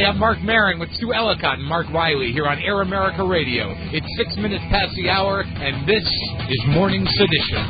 got Mark Maron with Sue Ellicott and Mark Riley here on Air America Radio. It's 6 minutes past the hour, and this is Morning Sedition.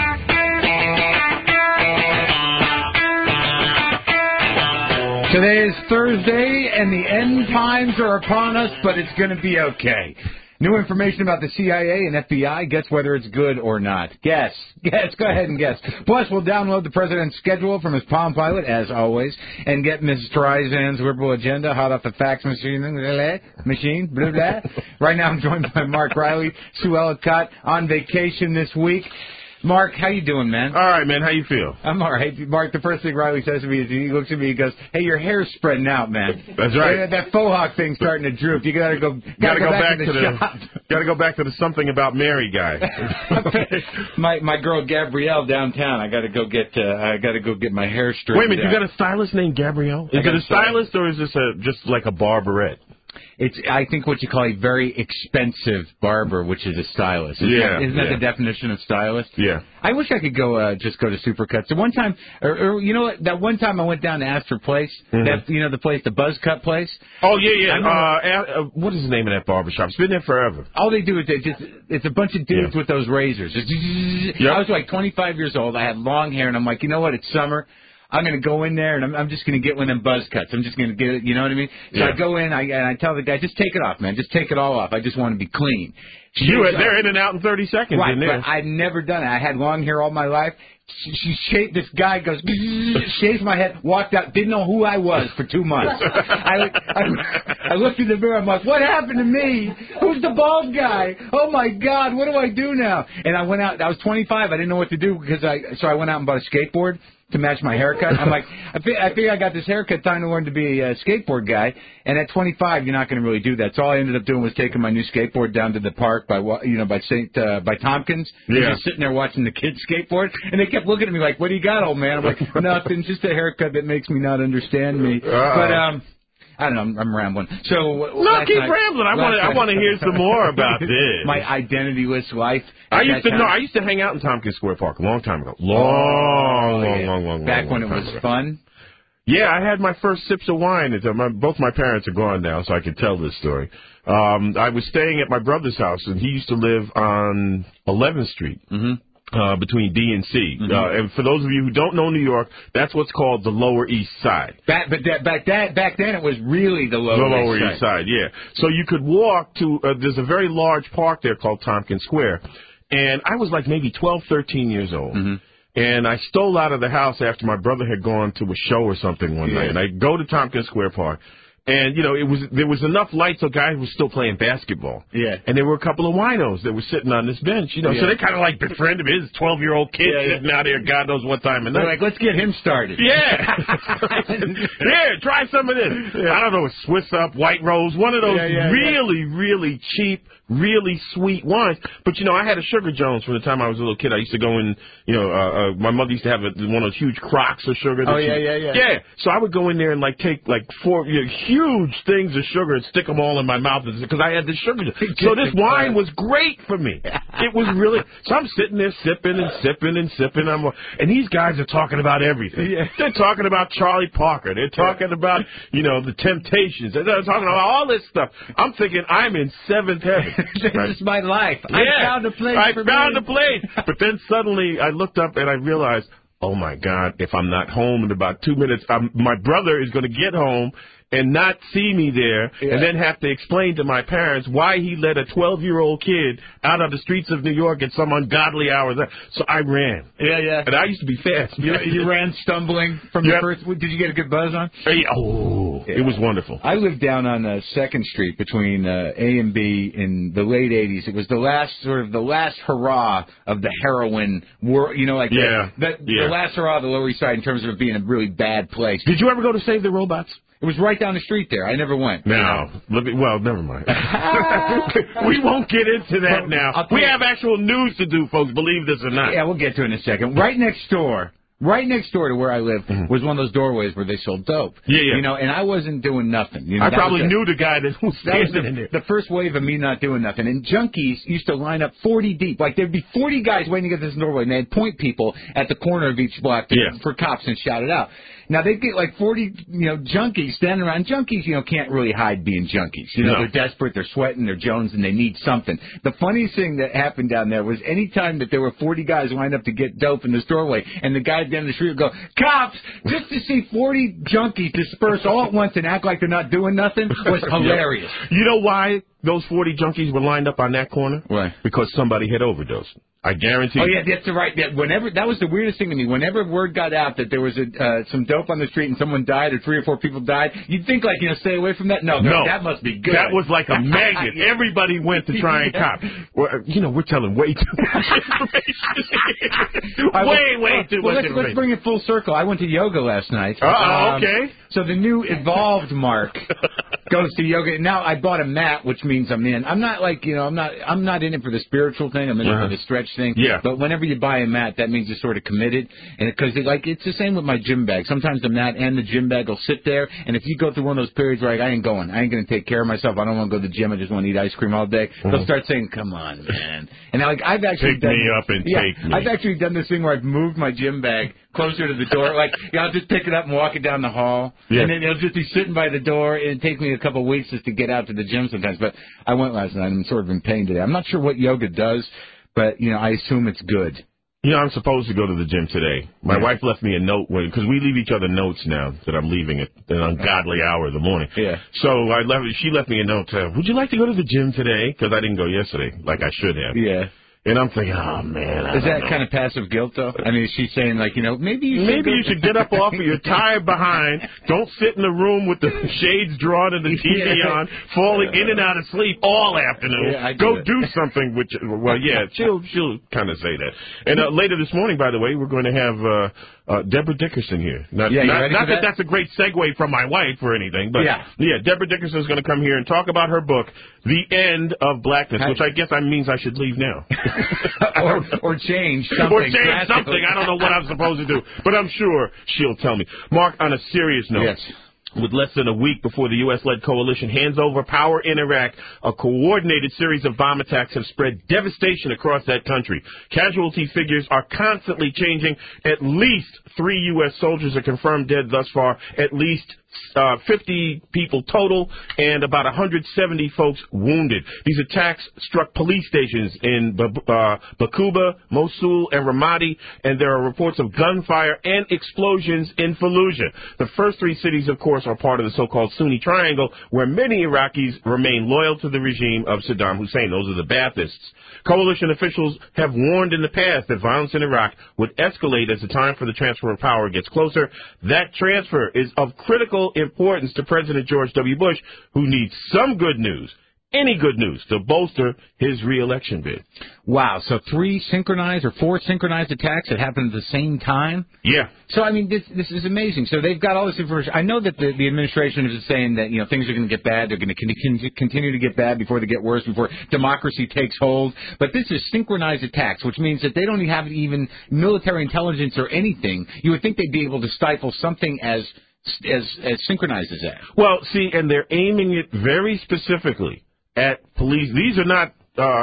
Today is Thursday, and the end times are upon us, but it's going to be okay. New information about the CIA and FBI. Guess whether it's good or not. Guess. Go ahead and guess. Plus, we'll download the president's schedule from his Palm Pilot, as always, and get Ms. Streisand's liberal agenda hot off the fax machine. Blah, blah. Right now, I'm joined by Mark Riley, Sue Ellicott, on vacation this week. Mark, how you doing, man? All right, man. How you feel? I'm all right. Mark, the first thing Riley says to me is he looks at me and goes, "Hey, your hair's spreading out, man." That's right. That faux hawk thing's starting to droop. You gotta go back to the shop. Gotta go back to the something about Mary guy. my girl Gabrielle downtown. I gotta go get my hair straightened. Wait a minute, you got a stylist named Gabrielle? Is it a stylist or is this just like a barberette? It's, I think, what you call a very expensive barber, which is a stylist. Isn't that the definition of stylist? Yeah. I wish I could go to Supercuts. The one time, or you know what? That one time I went down to Astor Place. That the place, the Buzz Cut place. Oh yeah. What is the name of that barbershop? It's been there forever. All they do is it's a bunch of dudes with those razors. I was like 25 years old. I had long hair, and I'm like, you know what? It's summer. I'm going to go in there, and I'm just going to get one of them buzz cuts. I'm just going to get it, you know what I mean? So I go in, and I tell the guy, just take it off, man. Just take it all off. I just want to be clean. They're in and out in 30 seconds. Right, but I'd never done it. I had long hair all my life. She shaved, this guy goes, shaves my head, walked out, didn't know who I was for 2 months. I looked in the mirror, I'm like, what happened to me? Who's the bald guy? Oh my God, what do I do now? And I went out, I was 25, I didn't know what to do, so I went out and bought a skateboard to match my haircut. I'm like, I think I got this haircut time to learn to be a skateboard guy, and at 25, you're not going to really do that. So all I ended up doing was taking my new skateboard down to the park by Tompkins, and just sitting there watching the kids skateboard, and they kept looking at me like, what do you got, old man? I'm like, nothing, just a haircut that makes me not understand me. But I don't know. I'm rambling. So keep rambling. I want to hear some more about this. My identityless life. I used to hang out in Tompkins Square Park a long time ago. Long. Back when it was fun. Yeah, I had my first sips of wine. Both my parents are gone now, so I can tell this story. I was staying at my brother's house, and he used to live on 11th Street. Between D and C. And for those of you who don't know New York, that's what's called the Lower East Side. Back then it was really the Lower East Side, yeah. So you could walk to, there's a very large park there called Tompkins Square. And I was like maybe 12, 13 years old. And I stole out of the house after my brother had gone to a show or something one night. And I go to Tompkins Square Park. And, there was enough light so guys were still playing basketball. Yeah. And there were a couple of winos that were sitting on this bench, so they kind of like befriended him. His 12-year-old kid sitting out here, God knows what time of night. They're like, let's get him started. Yeah. Here, try some of this. I don't know, a Swiss Up, White Rose, one of those really, really cheap, really sweet wines. But, I had a Sugar Jones from the time I was a little kid. I used to go in, my mother used to have one of those huge crocks of sugar. Yeah. So I would go in there and take 4 huge things of sugar and stick them all in my mouth because I had the sugar. So this wine was great for me. It was really. So I'm sitting there sipping and sipping and sipping. And these guys are talking about everything. Yeah. They're talking about Charlie Parker. They're talking about the Temptations. They're talking about all this stuff. I'm thinking I'm in seventh heaven. This is my life. I found a place. I found a place. But then suddenly I looked up and I realized, oh my God, if I'm not home in about 2 minutes, my brother is going to get home and not see me there, and then have to explain to my parents why he let a 12-year-old kid out on the streets of New York at some ungodly hour. So I ran. Yeah. And I used to be fast. You ran stumbling from the first. Did you get a good buzz on? It was wonderful. I lived down on 2nd Street between A and B in the late 80s. It was the last hurrah of the heroin war. The last hurrah of the Lower East Side in terms of it being a really bad place. Did you ever go to Save the Robots? It was right down the street there. I never went. No. Well, never mind. We won't get into that now. We have actual news to do, folks, believe this or not. Yeah, we'll get to it in a second. Right next door to where I live was one of those doorways where they sold dope. Yeah. And I wasn't doing nothing. I probably knew the guy that was standing in there. The first wave of me not doing nothing. And junkies used to line up 40 deep. Like, there'd be 40 guys waiting to get this doorway, and they'd point people at the corner of each block for cops and shout it out. Now they get like 40, junkies standing around. Junkies, can't really hide being junkies. No. They're desperate, they're sweating, they're Jones, and they need something. The funniest thing that happened down there was any time that there were 40 guys lined up to get dope in this doorway, and the guys down the street would go, "Cops!" Just to see 40 junkies disperse all at once and act like they're not doing nothing was hilarious. You know why those 40 junkies were lined up on that corner? Why? Because somebody had overdosed. I guarantee. Oh yeah, that's right. That was the weirdest thing to me. Whenever word got out that there was some dope on the street and someone died or 3 or 4 people died, you'd think stay away from that. No, that must be good. That was like a magnet. Everybody went to try and cop. Well, we're telling way too much information. way too much information. Let's bring it full circle. I went to yoga last night. Okay. So the new evolved Mark goes to yoga. Now I bought a mat, which means I'm in. I'm not I'm not in it for the spiritual thing. I'm in it for the stretch thing. Yeah. But whenever you buy a mat, that means you're sort of committed. And because it's the same with my gym bag. Sometimes the mat and the gym bag will sit there. And if you go through one of those periods where I ain't going to take care of myself. I don't want to go to the gym. I just want to eat ice cream all day. They'll start saying, "Come on, man." And I've actually take me up and take me. I've actually done this thing where I've moved my gym bag closer to the door. I'll just pick it up and walk it down the hall. Yeah. And then it'll just be sitting by the door. It takes me a couple of weeks just to get out to the gym sometimes. But I went last night. I'm sort of in pain today. I'm not sure what yoga does, but, I assume it's good. I'm supposed to go to the gym today. My wife left me a note because we leave each other notes now that I'm leaving at an ungodly hour of the morning. Yeah. So she left me a note. Would you like to go to the gym today? Because I didn't go yesterday like I should have. Yeah. And I'm thinking, oh, man. Is that kind of passive guilt, though? I mean, is she saying, maybe you should get up off of your tired behind. Don't sit in the room with the shades drawn and the TV on, falling in and out of sleep all afternoon. Yeah, go do something. She'll kind of say that. And later this morning, by the way, we're going to have Deborah Dickerson here. Not that that's a great segue from my wife or anything, but Deborah Dickerson is going to come here and talk about her book, The End of Blackness, which I guess means I should leave now. or change something. Or change something. I don't know what I'm supposed to do, but I'm sure she'll tell me. Mark, on a serious note. Yes. With less than a week before the U.S.-led coalition hands over power in Iraq, a coordinated series of bomb attacks have spread devastation across that country. Casualty figures are constantly changing. At least 3 U.S. soldiers are confirmed dead thus far. At least 50 people total and about 170 folks wounded. These attacks struck police stations in Baquba, Mosul, and Ramadi, and there are reports of gunfire and explosions in Fallujah. The first 3 cities, of course, are part of the so-called Sunni Triangle, where many Iraqis remain loyal to the regime of Saddam Hussein. Those are the Baathists. Coalition officials have warned in the past that violence in Iraq would escalate as the time for the transfer of power gets closer. That transfer is of critical importance to President George W. Bush, who needs some good news, any good news, to bolster his re-election bid. Wow, so 3 synchronized or 4 synchronized attacks that happened at the same time? Yeah. So, this is amazing. So they've got all this information. I know that the administration is saying that, things are going to get bad. They're going to continue to get bad before they get worse, before democracy takes hold. But this is synchronized attacks, which means that they don't have even military intelligence or anything. You would think they'd be able to stifle something as synchronized as that. Well, see, and they're aiming it very specifically at police. These are not,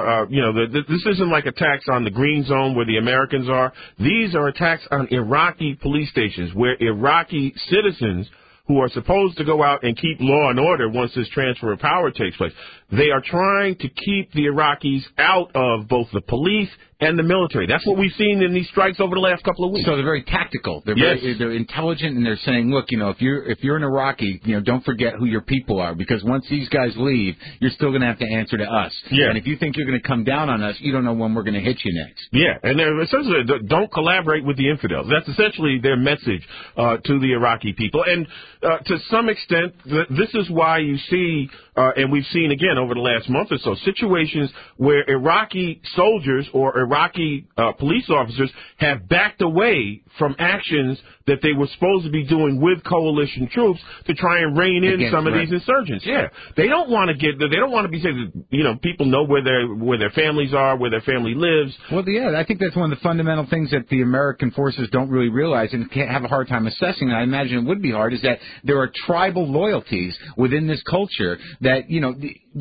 this isn't like attacks on the green zone where the Americans are. These are attacks on Iraqi police stations where Iraqi citizens who are supposed to go out and keep law and order once this transfer of power takes place. They are trying to keep the Iraqis out of both the police and the military. That's what we've seen in these strikes over the last couple of weeks. So they're very tactical. They're intelligent, and they're saying, look, if you're an Iraqi, don't forget who your people are, because once these guys leave, you're still going to have to answer to us. Yeah. And if you think you're going to come down on us, you don't know when we're going to hit you next. Yeah, and they're essentially don't collaborate with the infidels. That's essentially their message to the Iraqi people. And to some extent, this is why you see, and we've seen again over the last month or so, situations where Iraqi soldiers or Iraqi police officers have backed away from actions that they were supposed to be doing with coalition troops to try and rein in some of these insurgents. Yeah, they don't want to be saying that, people know where their families are, where their family lives. Well, yeah, I think that's one of the fundamental things that the American forces don't really realize and can't have a hard time assessing. And I imagine it would be hard, is that there are tribal loyalties within this culture that that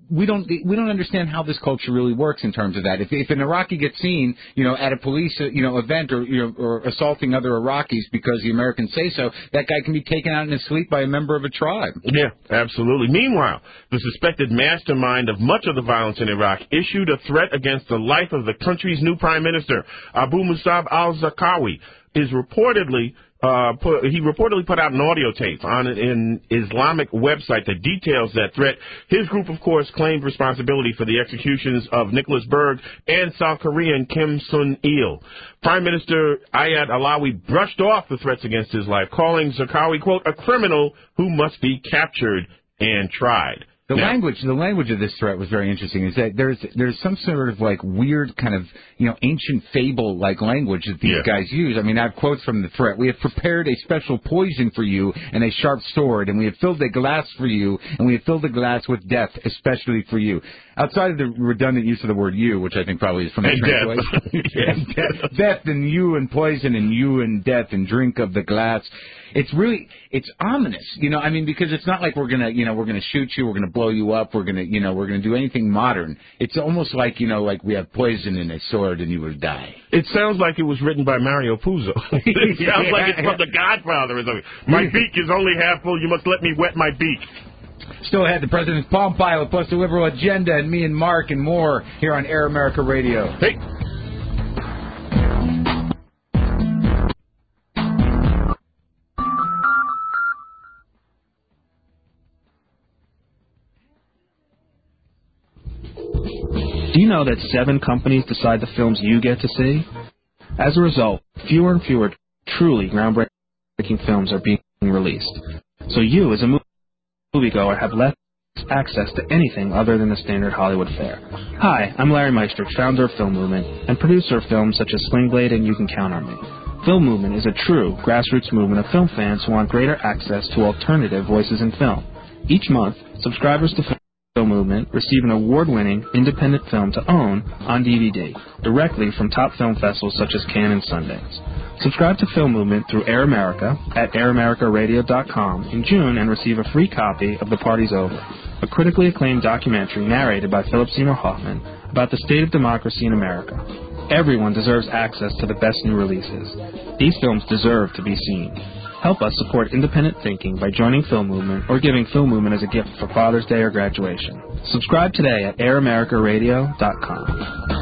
we don't understand how this culture really works in terms of that. If an Iraqi gets seen, at a police, event or assaulting other Iraqis because the Americans say so, that guy can be taken out in his sleep by a member of a tribe. Yeah, absolutely. Meanwhile, the suspected mastermind of much of the violence in Iraq issued a threat against the life of the country's new prime minister, Abu Musab al-Zarqawi, is reportedly put out an audio tape on an Islamic website that details that threat. His group, of course, claimed responsibility for the executions of Nicholas Berg and South Korean Kim Sun-il. Prime Minister Ayad Alawi brushed off the threats against his life, calling Zarqawi, quote, a criminal who must be captured and tried. The language of this threat was very interesting. Is that there's some sort of like weird kind of ancient fable like language that these guys use. I mean, I have quotes from the threat. We have prepared a special poison for you and a sharp sword, and we have filled a glass for you, and we have filled the glass with death, especially for you. Outside of the redundant use of the word "you," which I think probably is from the translation, death and you and poison and you and death and drink of the glass. It's ominous, I mean, because it's not like we're gonna shoot you, we're gonna blow you up, we're gonna do anything modern. It's almost like, like we have poison in a sword and you will die. It sounds like it was written by Mario Puzo. It sounds like it's from The Godfather or something. My beak is only half full, you must let me wet my beak. Still ahead, the president's Palm Pilot plus the liberal agenda and me and Mark and more here on Air America Radio. Hey. Do you know that 7 companies decide the films you get to see? As a result, fewer and fewer truly groundbreaking films are being released. So you, as a moviegoer, have less access to anything other than the standard Hollywood fare. Hi, I'm Larry Meistrich, founder of Film Movement and producer of films such as Sling Blade and You Can Count on Me. Film Movement is a true grassroots movement of film fans who want greater access to alternative voices in film. Each month, subscribers to Film Movement receive an award-winning independent film to own on DVD directly from top film festivals such as Cannes and Sundance. Subscribe to Film Movement through Air America at AirAmericaRadio.com in June and receive a free copy of The Party's Over, a critically acclaimed documentary narrated by Philip Seymour Hoffman about the state of democracy in America. Everyone deserves access to the best new releases. These films deserve to be seen. Help us support independent thinking by joining Film Movement or giving Film Movement as a gift for Father's Day or graduation. Subscribe today at AirAmericaRadio.com.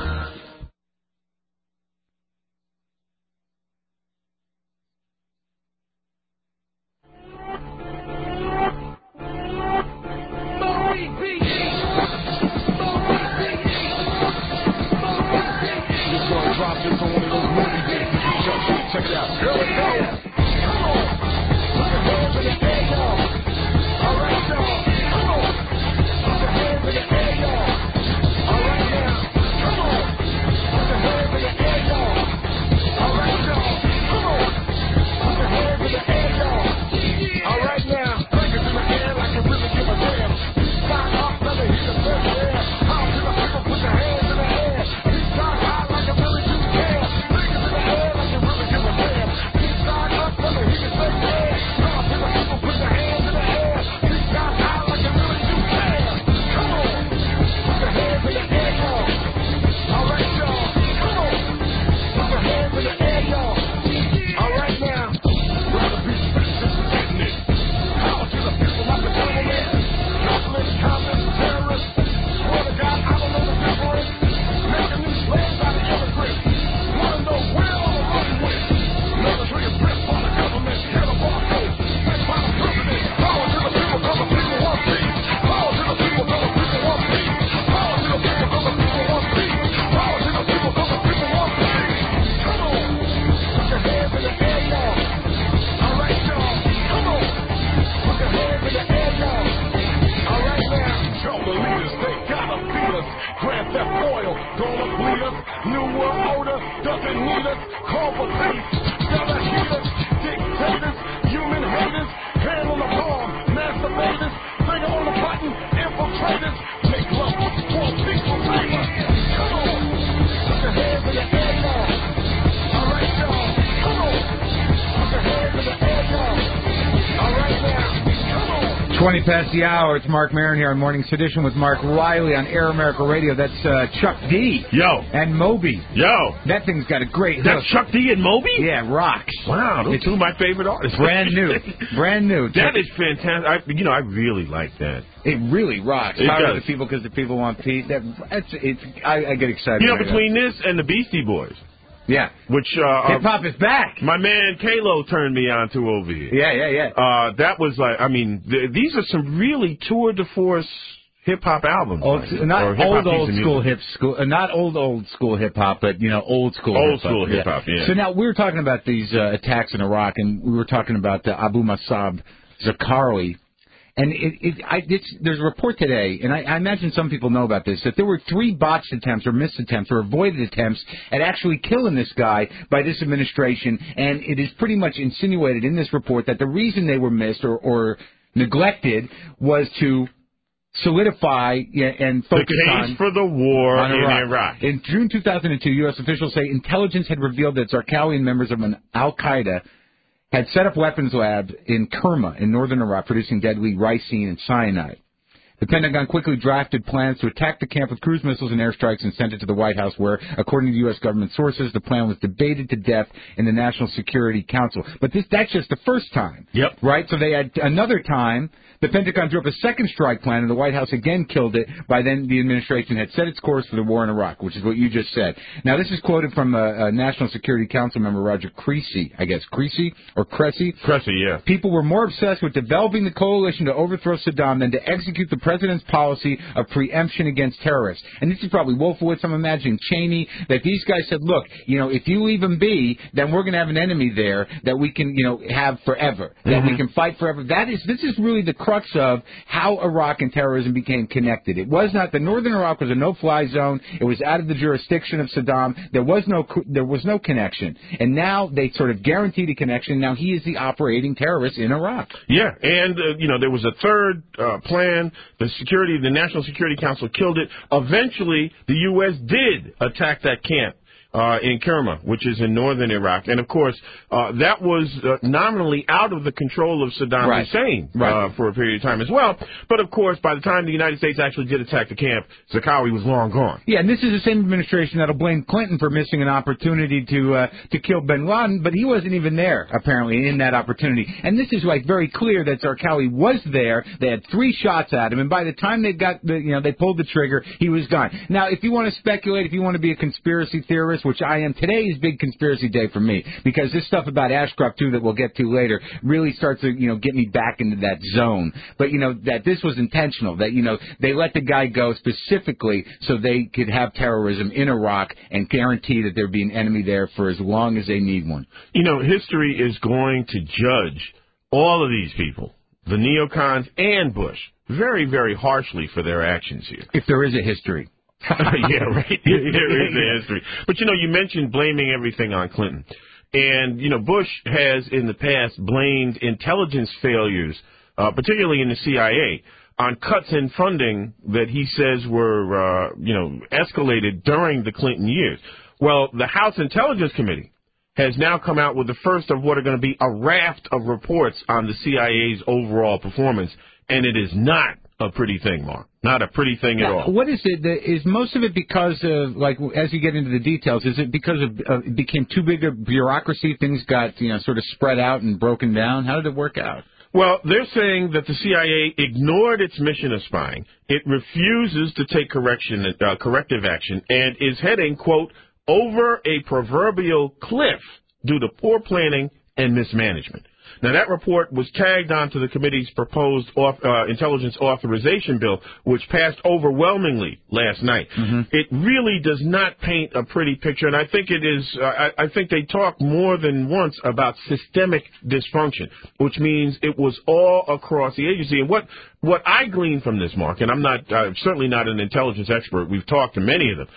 Check it out. Here we go. 20 past the hour. It's Mark Maron here on Morning Sedition with Mark Riley on Air America Radio. That's Chuck D. Yo. And Moby. Yo. That thing's got a great hook. That's Chuck D and Moby? Yeah, rocks. Wow, those two of my favorite artists. Brand new. Brand new. That is fantastic. I really like that. It really rocks. It Power does. to the people because the people want peace. I get excited. Between this and the Beastie Boys. Yeah. Which hip-hop is back. My man Kalo turned me on to over here. Yeah. That was like, these are some really tour de force hip-hop albums. Not old school hip-hop, but, old school Old hip-hop. school hip-hop, yeah. So now we were talking about these attacks in Iraq, and we were talking about Abu Musab Zakari. And there's a report today, and I imagine some people know about this, that there were 3 botched attempts or missed attempts or avoided attempts at actually killing this guy by this administration. And it is pretty much insinuated in this report that the reason they were missed or neglected was to solidify and focus the case for the war in Iraq. In June 2002, U.S. officials say intelligence had revealed that Zarqawi and members of an al-Qaeda had set up weapons labs in Kerma in northern Iraq, producing deadly ricin and cyanide. The Pentagon quickly drafted plans to attack the camp with cruise missiles and airstrikes and sent it to the White House, where, according to U.S. government sources, the plan was debated to death in the National Security Council. But that's just the first time. Yep. Right? So they had another time. The Pentagon drew up a second strike plan, and the White House again killed it. By then, the administration had set its course for the war in Iraq, which is what you just said. Now, this is quoted from a National Security Council member, Roger Creasy, I guess. Creasy or Cressy? Cressy, yeah. People were more obsessed with developing the coalition to overthrow Saddam than to execute the president's policy of preemption against terrorists. And this is probably Wolfowitz, I'm imagining, Cheney, that these guys said, look, if you leave them be, then we're going to have an enemy there that we can, have forever, that we can fight forever. This is really the crux of how Iraq and terrorism became connected. It was not, the northern Iraq was a no-fly zone. It was out of the jurisdiction of Saddam. There was no connection. And now they sort of guaranteed a connection. Now he is the operating terrorist in Iraq. Yeah, and, there was a third plan. The National Security Council killed it. Eventually, the U.S. did attack that camp in Kerma, which is in northern Iraq. And, of course, that was nominally out of the control of Saddam Hussein for a period of time as well. But, of course, by the time the United States actually did attack the camp, Zarqawi was long gone. Yeah, and this is the same administration that'll blame Clinton for missing an opportunity to kill bin Laden, but he wasn't even there, apparently, in that opportunity. And this is, very clear that Zarqawi was there. They had 3 shots at him, and by the time they they pulled the trigger, he was gone. Now, if you want to speculate, if you want to be a conspiracy theorist, which I am, today is big conspiracy day for me, because this stuff about Ashcroft, too, that we'll get to later, really starts to, get me back into that zone. But, that this was intentional, that, they let the guy go specifically so they could have terrorism in Iraq and guarantee that there'd be an enemy there for as long as they need one. History is going to judge all of these people, the neocons and Bush, very, very harshly for their actions here. If there is a history. Yeah, right. There is a history. But, you mentioned blaming everything on Clinton. And, Bush has in the past blamed intelligence failures, particularly in the CIA, on cuts in funding that he says were, escalated during the Clinton years. Well, the House Intelligence Committee has now come out with the first of what are going to be a raft of reports on the CIA's overall performance. And it is not a pretty thing, Mark. Not a pretty thing at all. What is it? Is most of it because of, as you get into the details, is it because of it became too big a bureaucracy, things got, sort of spread out and broken down? How did it work out? Well, they're saying that the CIA ignored its mission of spying. It refuses to take corrective action and is heading, quote, over a proverbial cliff due to poor planning and mismanagement. Now, that report was tagged onto the committee's proposed intelligence authorization bill, which passed overwhelmingly last night. Mm-hmm. It really does not paint a pretty picture, and I think it is. I think they talk more than once about systemic dysfunction, which means it was all across the agency. And what I glean from this, Mark, and I'm certainly not an intelligence expert. We've talked to many of them.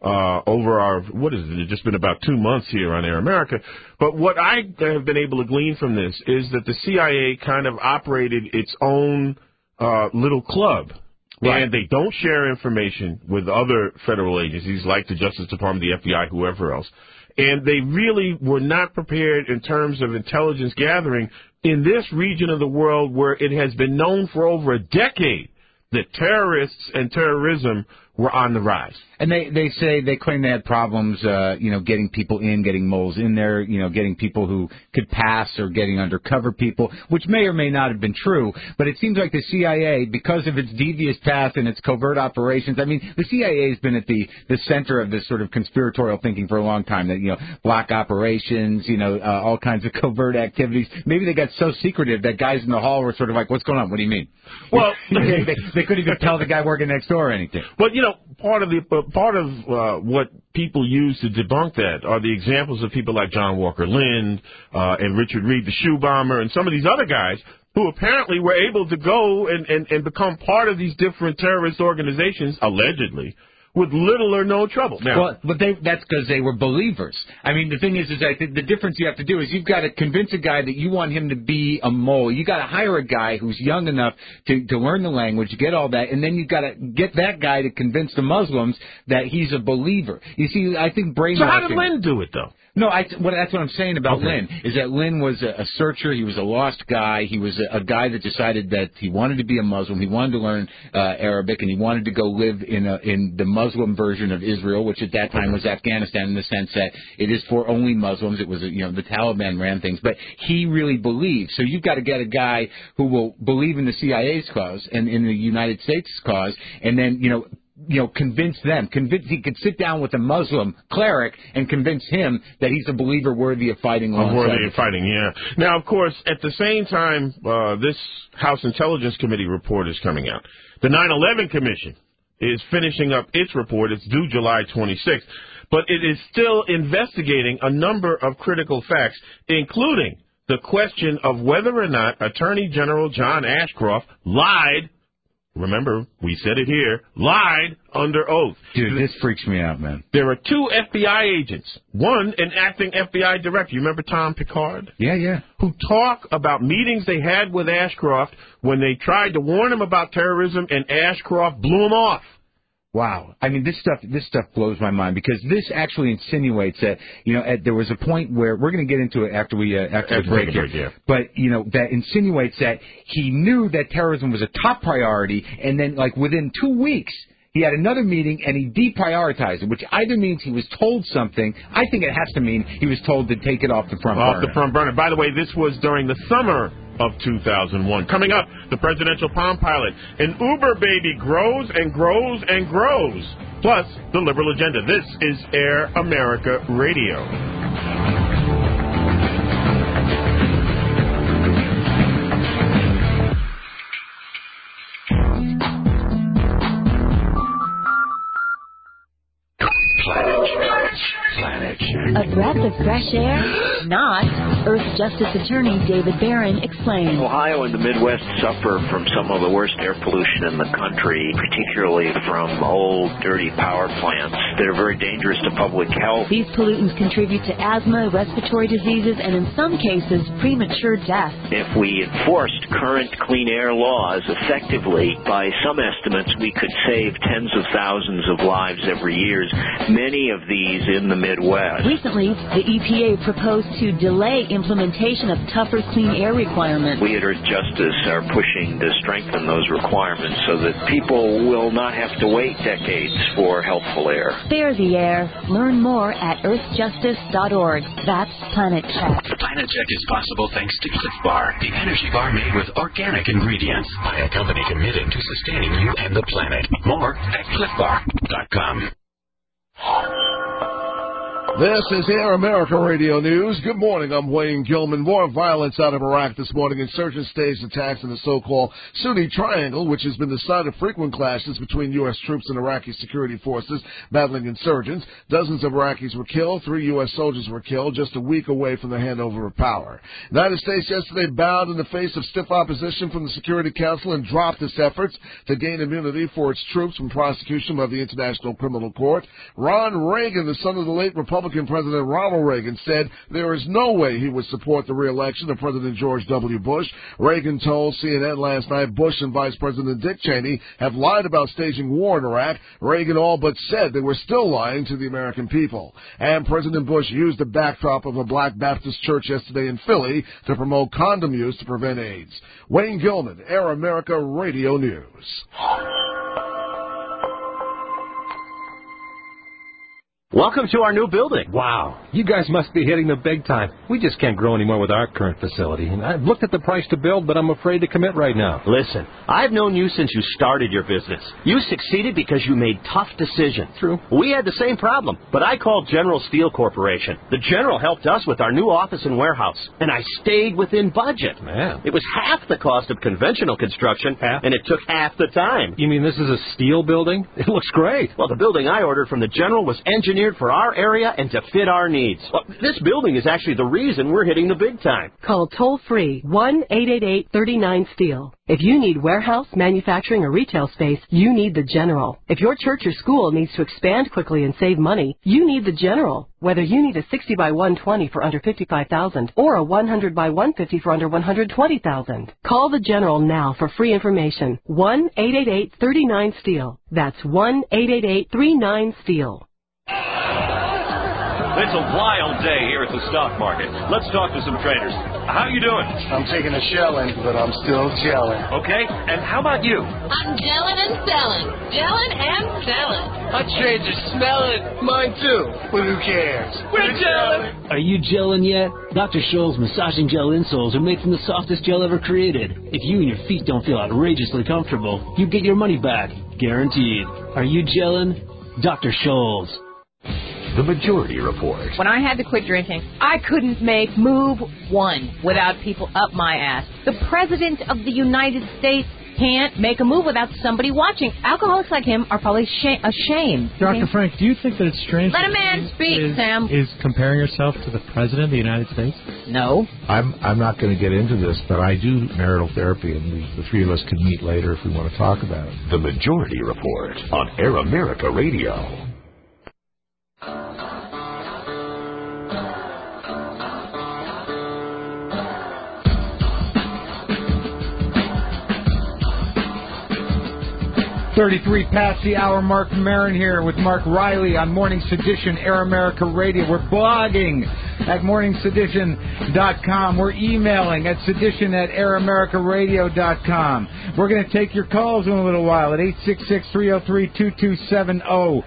Over it's just been about 2 months here on Air America. But what I have been able to glean from this is that the CIA kind of operated its own little club. Right. And they don't share information with other federal agencies like the Justice Department, the FBI, whoever else. And they really were not prepared in terms of intelligence gathering in this region of the world where it has been known for over a decade that terrorists and terrorism were on the rise. And they claim they had problems, getting people in, getting moles in there, getting people who could pass or getting undercover people, which may or may not have been true. But it seems like the CIA, because of its devious past and its covert operations, I mean, the CIA has been at the center of this sort of conspiratorial thinking for a long time, that, black operations, all kinds of covert activities. Maybe they got so secretive that guys in the hall were sort of like, what's going on? What do you mean? Well, they couldn't even tell the guy working next door or anything. But, part of what people use to debunk that are the examples of people like John Walker Lind and Richard Reed, the shoe bomber, and some of these other guys who apparently were able to go and become part of these different terrorist organizations, allegedly, with little or no trouble. Now, but that's because they were believers. I mean, the thing is I think the difference you have to do is you've got to convince a guy that you want him to be a mole. You got to hire a guy who's young enough to learn the language, get all that, and then you've got to get that guy to convince the Muslims that he's a believer. You see, I think brainwashing. So how did Lynn do it, though? No, that's what I'm saying about Lynn, is that Lynn was a searcher. He was a lost guy. He was a guy that decided that he wanted to be a Muslim. He wanted to learn Arabic, and he wanted to go live in the Muslim version of Israel, which at that time was Afghanistan, in the sense that it is for only Muslims. It was, the Taliban ran things. But he really believed. So you've got to get a guy who will believe in the CIA's cause and in the United States' cause, and then, convince them. He could sit down with a Muslim cleric and convince him that he's a believer worthy of fighting alongside. Worthy of fighting, yeah. Now, of course, at the same time, this House Intelligence Committee report is coming out. The 9/11 Commission is finishing up its report. It's due July 26th. But it is still investigating a number of critical facts, including the question of whether or not Attorney General John Ashcroft lied. Remember, we said it here, lied under oath. Dude, this freaks me out, man. There are 2 FBI agents, one an acting FBI director. You remember Tom Picard? Yeah. Who talk about meetings they had with Ashcroft when they tried to warn him about terrorism, and Ashcroft blew him off. Wow. I mean, this stuff blows my mind, because this actually insinuates that, there was a point where we're going to get into it after the break here. Yeah. But, that insinuates that he knew that terrorism was a top priority, and then, within 2 weeks, he had another meeting and he deprioritized it, which either means he was told something. I think it has to mean he was told to take it off the front burner. Off the front burner. By the way, this was during the summer of 2001. Coming up, the presidential Palm Pilot. An Uber baby grows and grows and grows. Plus, the liberal agenda. This is Air America Radio. Planet Check. A breath of fresh air? Not. Earth Justice Attorney David Barron explains. Ohio and the Midwest suffer from some of the worst air pollution in the country, particularly from old, dirty power plants that are very dangerous to public health. These pollutants contribute to asthma, respiratory diseases, and in some cases, premature death. If we enforced current clean air laws effectively, by some estimates, we could save tens of thousands of lives every year, many of these in the Midwest. Recently, the EPA proposed to delay implementation of tougher clean air requirements. We at Earth Justice are pushing to strengthen those requirements so that people will not have to wait decades for healthful air. Spare the air. Learn more at earthjustice.org. That's Planet Check. Planet Check is possible thanks to Cliff Bar, the energy bar made with organic ingredients by a company committed to sustaining you and the planet. More at cliffbar.com. This is Air America Radio News. Good morning. I'm Wayne Gilman. More violence out of Iraq this morning. Insurgents staged attacks in the so-called Sunni Triangle, which has been the site of frequent clashes between U.S. troops and Iraqi security forces battling insurgents. Dozens of Iraqis were killed. 3 U.S. soldiers were killed just a week away from the handover of power. The United States yesterday bowed in the face of stiff opposition from the Security Council and dropped its efforts to gain immunity for its troops from prosecution by the International Criminal Court. Ron Reagan, the son of the late Republican Republican President Ronald Reagan said there is no way he would support the re-election of President George W. Bush. Reagan told CNN last night Bush and Vice President Dick Cheney have lied about staging war in Iraq. Reagan all but said they were still lying to the American people. And President Bush used the backdrop of a Black Baptist church yesterday in Philly to promote condom use to prevent AIDS. Wayne Gilman, Air America Radio News. Welcome to our new building. Wow. You guys must be hitting the big time. We just can't grow anymore with our current facility. And I've looked at the price to build, but I'm afraid to commit right now. Listen, I've known you since you started your business. You succeeded because you made tough decisions. True. We had the same problem, but I called General Steel Corporation. The General helped us with our new office and warehouse, and I stayed within budget. Man. It was half the cost of conventional construction, and it took half the time. You mean this is a steel building? It looks great. Well, the building I ordered from the General was engineered for our area and to fit our needs. Well, this building is actually the reason we're hitting the big time. Call toll-free 1-888-39-STEEL. If you need warehouse, manufacturing, or retail space, you need the General. If your church or school needs to expand quickly and save money, you need the General. Whether you need a 60 by 120 for under $55,000 or a 100 by 150 for under $120,000. Call the General now for free information. 1-888-39-STEEL. That's 1-888-39-STEEL. It's a wild day here at the stock market. Let's talk to some traders. How you doing? I'm taking a shelling, but I'm still gelling. Okay, and how about you? I'm gelling and selling. Gelling and selling. My trades are smelling. Mine too. But who cares? We're gelling. Are you gelling yet? Dr. Scholl's massaging gel insoles are made from the softest gel ever created. If you and your feet don't feel outrageously comfortable, you get your money back. Guaranteed. Are you gelling? Dr. Scholl's. The Majority Report. When I had to quit drinking, I couldn't make move one without people up my ass. The President of the United States can't make a move without somebody watching. Alcoholics like him are probably ashamed. Dr. Frank, do you think that it's strange? Let a man speak, Sam. Is comparing yourself to the President of the United States? No. I'm not going to get into this, but I do marital therapy, and the three of us can meet later if we want to talk about it. The Majority Report on Air America Radio. 33 past the hour. Mark Maron here with Mark Riley on Morning Sedition, Air America Radio. We're blogging at morningsedition.com. We're emailing at sedition@airamericaradio.com. We're going to take your calls in a little while at 866-303-2270,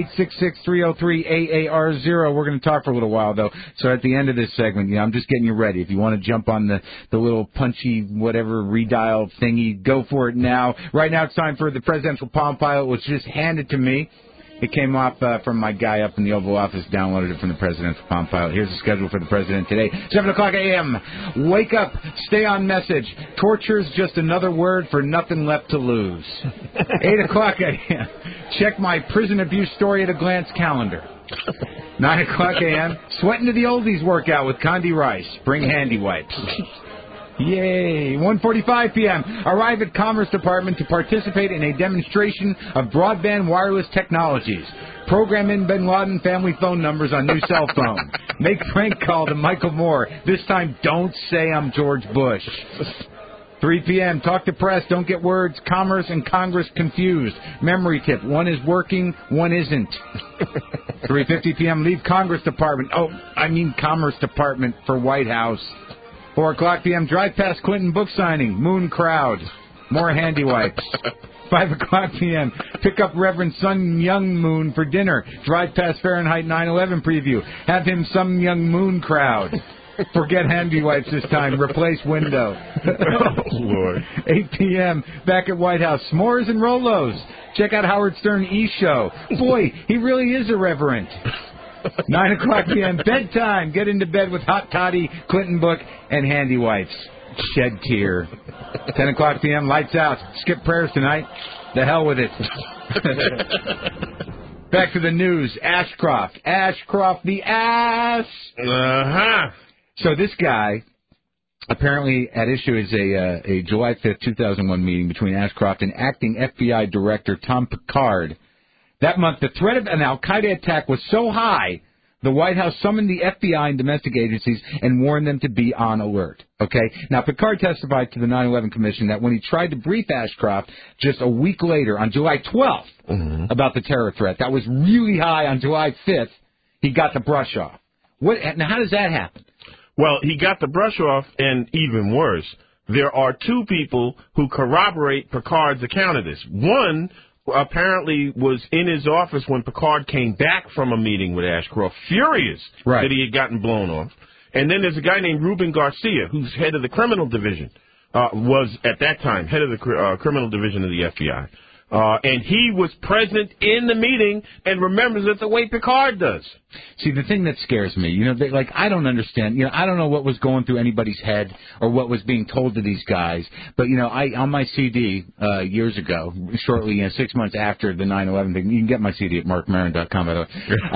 866-303-AAR0. We're going to talk for a little while, though. So at the end of this segment, I'm just getting you ready. If you want to jump on the little punchy whatever redial thingy, go for it now. Right now it's time for the presidential Palm Pilot, which just handed to me. It came off from my guy up in the Oval Office, downloaded it from the presidential Palm Pilot. Here's the schedule for the president today. 7 o'clock a.m. Wake up. Stay on message. Torture's just another word for nothing left to lose. 8 o'clock a.m. Check my prison abuse story at a glance calendar. 9 o'clock a.m. Sweating to the oldies workout with Condi Rice. Bring handy wipes. Yay! 1:45 p.m. Arrive at Commerce Department to participate in a demonstration of broadband wireless technologies. Program in Bin Laden family phone numbers on new cell phone. Make prank call to Michael Moore. This time, don't say I'm George Bush. 3 p.m. Talk to press. Don't get words Commerce and Congress confused. Memory tip. One is working, one isn't. 3:50 p.m. Leave Congress Department. Oh, I mean Commerce Department for White House. 4 o'clock p.m. Drive past Clinton book signing. Moon crowd. More handy wipes. 5 o'clock p.m. Pick up Reverend Sun Young Moon for dinner. Drive past Fahrenheit 9/11 preview. Have him some young moon crowd. Forget handy wipes this time. Replace window. Oh, Lord. 8 p.m. Back at White House. S'mores and Rolos. Check out Howard Stern E-Show. Boy, he really is irreverent. 9 o'clock p.m. Bedtime. Get into bed with Hot Toddy, Clinton book, and handy wipes. Shed tear. 10 o'clock p.m. Lights out. Skip prayers tonight. The hell with it. Back to the news. Ashcroft. Ashcroft the ass. Uh-huh. So this guy apparently at issue is a July 5th, 2001 meeting between Ashcroft and acting FBI Director Tom Picard. That month, the threat of an al-Qaeda attack was so high, The White House summoned the FBI and domestic agencies and warned them to be on alert. Okay? Now, Picard testified to the 9/11 Commission that when he tried to brief Ashcroft just a week later, on July 12th, about the terror threat, that was really high on July 5th, he got the brush off. Now, how does that happen? Well, he got the brush off, and even worse, there are two people who corroborate Picard's account of this. One apparently was in his office when Picard came back from a meeting with Ashcroft, furious that he had gotten blown off. And then there's a guy named Ruben Garcia, who's head of the criminal division, was at that time head of the criminal division of the FBI. And he was present in the meeting and remembers it the way Picard does. See, the thing that scares me, I don't understand. I don't know what was going through anybody's head or what was being told to these guys. But, on my CD years ago, shortly, 6 months after the 9/11 thing, you can get my CD at markmaron.com, by the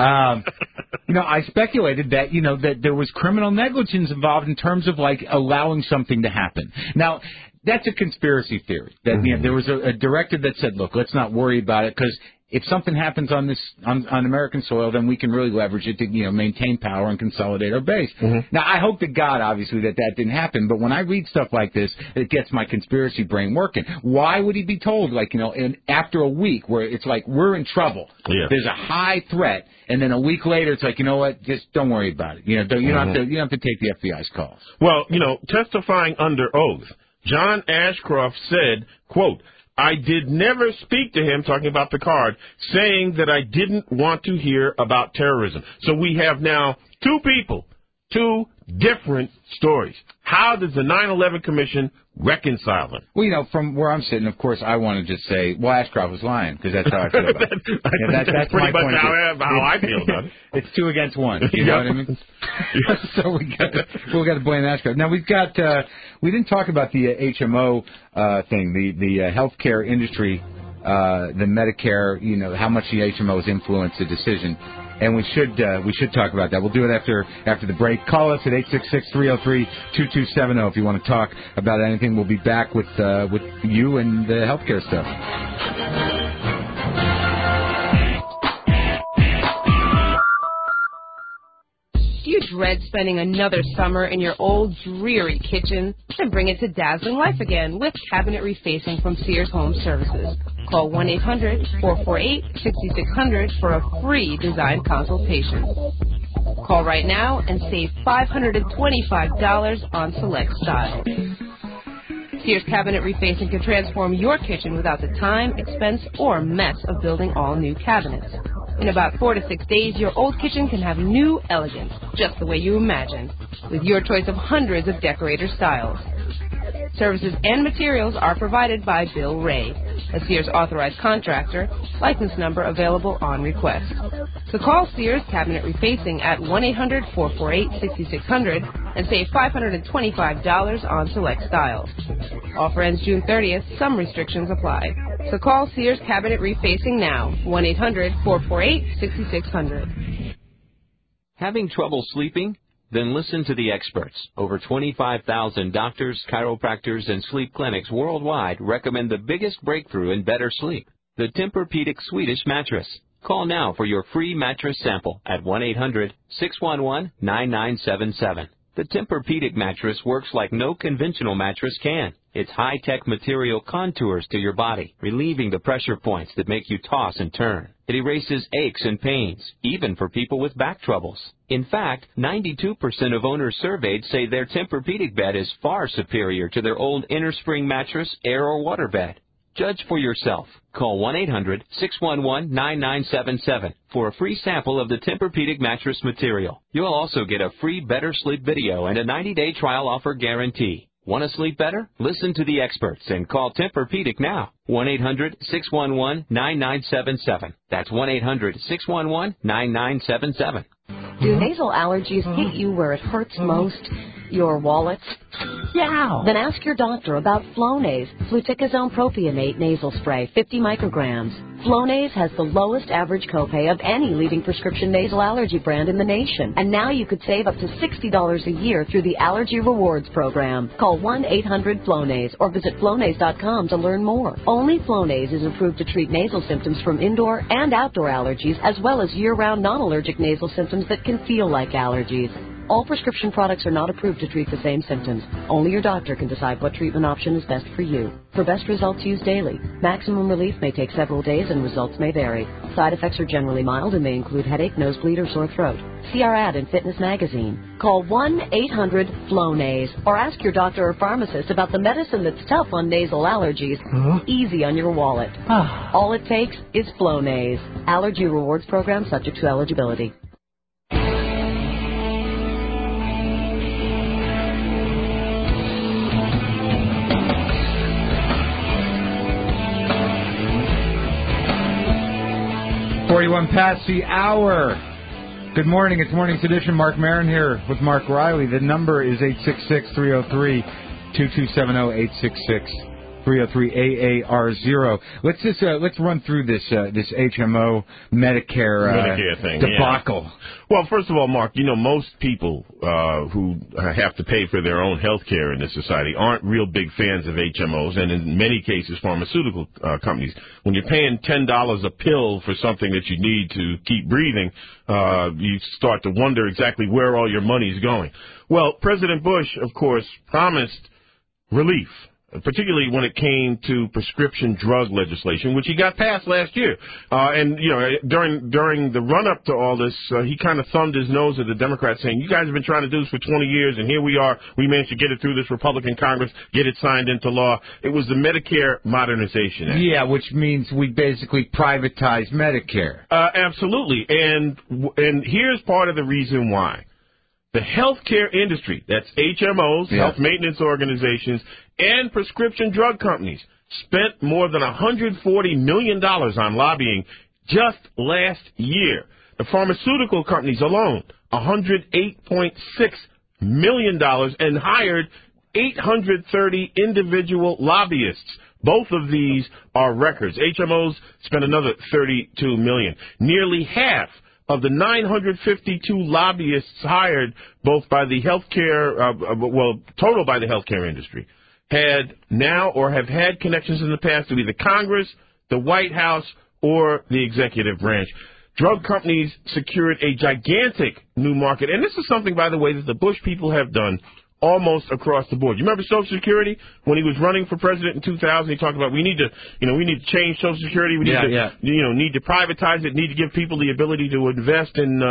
way. I speculated that, that there was criminal negligence involved in terms of, allowing something to happen. Now, that's a conspiracy theory. That there was a directive that said, "Look, let's not worry about it, because if something happens on American soil, then we can really leverage it to maintain power and consolidate our base." Now, I hope to God, obviously, that didn't happen. But when I read stuff like this, it gets my conspiracy brain working. Why would he be told, after a week where it's like we're in trouble, there's a high threat, and then a week later it's like, you know what, just don't worry about it. You don't have to take the FBI's calls. Well, testifying under oath, John Ashcroft said, quote, "I did never speak to him," talking about Picard, "saying that I didn't want to hear about terrorism." So we have now two people, two different stories. How does the 9/11 Commission reconcile them? Well, from where I'm sitting, of course, I want to just say, well, Ashcroft was lying, because that's how I feel about it. That's pretty my much point how I feel about it. It's 2 against 1. You know what I mean? So we got to blame Ashcroft. Now we didn't talk about the HMO thing, the healthcare industry, the Medicare. How much the HMOs influence the decision. And we should talk about that. We'll do it after the break. Call us at 866-303-2270 if you want to talk about anything. We'll be back with you and the healthcare stuff. Do you dread spending another summer in your old dreary kitchen? Then bring it to dazzling life again with cabinet refacing from Sears Home Services. Call 1-800-448-6600 for a free design consultation. Call right now and save $525 on select styles. Sears Cabinet Refacing can transform your kitchen without the time, expense, or mess of building all new cabinets. In about 4 to 6 days, your old kitchen can have new elegance, just the way you imagined, with your choice of hundreds of decorator styles. Services and materials are provided by Bill Ray, a Sears authorized contractor, license number available on request. So call Sears Cabinet Refacing at 1-800-448-6600 and save $525 on select styles. Offer ends June 30th. Some restrictions apply. So call Sears Cabinet Refacing now, 1-800-448-6600. Having trouble sleeping? Then listen to the experts. Over 25,000 doctors, chiropractors, and sleep clinics worldwide recommend the biggest breakthrough in better sleep, the Tempur-Pedic Swedish mattress. Call now for your free mattress sample at 1-800-611-9977. The Tempur-Pedic mattress works like no conventional mattress can. Its high-tech material contours to your body, relieving the pressure points that make you toss and turn. It erases aches and pains, even for people with back troubles. In fact, 92% of owners surveyed say their Tempur-Pedic bed is far superior to their old innerspring mattress, air, or water bed. Judge for yourself. Call 1-800-611-9977 for a free sample of the Tempur-Pedic mattress material. You'll also get a free Better Sleep video and a 90-day trial offer guarantee. Want to sleep better? Listen to the experts and call Tempur-Pedic now. 1-800-611-9977. That's 1-800-611-9977. Do nasal allergies hit you where it hurts most? Your wallet? Yeah. Then ask your doctor about Flonase, fluticasone propionate nasal spray, 50 micrograms. Flonase has the lowest average copay of any leading prescription nasal allergy brand in the nation. And now you could save up to $60 a year through the Allergy Rewards program. Call 1-800-FLONASE or visit Flonase.com to learn more. Only Flonase is approved to treat nasal symptoms from indoor and outdoor allergies, as well as year-round non-allergic nasal symptoms that can feel like allergies. All prescription products are not approved to treat the same symptoms. Only your doctor can decide what treatment option is best for you. For best results, use daily. Maximum relief may take several days and results may vary. Side effects are generally mild and may include headache, nosebleed, or sore throat. See our ad in Fitness Magazine. Call 1-800-FLONASE or ask your doctor or pharmacist about the medicine that's tough on nasal allergies, easy on your wallet. All it takes is Flonase. Allergy Rewards program subject to eligibility. Past the hour. Good morning. It's Morning's Edition. Mark Maron here with Mark Riley. The number is 866-303-2270, 866-303-AAR0. Let's run through this HMO Medicare thing, debacle. Yeah. Well, first of all, Mark, you know, most people who have to pay for their own health care in this society aren't real big fans of HMOs, and in many cases, pharmaceutical companies. When you're paying $10 a pill for something that you need to keep breathing, you start to wonder exactly where all your money's going. Well, President Bush, of course, promised relief, particularly when it came to prescription drug legislation, which he got passed last year. And, you know, during the run-up to all this, he kind of thumbed his nose at the Democrats, saying, you guys have been trying to do this for 20 years, and here we are. We managed to get it through this Republican Congress, get it signed into law. It was the Medicare Modernization Act. Yeah, which means we basically privatize Medicare. Absolutely. And here's part of the reason why. The healthcare industry, that's HMOs, health maintenance organizations, and prescription drug companies, spent more than $140 million on lobbying just last year. The pharmaceutical companies alone, $108.6 million, and hired 830 individual lobbyists. Both of these are records. HMOs spent another $32 million. Nearly half of the 952 lobbyists hired both by the healthcare, total by the healthcare industry, had now or have had connections in the past to either Congress, the White House, or the executive branch. Drug companies secured a gigantic new market, and this is something, by the way, that the Bush people have done almost across the board. You remember Social Security when he was running for president in 2000? He talked about we need to change Social Security. We need to privatize it. Need to give people the ability to invest in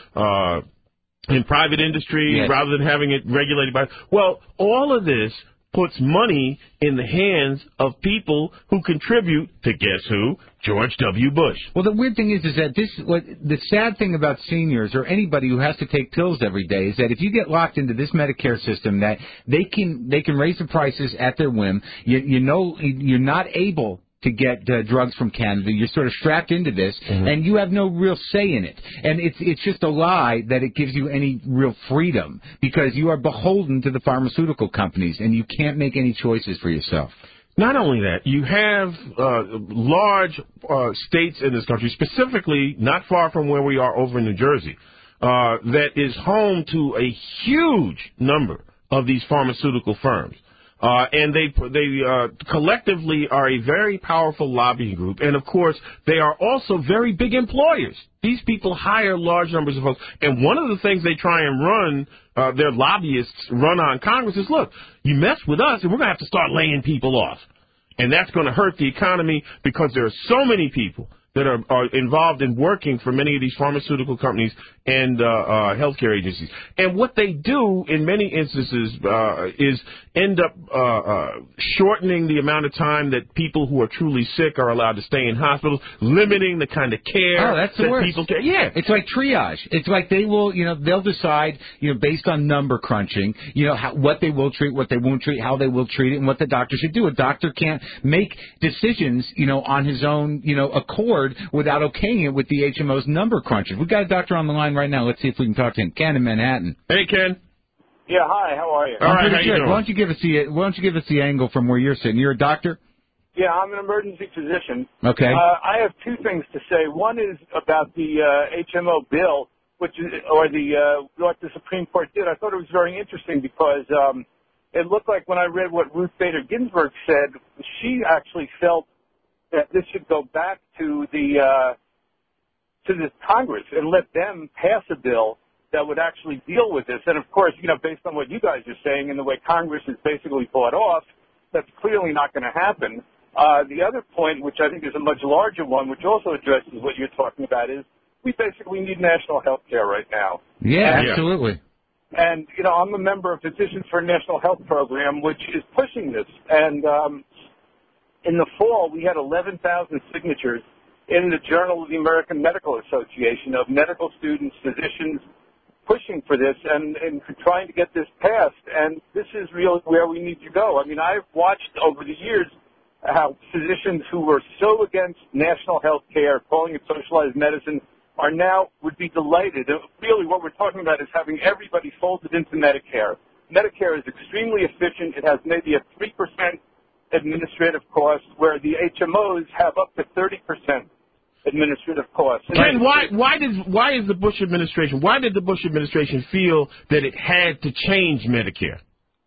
private industry rather than having it regulated by. Well, all of this puts money in the hands of people who contribute to, guess who? George W. Bush. Well, the weird thing is that the sad thing about seniors or anybody who has to take pills every day is that if you get locked into this Medicare system, that they can raise the prices at their whim. You know, you're not able to get drugs from Canada. You're sort of strapped into this, and you have no real say in it. And it's just a lie that it gives you any real freedom, because you are beholden to the pharmaceutical companies, and you can't make any choices for yourself. Not only that, you have large states in this country, specifically not far from where we are over in New Jersey, that is home to a huge number of these pharmaceutical firms. And they collectively are a very powerful lobbying group. And, of course, they are also very big employers. These people hire large numbers of folks. And one of the things they try and run, their lobbyists run on Congress is, look, you mess with us and we're going to have to start laying people off. And that's going to hurt the economy because there are so many people that are involved in working for many of these pharmaceutical companies and healthcare agencies. And what they do in many instances is end up shortening the amount of time that people who are truly sick are allowed to stay in hospitals, limiting the kind of care that people get. Yeah. It's like triage. It's like they'll decide, based on number crunching, what they will treat, what they won't treat, how they will treat it, and what the doctor should do. A doctor can't make decisions, on his own, accord without okaying it with the HMO's number crunchers. We've got a doctor on the line right now. Let's see if we can talk to him. Ken in Manhattan. Hey, Ken. Yeah, hi. How are you? All right, how you doing? Why don't you give us the angle from where you're sitting? You're a doctor? Yeah, I'm an emergency physician. Okay. I have two things to say. One is about the HMO bill, what the Supreme Court did. I thought it was very interesting because it looked like when I read what Ruth Bader Ginsburg said, she actually felt that this should go back to the Congress and let them pass a bill that would actually deal with this. And, of course, based on what you guys are saying and the way Congress is basically bought off, that's clearly not going to happen. The other point, which I think is a much larger one, which also addresses what you're talking about, is we basically need national health care right now. Yeah, absolutely. And, I'm a member of Physicians for a National Health Program, which is pushing this. And in the fall, we had 11,000 signatures in the Journal of the American Medical Association of medical students, physicians, pushing for this and trying to get this passed. And this is really where we need to go. I mean, I've watched over the years how physicians who were so against national health care, calling it socialized medicine, would be delighted. Really what we're talking about is having everybody folded into Medicare. Medicare is extremely efficient. It has maybe a 3% administrative cost, where the HMOs have up to 30% administrative costs. Ken, why did the Bush administration feel that it had to change Medicare?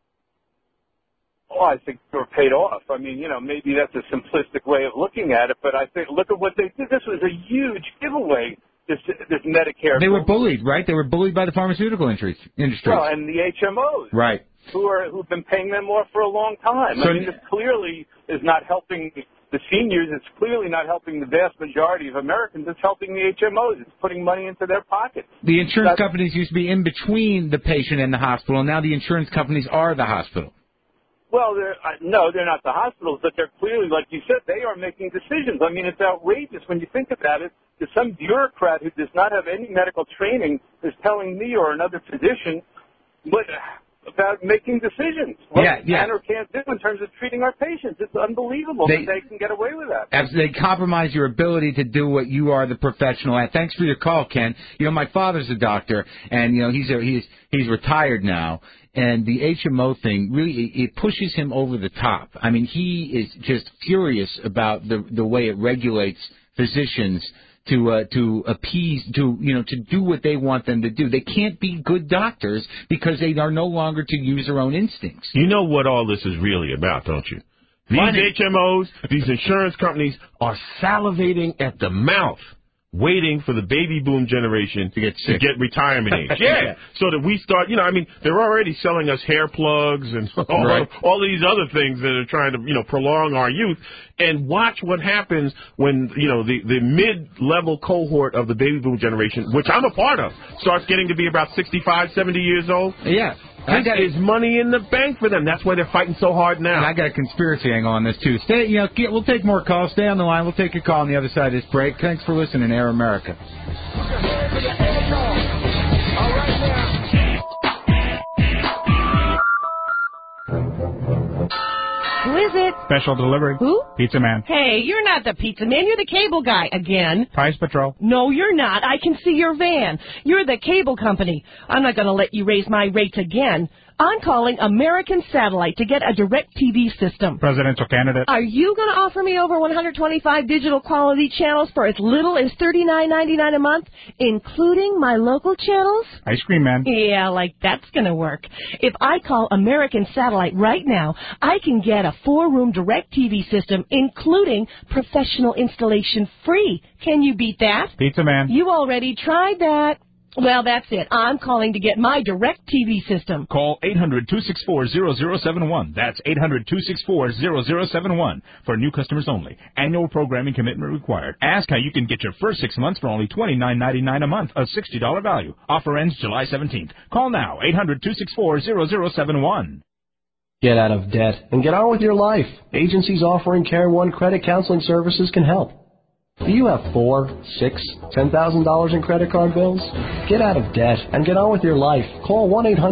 Oh, I think they were paid off. I mean, maybe that's a simplistic way of looking at it, but I think look at what they did. This was a huge giveaway. This Medicare. They were bullied, right? They were bullied by the pharmaceutical industry. Well, and the HMOs, right? Who've been paying them off for a long time. So, I mean, this clearly is not helping the seniors. It's clearly not helping the vast majority of Americans. It's helping the HMOs. It's putting money into their pockets. The insurance companies used to be in between the patient and the hospital, and now the insurance companies are the hospital. Well, they're not the hospitals, but they're clearly, like you said, they are making decisions. I mean, it's outrageous when you think about it. That some bureaucrat who does not have any medical training is telling me or another physician about making decisions. What can or can't do in terms of treating our patients. It's unbelievable that they can get away with that. They compromise your ability to do what you are the professional at. Thanks for your call, Ken. My father's a doctor, and he's retired now. And the HMO thing really it pushes him over the top. I mean, he is just furious about the way it regulates physicians to appease, to do what they want them to do. They can't be good doctors because they are no longer to use their own instincts. You know what all this is really about, don't you? These HMOs, these insurance companies are salivating at the mouth, waiting for the baby boom generation to get retirement age. Yeah. So that we start, they're already selling us hair plugs and all these other things that are trying to, prolong our youth. And watch what happens when, the mid-level cohort of the baby boom generation, which I'm a part of, starts getting to be about 65, 70 years old. Yeah. This is money in the bank for them. That's why they're fighting so hard now. And I got a conspiracy angle on this, too. We'll take more calls. Stay on the line. We'll take your call on the other side of this break. Thanks for listening, Air America. Who is it? Special delivery. Who? Pizza Man. Hey, you're not the pizza man. You're the cable guy again. Price Patrol. No, you're not. I can see your van. You're the cable company. I'm not going to let you raise my rates again. I'm calling American Satellite to get a direct TV system. Presidential candidate. Are you going to offer me over 125 digital quality channels for as little as $39.99 a month, including my local channels? Ice Cream Man. Yeah, that's going to work. If I call American Satellite right now, I can get a 4-room direct TV system, including professional installation free. Can you beat that? Pizza Man. You already tried that. Well, that's it. I'm calling to get my direct TV system. Call 800-264-0071. That's 800-264-0071 for new customers only. Annual programming commitment required. Ask how you can get your first 6 months for only $29.99 a month, a $60 value. Offer ends July 17th. Call now, 800-264-0071. Get out of debt and get on with your life. Agencies offering Care One credit counseling services can help. Do you have $4,000, $6,000, $10,000 in credit card bills? Get out of debt and get on with your life. Call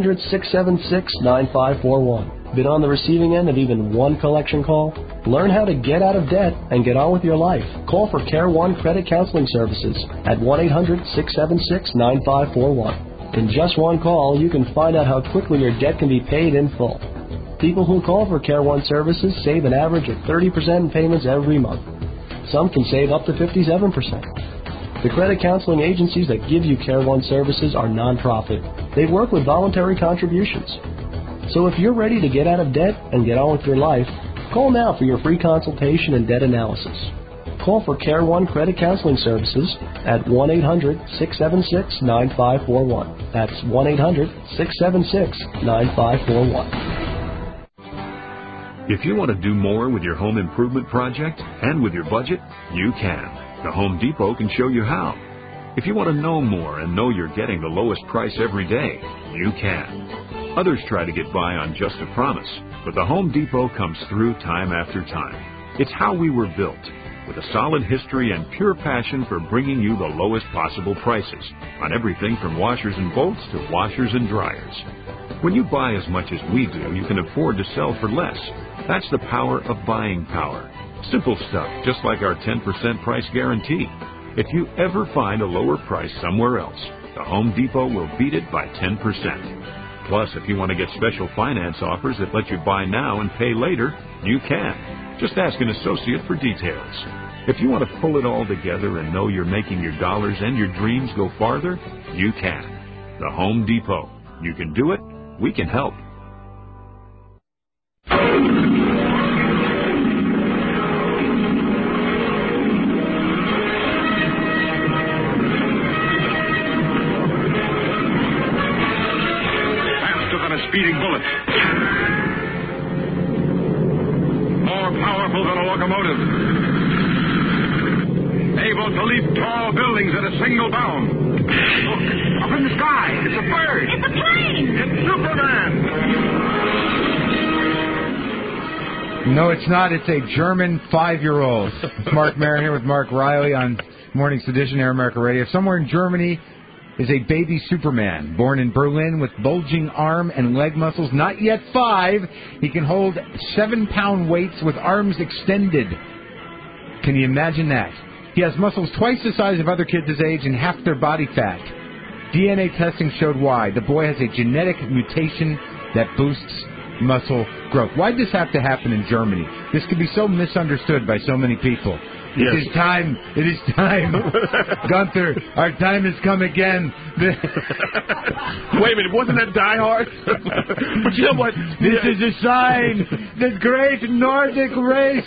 1-800-676-9541. Been on the receiving end of even one collection call? Learn how to get out of debt and get on with your life. Call for Care One credit counseling services at 1-800-676-9541. In just one call, you can find out how quickly your debt can be paid in full. People who call for Care One services save an average of 30% in payments every month. Some can save up to 57%. The credit counseling agencies that give you Care One services are nonprofit. They work with voluntary contributions. So if you're ready to get out of debt and get on with your life, call now for your free consultation and debt analysis. Call for Care One credit counseling services at 1-800-676-9541. That's 1-800-676-9541. If you want to do more with your home improvement project and with your budget, you can. The Home Depot can show you how. If you want to know more and know you're getting the lowest price every day, you can. Others try to get by on just a promise, but the Home Depot comes through time after time. It's how we were built, with a solid history and pure passion for bringing you the lowest possible prices on everything from washers and bolts to washers and dryers. When you buy as much as we do, you can afford to sell for less. That's the power of buying power. Simple stuff, just like our 10% price guarantee. If you ever find a lower price somewhere else, the Home Depot will beat it by 10%. Plus, if you want to get special finance offers that let you buy now and pay later, you can. Just ask an associate for details. If you want to pull it all together and know you're making your dollars and your dreams go farther, you can. The Home Depot. You can do it. We can help. Speeding bullet. More powerful than a locomotive. Able to leap tall buildings at a single bound. Look, up in the sky. It's a bird. It's a plane. It's Superman. No, it's not. It's a German 5-year-old. Mark Maron here with Mark Riley on Morning's edition of Air America Radio. Somewhere in Germany is a baby Superman, born in Berlin with bulging arm and leg muscles, not yet 5. He can hold 7-pound weights with arms extended. Can you imagine that? He has muscles twice the size of other kids his age and half their body fat. DNA testing showed why. The boy has a genetic mutation that boosts muscle growth. Why does this have to happen in Germany? This could be so misunderstood by so many people. Yes. It is time. It is time. Gunther, our time has come again. Wait a minute, wasn't that Die Hard? But you know what? This is a sign. The great Nordic race.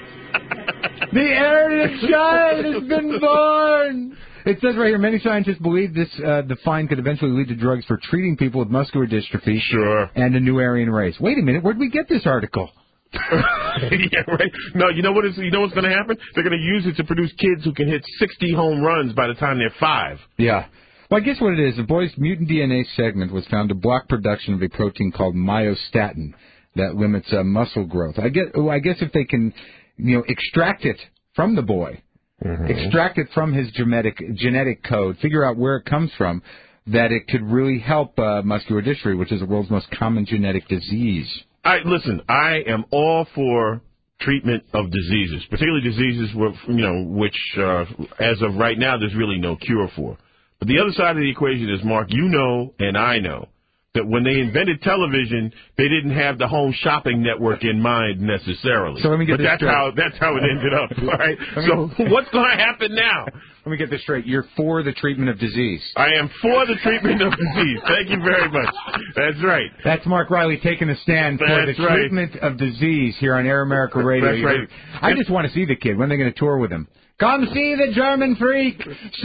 The Aryan child has been born. It says right here, many scientists believe this the find could eventually lead to drugs for treating people with muscular dystrophy and a new Aryan race. Wait a minute, where'd we get this article? Yeah, right. No, you know what's going to happen? They're going to use it to produce kids who can hit 60 home runs by the time they're 5. Yeah. Well, I guess what it is, the boy's mutant DNA segment was found to block production of a protein called myostatin that limits muscle growth. I guess if they can, extract it from the boy, extract it from his genetic code, figure out where it comes from, that it could really help muscular dystrophy, which is the world's most common genetic disease. Listen, I am all for treatment of diseases, particularly diseases which as of right now, there's really no cure for. But the other side of the equation is, Mark, you know and I know that when they invented television, they didn't have the home shopping network in mind necessarily. So let me get but that's how it ended up, all right? So what's going to happen now? Let me get this straight. You're for the treatment of disease. I am for the treatment of disease. Thank you very much. That's right. That's Mark Riley taking a stand for the treatment of disease here on Air America Radio. That's right. I just want to see the kid. When are they going to tour with him? Come see the German freak.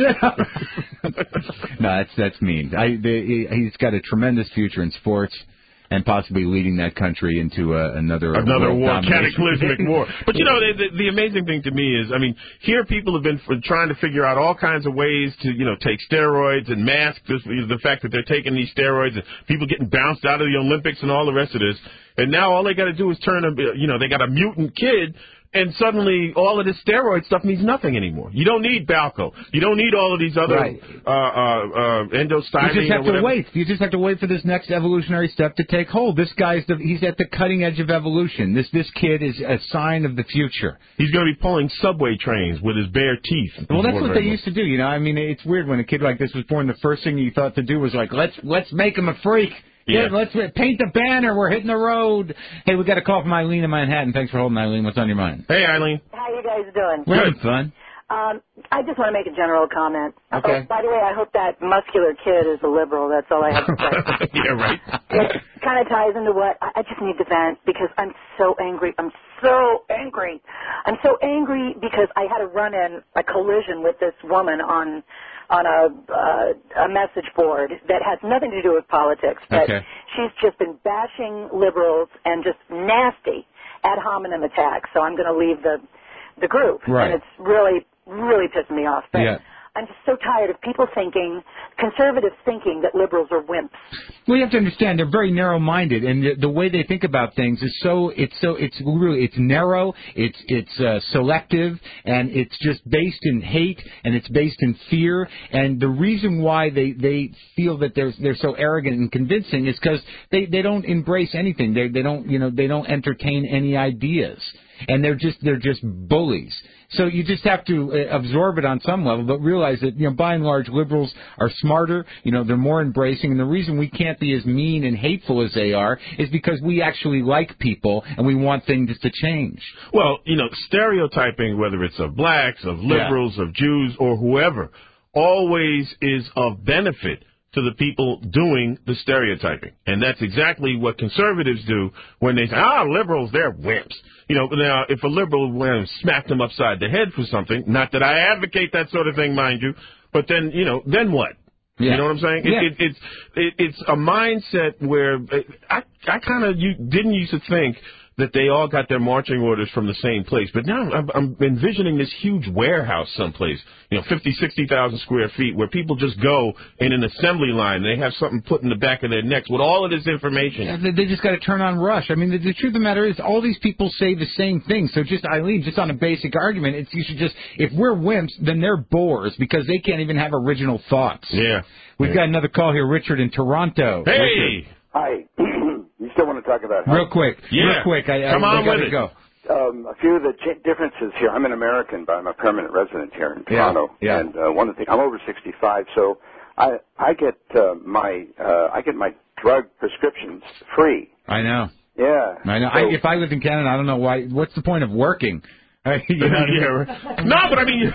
No, that's mean. He's got a tremendous future in sports and possibly leading that country into another war, cataclysmic war. But, the amazing thing to me is, here people have been trying to figure out all kinds of ways to, take steroids and mask the fact that they're taking these steroids and people getting bounced out of the Olympics and all the rest of this. And now all they got to do is they got a mutant kid. And suddenly, all of this steroid stuff means nothing anymore. You don't need Balco. You don't need all of these other endostymine. You just have to wait. You just have to wait for this next evolutionary step to take hold. This he's at the cutting edge of evolution. This kid is a sign of the future. He's going to be pulling subway trains with his bare teeth. Well, that's what they used to do. It's weird when a kid like this was born. The first thing you thought to do was let's make him a freak. Yeah. Let's paint the banner. We're hitting the road. Hey, we got a call from Eileen in Manhattan. Thanks for holding, Eileen. What's on your mind? Hey, Eileen. How you guys doing? We're having fun. I just want to make a general comment. Okay. Oh, by the way, I hope that muscular kid is a liberal. That's all I have to say. Yeah, right. It kind of ties into what I just need to vent because I'm so angry. I'm so angry because I had a collision with this woman on a message board that has nothing to do with politics. But she's just been bashing liberals and just nasty ad hominem attacks. So I'm going to leave the group. Right. And it's really pissing me off. But I'm just so tired of people conservatives thinking that liberals are wimps. Well, you have to understand they're very narrow-minded, and the way they think about things is it's narrow, it's selective, and it's just based in hate, and it's based in fear. And the reason why they feel that they're so arrogant and convincing is because they don't embrace anything. They don't entertain any ideas. And they're just bullies. So you just have to absorb it on some level, but realize that, by and large, liberals are smarter, they're more embracing, and the reason we can't be as mean and hateful as they are is because we actually like people and we want things to change. Well, stereotyping, whether it's of blacks, of liberals, of Jews, or whoever, always is of benefit to the people doing the stereotyping. And that's exactly what conservatives do when they say, liberals, they're wimps. Now, if a liberal smacked them upside the head for something, not that I advocate that sort of thing, mind you, but then, then what? Yeah. You know what I'm saying? Yeah. It's a mindset where I kind of didn't used to think that they all got their marching orders from the same place. But now I'm envisioning this huge warehouse someplace, 50, 60,000 square feet, where people just go in an assembly line. And they have something put in the back of their necks with all of this information. Yeah, they just got to turn on Rush. I mean, the truth of the matter is all these people say the same thing. So Eileen, just on a basic argument, if we're wimps, then they're bores because they can't even have original thoughts. Yeah. We've got another call here, Richard in Toronto. Hey! Richard. Hi. You still want to talk about real quick? Yeah. Real quick. Come on with it. Go. A few of the differences here. I'm an American, but I'm a permanent resident here in Toronto. Yeah. And one of the things, I'm over 65, so I get my drug prescriptions free. I know. Yeah. I know. So, if I lived in Canada, I don't know why. What's the point of working? No, but I mean,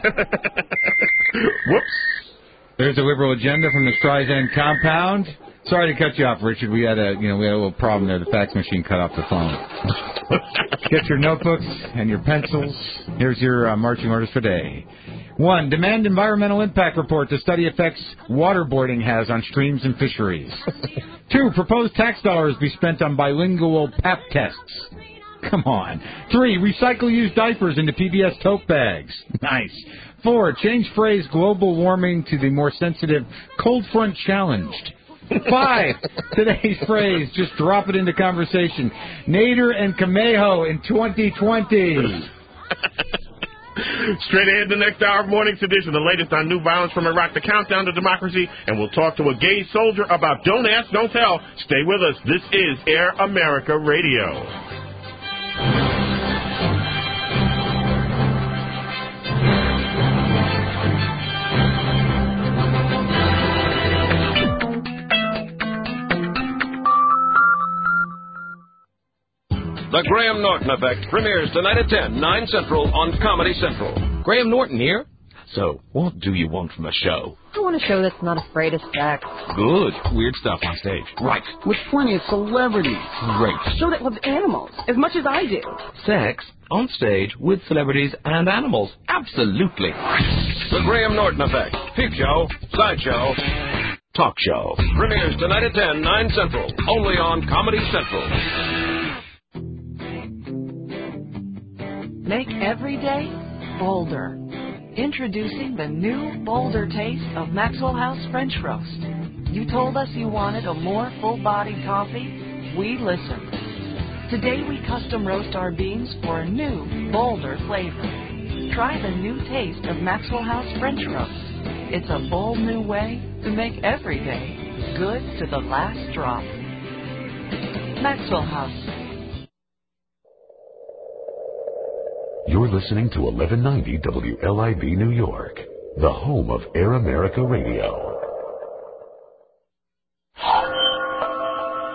whoops. There's a liberal agenda from the Streisand compound. Sorry to cut you off, Richard. We had a little problem there. The fax machine cut off the phone. Get your notebooks and your pencils. Here's your marching orders for today. 1. Demand environmental impact report to study effects waterboarding has on streams and fisheries. 2. Proposed tax dollars be spent on bilingual pap tests. Come on. 3. Recycle used diapers into PBS tote bags. Nice. 4. Change phrase global warming to the more sensitive cold front challenged. 5. Today's phrase, just drop it into conversation. Nader and Camejo in 2020. Straight ahead, the next hour of Morning's Edition, the latest on new violence from Iraq, the countdown to democracy, and we'll talk to a gay soldier about Don't Ask, Don't Tell. Stay with us. This is Air America Radio. The Graham Norton Effect premieres tonight at 10, 9 Central on Comedy Central. Graham Norton here. So, what do you want from a show? I want a show that's not afraid of sex. Good. Weird stuff on stage. Right. With plenty of celebrities. Great. A show that loves animals as much as I do. Sex on stage with celebrities and animals. Absolutely. The Graham Norton Effect. Peep show, sideshow, talk show. Premieres tonight at 10, 9 Central. Only on Comedy Central. Make every day bolder. Introducing the new bolder taste of Maxwell House French Roast. You told us you wanted a more full-bodied coffee. We listened. Today we custom roast our beans for a new, bolder flavor. Try the new taste of Maxwell House French Roast. It's a bold new way to make every day good to the last drop. Maxwell House. You're listening to 1190 WLIB New York, the home of Air America Radio.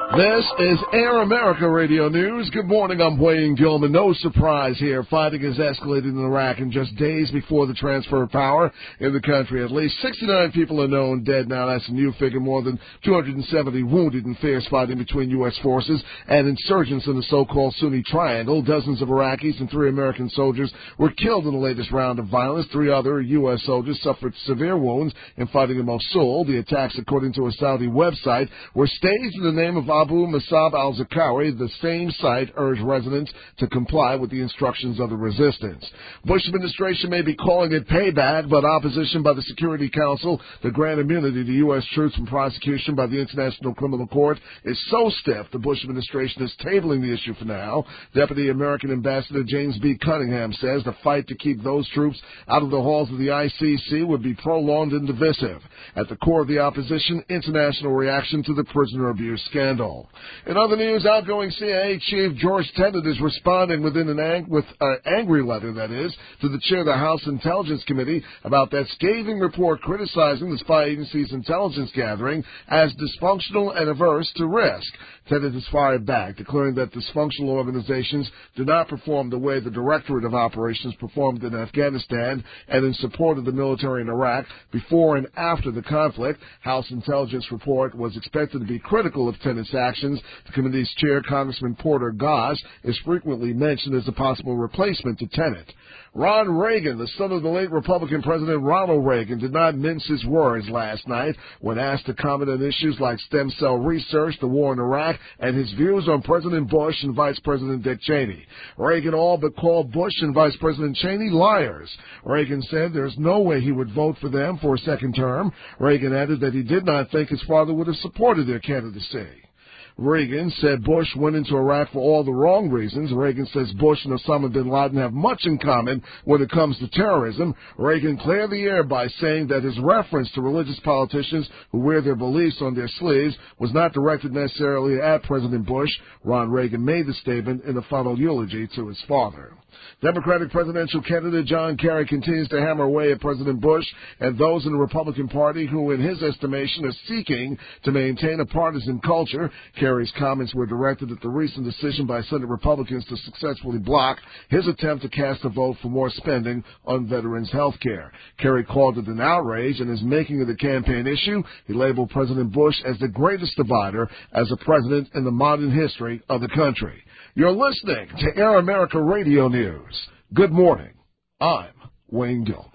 This is Air America Radio News. Good morning, I'm Wayne Gilman. No surprise here. Fighting has escalated in Iraq in just days before the transfer of power in the country. At least 69 people are known dead now. That's a new figure. More than 270 wounded in fierce fighting between U.S. forces and insurgents in the so-called Sunni Triangle. Dozens of Iraqis and 3 American soldiers were killed in the latest round of violence. 3 other U.S. soldiers suffered severe wounds in fighting in Mosul. The attacks, according to a Saudi website, were staged in the name of Abu Musab al-Zarqawi. The same site urged residents to comply with the instructions of the resistance. Bush administration may be calling it payback, but opposition by the Security Council to grant immunity to U.S. troops from prosecution by the International Criminal Court is so stiff the Bush administration is tabling the issue for now. Deputy American Ambassador James B. Cunningham says the fight to keep those troops out of the halls of the ICC would be prolonged and divisive. At the core of the opposition, international reaction to the prisoner abuse scandal. In other news, outgoing CIA Chief George Tenet is responding with an angry letter, that is, to the chair of the House Intelligence Committee about that scathing report criticizing the spy agency's intelligence gathering as dysfunctional and averse to risk. Tenet has fired back, declaring that dysfunctional organizations do not perform the way the Directorate of Operations performed in Afghanistan and in support of the military in Iraq before and after the conflict. House Intelligence report was expected to be critical of Tenet's actions. The committee's chair, Congressman Porter Goss, is frequently mentioned as a possible replacement to Tenet. Ron Reagan, the son of the late Republican President Ronald Reagan, did not mince his words last night when asked to comment on issues like stem cell research, the war in Iraq, and his views on President Bush and Vice President Dick Cheney. Reagan all but called Bush and Vice President Cheney liars. Reagan said there's no way he would vote for them for a second term. Reagan added that he did not think his father would have supported their candidacy. Reagan said Bush went into Iraq for all the wrong reasons. Reagan says Bush and Osama bin Laden have much in common when it comes to terrorism. Reagan cleared the air by saying that his reference to religious politicians who wear their beliefs on their sleeves was not directed necessarily at President Bush. Ron Reagan made the statement in a final eulogy to his father. Democratic presidential candidate John Kerry continues to hammer away at President Bush and those in the Republican Party who, in his estimation, are seeking to maintain a partisan culture. Kerry's comments were directed at the recent decision by Senate Republicans to successfully block his attempt to cast a vote for more spending on veterans' health care. Kerry called it an outrage and is making it a campaign issue. He labeled President Bush as the greatest divider as a president in the modern history of the country. You're listening to Air America Radio News. Good morning. I'm Wayne Gilman.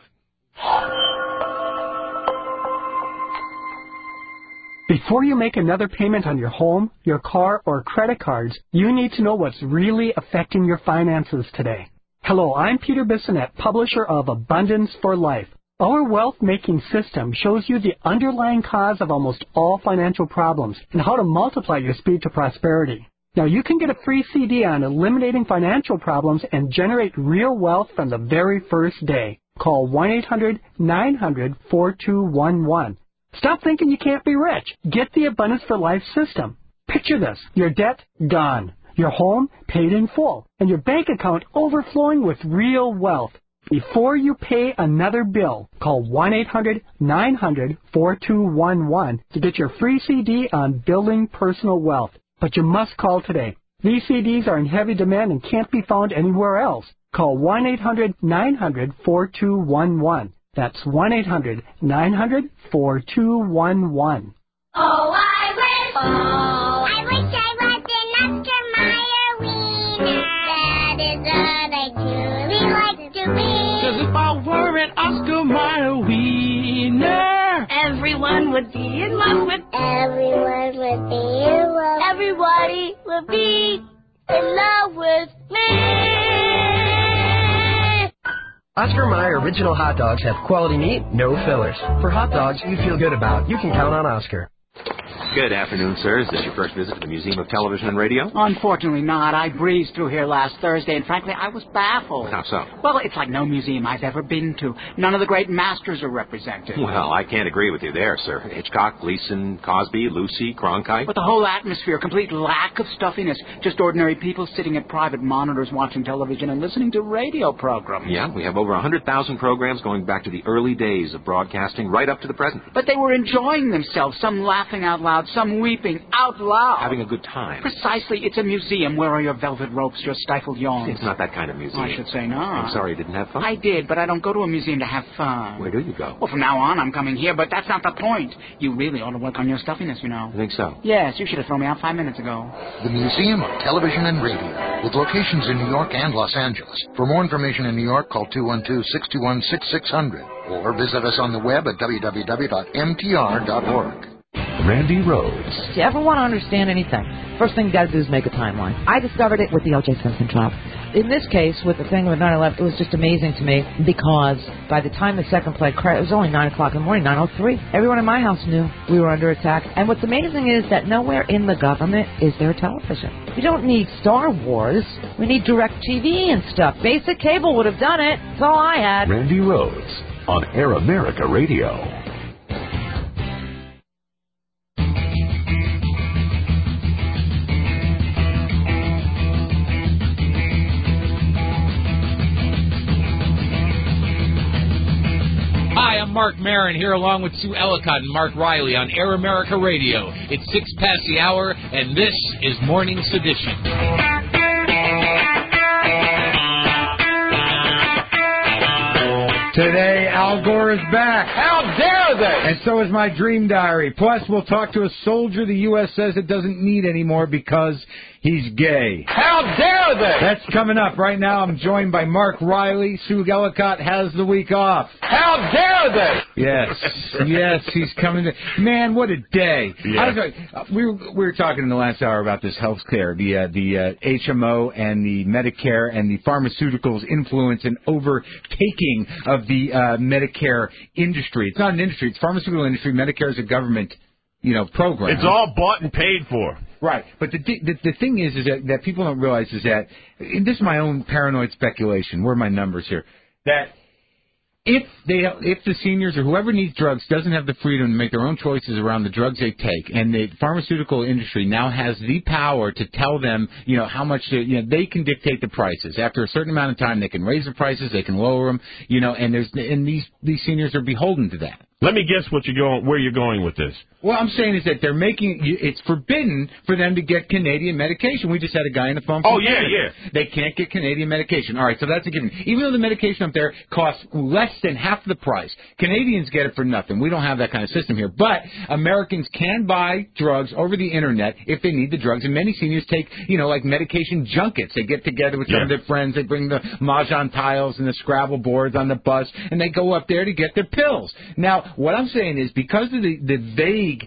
Before you make another payment on your home, your car, or credit cards, you need to know what's really affecting your finances today. Hello, I'm Peter Bissonette, publisher of Abundance for Life. Our wealth-making system shows you the underlying cause of almost all financial problems and how to multiply your speed to prosperity. Now, you can get a free CD on eliminating financial problems and generate real wealth from the very first day. Call 1-800-900-4211. Stop thinking you can't be rich. Get the Abundance for Life system. Picture this. Your debt gone. Your home paid in full. And your bank account overflowing with real wealth. Before you pay another bill, call 1-800-900-4211 to get your free CD on building personal wealth. But you must call today. These CDs are in heavy demand and can't be found anywhere else. Call 1-800-900-4211. That's 1-800-900-4211. Oh, I wish I was an Oscar Mayer wiener. That is what I truly like to be. 'Cause if I were an Oscar Mayer wiener, everyone would be in love with. Everyone would be in love. Everybody would be in love with me. Oscar Mayer Original Hot Dogs have quality meat, no fillers. For hot dogs you feel good about, you can count on Oscar. Good afternoon, sir. Is this your first visit to the Museum of Television and Radio? Unfortunately not. I breezed through here last Thursday, and frankly, I was baffled. How so? Well, it's like no museum I've ever been to. None of the great masters are represented. Well, I can't agree with you there, sir. Hitchcock, Gleason, Cosby, Lucy, Cronkite. But the whole atmosphere, complete lack of stuffiness. Just ordinary people sitting at private monitors watching television and listening to radio programs. Yeah, we have over 100,000 programs going back to the early days of broadcasting right up to the present. But they were enjoying themselves, some laughing out loud, out, some weeping out loud. Having a good time. Precisely. It's a museum. Where are your velvet ropes, your stifled yawns? It's not that kind of museum. I should say not. I'm sorry you didn't have fun. I did, but I don't go to a museum to have fun. Where do you go? Well, from now on, I'm coming here, but that's not the point. You really ought to work on your stuffiness, you know. You think so? Yes, you should have thrown me out 5 minutes ago. The Museum of Television and Radio, with locations in New York and Los Angeles. For more information in New York, call 212-621-6600 or visit us on the web at www.mtr.org. Randy Rhodes. If you ever want to understand anything, first thing you got to do is make a timeline. I discovered it with the O.J. Simpson trial. In this case, with the thing with 9/11, it was just amazing to me because by the time the second plane crashed, it was only 9 o'clock in the morning, 9:03. Everyone in my house knew we were under attack. And what's amazing is that nowhere in the government is there television. We don't need Star Wars. We need direct TV and stuff. Basic cable would have done it. That's all I had. Randy Rhodes on Air America Radio. Hi, I'm Mark Maron here along with Sue Ellicott and Mark Riley on Air America Radio. It's 6 past the hour, and this is Morning Sedition. Today, Al Gore is back. How dare they? And so is my dream diary. Plus, we'll talk to a soldier the U.S. says it doesn't need anymore because he's gay. How dare they? That's coming up. Right now, I'm joined by Mark Riley. Sue Ellicott has the week off. How dare they? Yes, he's coming. Man, what a day. Yeah. We were talking in the last hour about this health care, the HMO and the Medicare and the pharmaceuticals influence and overtaking of the Medicare industry. It's not an industry. It's pharmaceutical industry. Medicare is a government, program. It's all bought and paid for. Right. But the thing is that people don't realize is that, and this is my own paranoid speculation. Where are my numbers here? That if the seniors or whoever needs drugs doesn't have the freedom to make their own choices around the drugs they take, and the pharmaceutical industry now has the power to tell them, how much they can dictate the prices. After a certain amount of time, they can raise the prices, they can lower them, and these seniors are beholden to that. Let me guess where you're going with this. What I'm saying is that they're it's forbidden for them to get Canadian medication. We just had a guy on the phone from Canada. Yeah. They can't get Canadian medication. All right, so that's a given. Even though the medication up there costs less than half the price, Canadians get it for nothing. We don't have that kind of system here. But Americans can buy drugs over the Internet if they need the drugs. And many seniors take, like medication junkets. They get together with some of their friends. They bring the Mahjong tiles and the Scrabble boards on the bus, and they go up there to get their pills. Now, what I'm saying is because of the vague,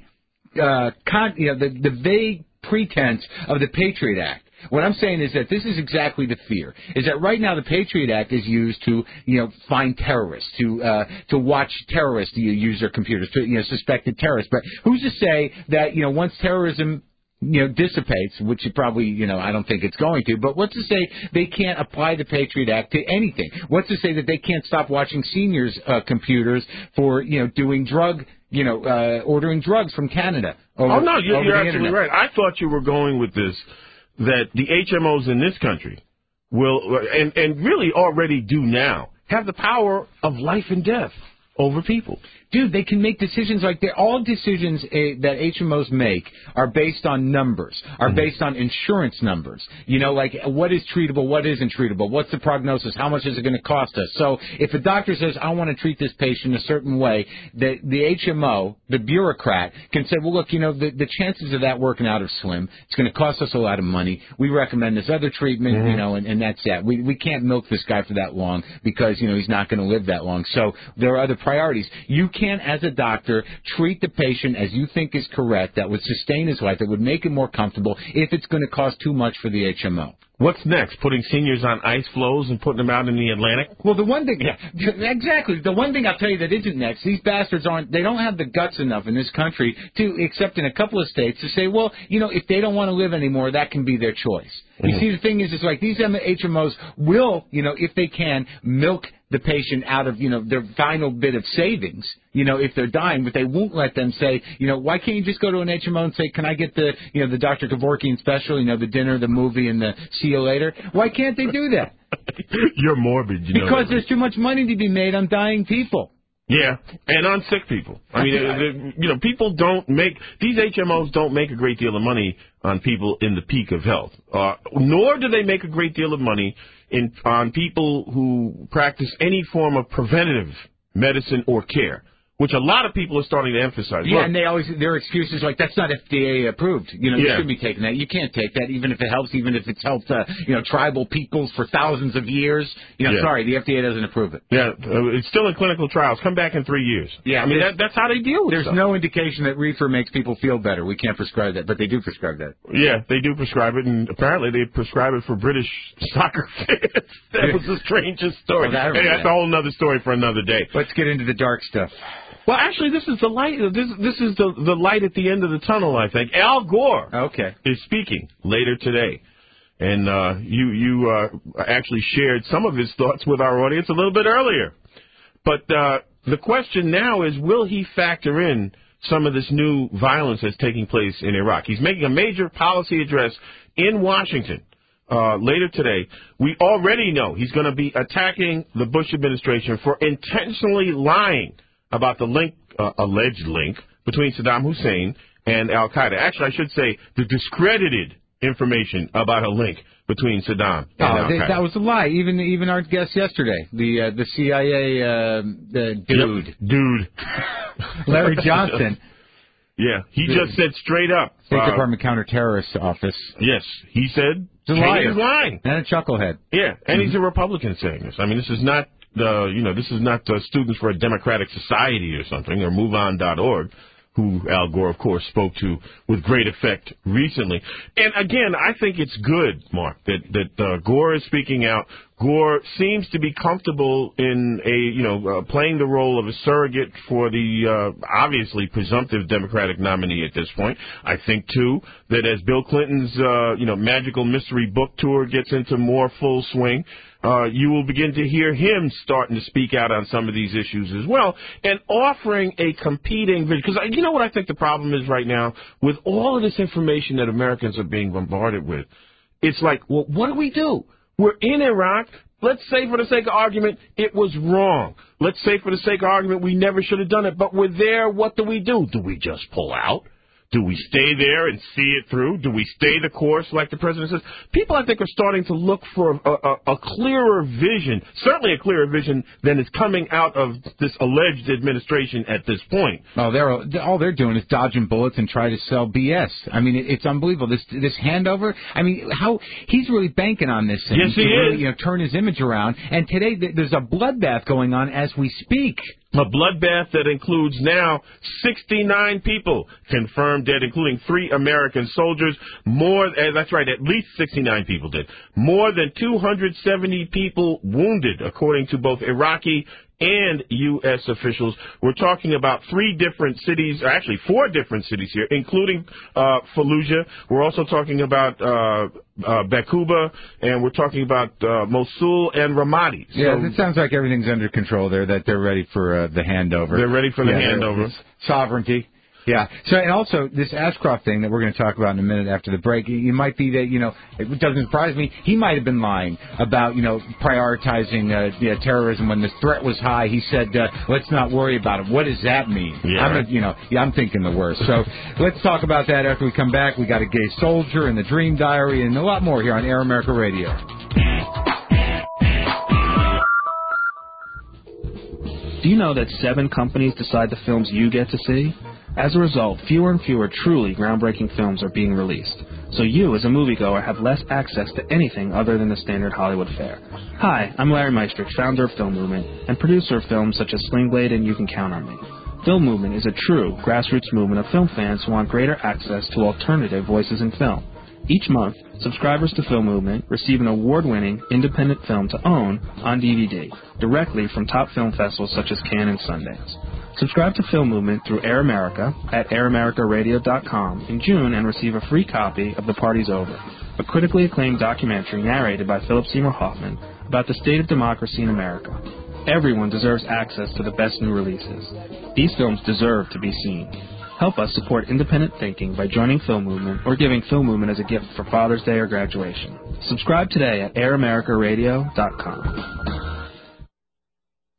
the vague pretense of the Patriot Act, what I'm saying is that this is exactly the fear. Is that right now the Patriot Act is used to, find terrorists, to watch terrorists use their computers, to suspected terrorists. But who's to say that once terrorism dissipates, which it probably, I don't think it's going to, but what's to say they can't apply the Patriot Act to anything? What's to say that they can't stop watching seniors' computers for, doing ordering drugs from Canada? You're absolutely right. I thought you were going with this, that the HMOs in this country will, and really already do now, have the power of life and death over people. Dude, they can make decisions all decisions that HMOs make are based on numbers, are based on insurance numbers. Like what is treatable, what isn't treatable, what's the prognosis, how much is it going to cost us? So if a doctor says, I want to treat this patient a certain way, the HMO, the bureaucrat, can say, well, look, the chances of that working out are slim. It's going to cost us a lot of money. We recommend this other treatment, and that's that. We can't milk this guy for that long because, he's not going to live that long. So there are other priorities. You can, as a doctor, treat the patient as you think is correct, that would sustain his life, that would make him more comfortable if it's going to cost too much for the HMO. What's next? Putting seniors on ice floes and putting them out in the Atlantic? Well, the one thing, exactly. The one thing I'll tell you that isn't next, these bastards they don't have the guts enough in this country to, except in a couple of states, to say, well, if they don't want to live anymore, that can be their choice. You see, the thing is, it's like these HMOs will, if they can, milk the patient out of, their final bit of savings, if they're dying, but they won't let them say, why can't you just go to an HMO and say, can I get the, the Dr. Kevorkian special, the dinner, the movie, and the see you later? Why can't they do that? You're morbid, Because there's too much money to be made on dying people. Yeah, and on sick people. I mean, people don't make, these HMOs don't make a great deal of money on people in the peak of health, nor do they make a great deal of money on people who practice any form of preventative medicine or care, which a lot of people are starting to emphasize. Yeah, Look, and their excuses like, that's not FDA approved. You shouldn't be taking that. You can't take that, even if it helps, even if it's helped, tribal peoples for thousands of years. Sorry, the FDA doesn't approve it. Yeah, it's still in clinical trials. Come back in 3 years. Yeah, I mean, that's how they deal with it. There's no indication that reefer makes people feel better. We can't prescribe that, but they do prescribe that. Yeah, they do prescribe it, and apparently they prescribe it for British soccer fans. That was the strangest story. Well, that's a whole other story for another day. Let's get into the dark stuff. Well, actually, this is the light. This is the light at the end of the tunnel, I think. Al Gore is speaking later today. And you actually shared some of his thoughts with our audience a little bit earlier. But the question now is, will he factor in some of this new violence that's taking place in Iraq? He's making a major policy address in Washington later today. We already know he's going to be attacking the Bush administration for intentionally lying about the alleged link between Saddam Hussein and al-Qaeda. Actually, I should say the discredited information about a link between Saddam and al-Qaeda. That was a lie. Even our guest yesterday, the CIA dude, Larry Johnson. Yeah, he just said straight up. State Department Counterterrorist Office. Yes, he said he's lying. And a chucklehead. Yeah, and he's a Republican saying this. I mean, this is not Students for a Democratic Society or something, or MoveOn.org, who Al Gore, of course, spoke to with great effect recently. And again, I think it's good, Mark, that Gore is speaking out. Gore seems to be comfortable in playing the role of a surrogate for the obviously presumptive Democratic nominee at this point. I think too that as Bill Clinton's magical mystery book tour gets into more full swing, you will begin to hear him starting to speak out on some of these issues as well, and offering a competing vision. Because you know what I think the problem is right now with all of this information that Americans are being bombarded with. It's like, well, what do? We're in Iraq. Let's say for the sake of argument, it was wrong. Let's say for the sake of argument, we never should have done it. But we're there. What do? Do we just pull out? Do we stay there and see it through? Do we stay the course like the president says? People, I think, are starting to look for a clearer vision, certainly a clearer vision than is coming out of this alleged administration at this point. Oh, all they're doing is dodging bullets and try to sell BS. I mean, it's unbelievable. This handover, I mean, how he's really banking on this thing. Yes, he is. Really, turn his image around. And today there's a bloodbath going on as we speak. A bloodbath that includes now 69 people confirmed dead, including 3 American soldiers. That's right, at least 69 people dead. More than 270 people wounded, according to both Iraqi and U.S. officials. We're talking about 3 different cities, or actually 4 different cities here, including Fallujah. We're also talking about Baquba, and we're talking about Mosul and Ramadi. So, yeah, it sounds like everything's under control there, that they're ready for the handover. They're ready for the handover. Sovereignty. Yeah. So, and also this Ashcroft thing that we're going to talk about in a minute after the break. It might be that it doesn't surprise me. He might have been lying about prioritizing terrorism when the threat was high. He said, "Let's not worry about it." What does that mean? Yeah. I'm thinking the worst. So let's talk about that after we come back. We got a gay soldier and the Dream Diary and a lot more here on Air America Radio. Do you know that 7 companies decide the films you get to see? As a result, fewer and fewer truly groundbreaking films are being released. So you, as a moviegoer, have less access to anything other than the standard Hollywood fare. Hi, I'm Larry Meistrich, founder of Film Movement, and producer of films such as Sling Blade and You Can Count on Me. Film Movement is a true grassroots movement of film fans who want greater access to alternative voices in film. Each month, subscribers to Film Movement receive an award-winning independent film to own on DVD, directly from top film festivals such as Cannes and Sundance. Subscribe to Film Movement through Air America at AirAmericaRadio.com in June and receive a free copy of The Party's Over, a critically acclaimed documentary narrated by Philip Seymour Hoffman about the state of democracy in America. Everyone deserves access to the best new releases. These films deserve to be seen. Help us support independent thinking by joining Film Movement or giving Film Movement as a gift for Father's Day or graduation. Subscribe today at AirAmericaRadio.com.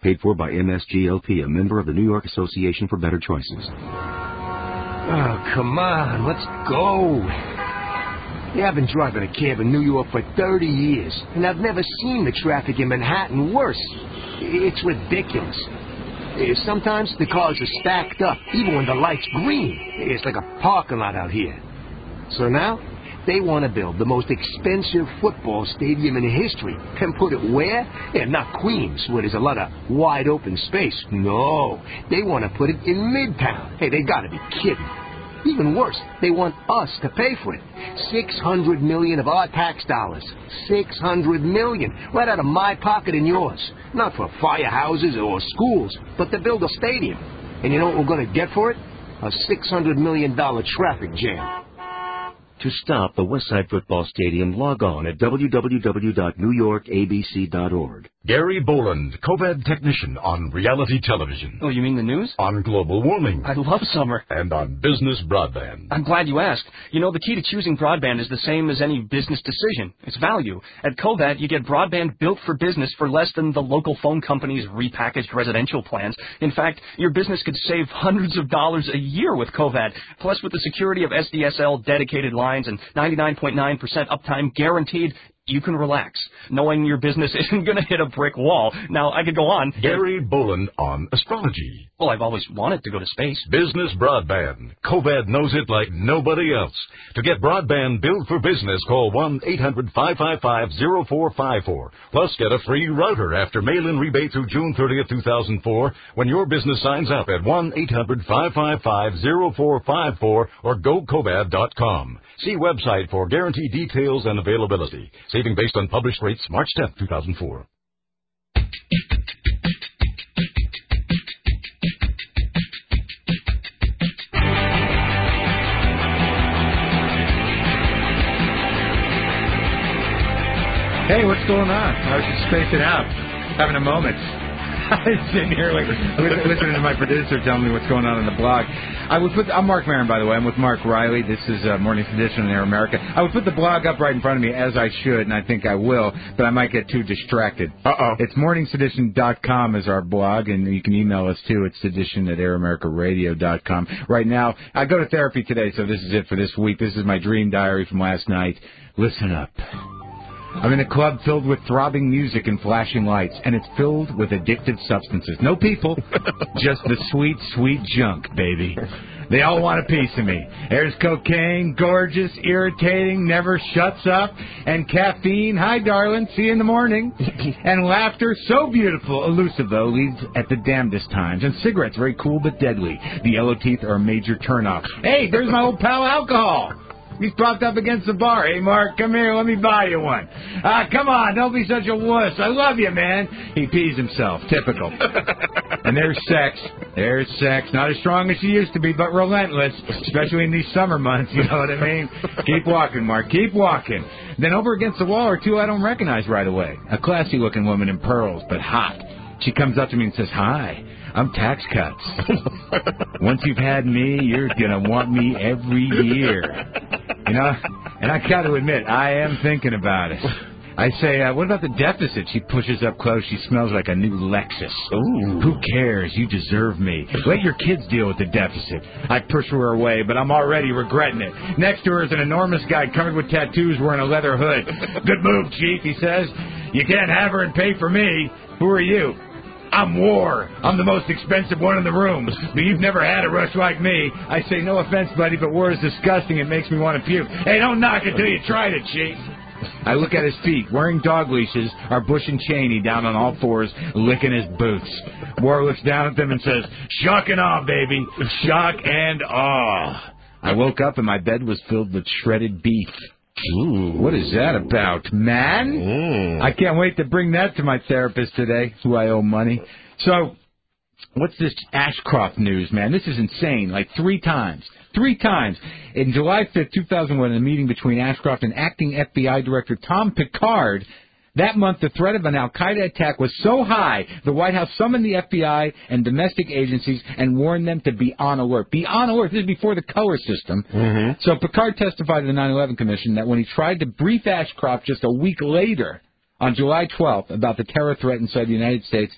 Paid for by MSGLP, a member of the New York Association for Better Choices. Oh, come on, let's go. Yeah, I've been driving a cab in New York for 30 years, and I've never seen the traffic in Manhattan worse. It's ridiculous. Sometimes the cars are stacked up, even when the light's green. It's like a parking lot out here. So now, they want to build the most expensive football stadium in history. And put it where? Yeah, not Queens, where there's a lot of wide open space. No, they want to put it in Midtown. Hey, they gotta be kidding. Even worse, they want us to pay for it. $600 million of our tax dollars. $600 million. Right out of my pocket and yours. Not for firehouses or schools, but to build a stadium. And you know what we're going to get for it? A $600 million traffic jam. To stop the Westside Football Stadium, log on at www.newyorkabc.org. Gary Boland, COVID technician on reality television. Oh, you mean the news? On global warming. I love summer. And on business broadband. I'm glad you asked. You know, the key to choosing broadband is the same as any business decision. It's value. At Covat, you get broadband built for business for less than the local phone company's repackaged residential plans. In fact, your business could save hundreds of dollars a year with Covat. Plus, with the security of SDSL dedicated lines and 99.9% uptime guaranteed, you can relax, knowing your business isn't going to hit a brick wall. Now, I could go on. Gary Boland on astrology. Well, I've always wanted to go to space. Business broadband. Covad knows it like nobody else. To get broadband built for business, call 1-800-555-0454. Plus, get a free router after mail-in rebate through June 30th, 2004 when your business signs up at 1-800-555-0454 or gocovad.com. See website for guarantee details and availability. Saving based on published rates March 10th, 2004. Hey, what's going on? I was just spacing out, having a moment. I was sitting here like listening to my producer tell me what's going on the blog. I'm Mark Maron, by the way. I'm with Mark Riley. This is Morning's Edition on Air America. I would put the blog up right in front of me, as I should, and I think I will, but I might get too distracted. It's morningsedition.com is our blog, and you can email us, too. It's edition@airamerica.radio.com. Right now, I go to therapy today, so this is it for this week. This is my dream diary from last night. Listen up. I'm in a club filled with throbbing music and flashing lights, and it's filled with addictive substances. No people, just the sweet, sweet junk, baby. They all want a piece of me. There's cocaine, gorgeous, irritating, never shuts up, and caffeine, hi, darling, see you in the morning, and laughter, so beautiful, elusive, though, leads at the damnedest times, and cigarettes, very cool but deadly. The yellow teeth are a major turnoff. Hey, there's my old pal Alcohol. He's propped up against the bar. Hey, Mark, come here. Let me buy you one. Come on. Don't be such a wuss. I love you, man. He pees himself. Typical. And there's sex. There's sex. Not as strong as she used to be, but relentless, especially in these summer months. You know what I mean? Keep walking, Mark. Keep walking. Then over against the wall are two I don't recognize right away. A classy-looking woman in pearls, but hot. She comes up to me and says, hi. I'm Tax Cuts. Once you've had me, you're going to want me every year. You know, and I got to admit, I am thinking about it. I say, what about the deficit? She pushes up close. She smells like a new Lexus. Ooh. Who cares? You deserve me. Let your kids deal with the deficit. I push her away, but I'm already regretting it. Next to her is an enormous guy covered with tattoos wearing a leather hood. Good move, Chief, he says. You can't have her and pay for me. Who are you? I'm War. I'm the most expensive one in the room. But you've never had a rush like me. I say, no offense, buddy, but War is disgusting. It makes me want to puke. Hey, don't knock it till you tried it, Chief. I look at his feet. Wearing dog leashes are Bush and Cheney down on all fours, licking his boots. War looks down at them and says, shock and awe, baby. Shock and awe. I woke up and my bed was filled with shredded beef. Ooh, what is that about, man? I can't wait to bring that to my therapist today, who I owe money. So, what's this Ashcroft news, man? This is insane. Like 3 times. 3 times. In July 5th, 2001, in a meeting between Ashcroft and acting FBI Director Tom Pickard, that month, the threat of an al-Qaeda attack was so high, the White House summoned the FBI and domestic agencies and warned them to be on alert. Be on alert. This is before the color system. Mm-hmm. So Pickard testified to the 9/11 Commission that when he tried to brief Ashcroft just a week later, on July 12th, about the terror threat inside the United States,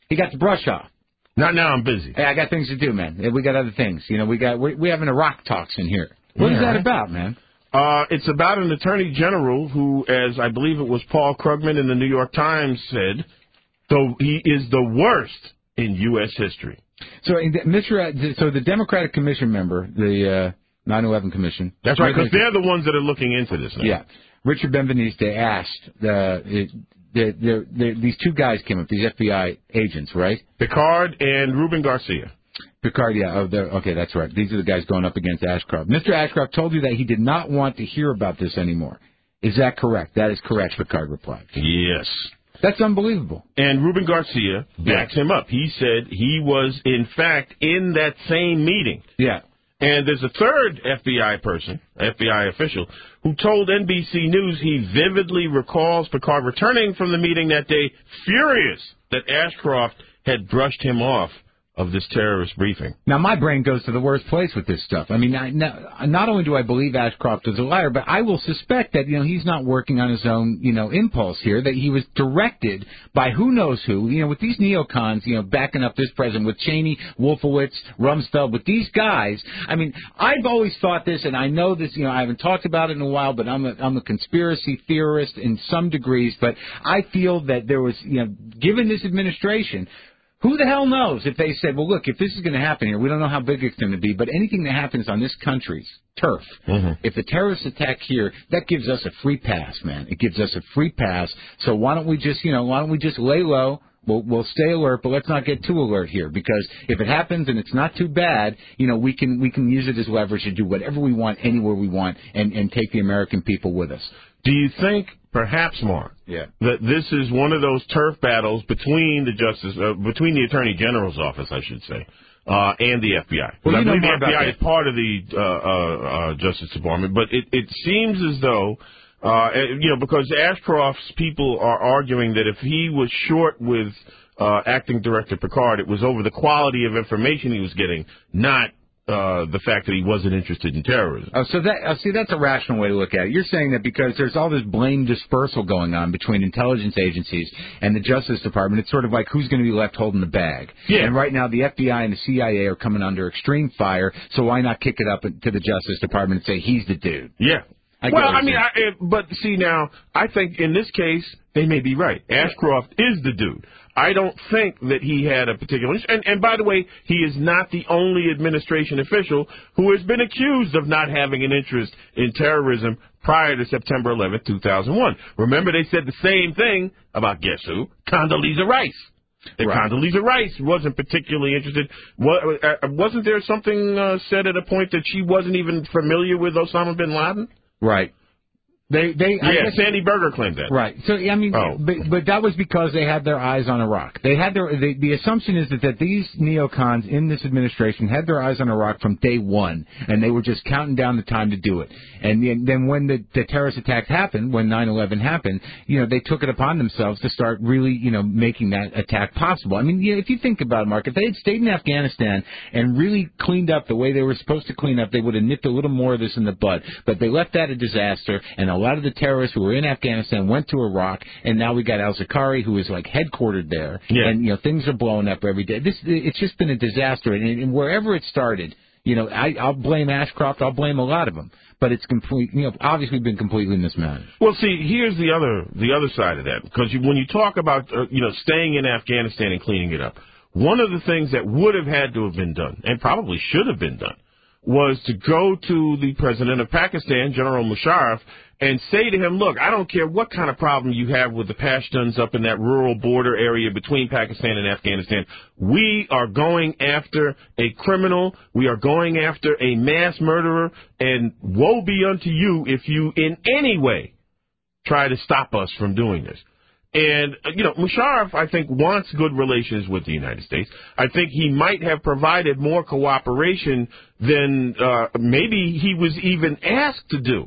He got the brush off. Not now. I'm busy. Hey, I got things to do, man. We got other things. You know, we having Iraq talks in here. What is that about, man? It's about an attorney general who, as I believe it was Paul Krugman in the New York Times said, so he is the worst in U.S. history. So, the Democratic Commission member, the 9/11 Commission. That's right, because they're the ones that are looking into this now. Yeah. Richard Benveniste asked these two guys came up, these FBI agents, right? Picard and Ruben Garcia. Picard, yeah. Okay, that's right. These are the guys going up against Ashcroft. Mr. Ashcroft told you that he did not want to hear about this anymore. Is that correct? That is correct, Picard replied. Yes. That's unbelievable. And Ruben Garcia backs him up. He said he was, in fact, in that same meeting. Yeah. And there's a third FBI official, who told NBC News he vividly recalls Picard returning from the meeting that day, furious that Ashcroft had brushed him off of this terrorist briefing. Now, my brain goes to the worst place with this stuff. I mean, not only do I believe Ashcroft is a liar, but I will suspect that, he's not working on his own, impulse here, that he was directed by who knows who, with these neocons, backing up this president with Cheney, Wolfowitz, Rumsfeld, with these guys. I mean, I've always thought this, and I know this, I haven't talked about it in a while, but I'm a conspiracy theorist in some degrees, but I feel that there was, given this administration, who the hell knows if they said, well, look, if this is going to happen here, we don't know how big it's going to be, but anything that happens on this country's turf, if the terrorists attack here, that gives us a free pass, man. It gives us a free pass. So why don't we just lay low? We'll stay alert, but let's not get too alert here, because if it happens and it's not too bad, we can use it as leverage to do whatever we want, anywhere we want, and take the American people with us. Do you think, perhaps, Mark, that this is one of those turf battles between between the Attorney General's office, I should say, and the FBI? Well, I believe the FBI is part of the Justice Department, but it seems as though, because Ashcroft's people are arguing that if he was short with Acting Director Picard, it was over the quality of information he was getting, not the fact that he wasn't interested in terrorism. That's a rational way to look at it. You're saying that because there's all this blame dispersal going on between intelligence agencies and the Justice Department, it's sort of like who's going to be left holding the bag. Yeah. And right now the FBI and the CIA are coming under extreme fire, so why not kick it up to the Justice Department and say he's the dude? Yeah. But see now, I think in this case, they may be right. Ashcroft is the dude. I don't think that he had a particular interest. And by the way, he is not the only administration official who has been accused of not having an interest in terrorism prior to September 11th, 2001. Remember, they said the same thing about, guess who? Condoleezza Rice. Condoleezza Rice wasn't particularly interested. Wasn't there something said at a point that she wasn't even familiar with Osama bin Laden? Right. Sandy Berger claimed that. Right. So I mean, but that was because they had their eyes on Iraq. They had the assumption is that these neocons in this administration had their eyes on Iraq from day one, and they were just counting down the time to do it. And then when the terrorist attacks happened, when 9/11 happened, they took it upon themselves to start really, making that attack possible. I mean, if you think about it, Mark, if they had stayed in Afghanistan and really cleaned up the way they were supposed to clean up, they would have nipped a little more of this in the bud. But they left that a disaster, and a lot of the terrorists who were in Afghanistan went to Iraq, and now we got al-Zakari, who is like headquartered there, and things are blowing up every day. It's just been a disaster, and wherever it started, I'll blame Ashcroft, I'll blame a lot of them, but it's obviously been completely mismanaged. Well, see, here's the other side of that, because when you talk about staying in Afghanistan and cleaning it up, one of the things that would have had to have been done, and probably should have been done, was to go to the president of Pakistan, General Musharraf, and say to him, look, I don't care what kind of problem you have with the Pashtuns up in that rural border area between Pakistan and Afghanistan. We are going after a criminal. We are going after a mass murderer. And woe be unto you if you in any way try to stop us from doing this. And, Musharraf, I think, wants good relations with the United States. I think he might have provided more cooperation than maybe he was even asked to do.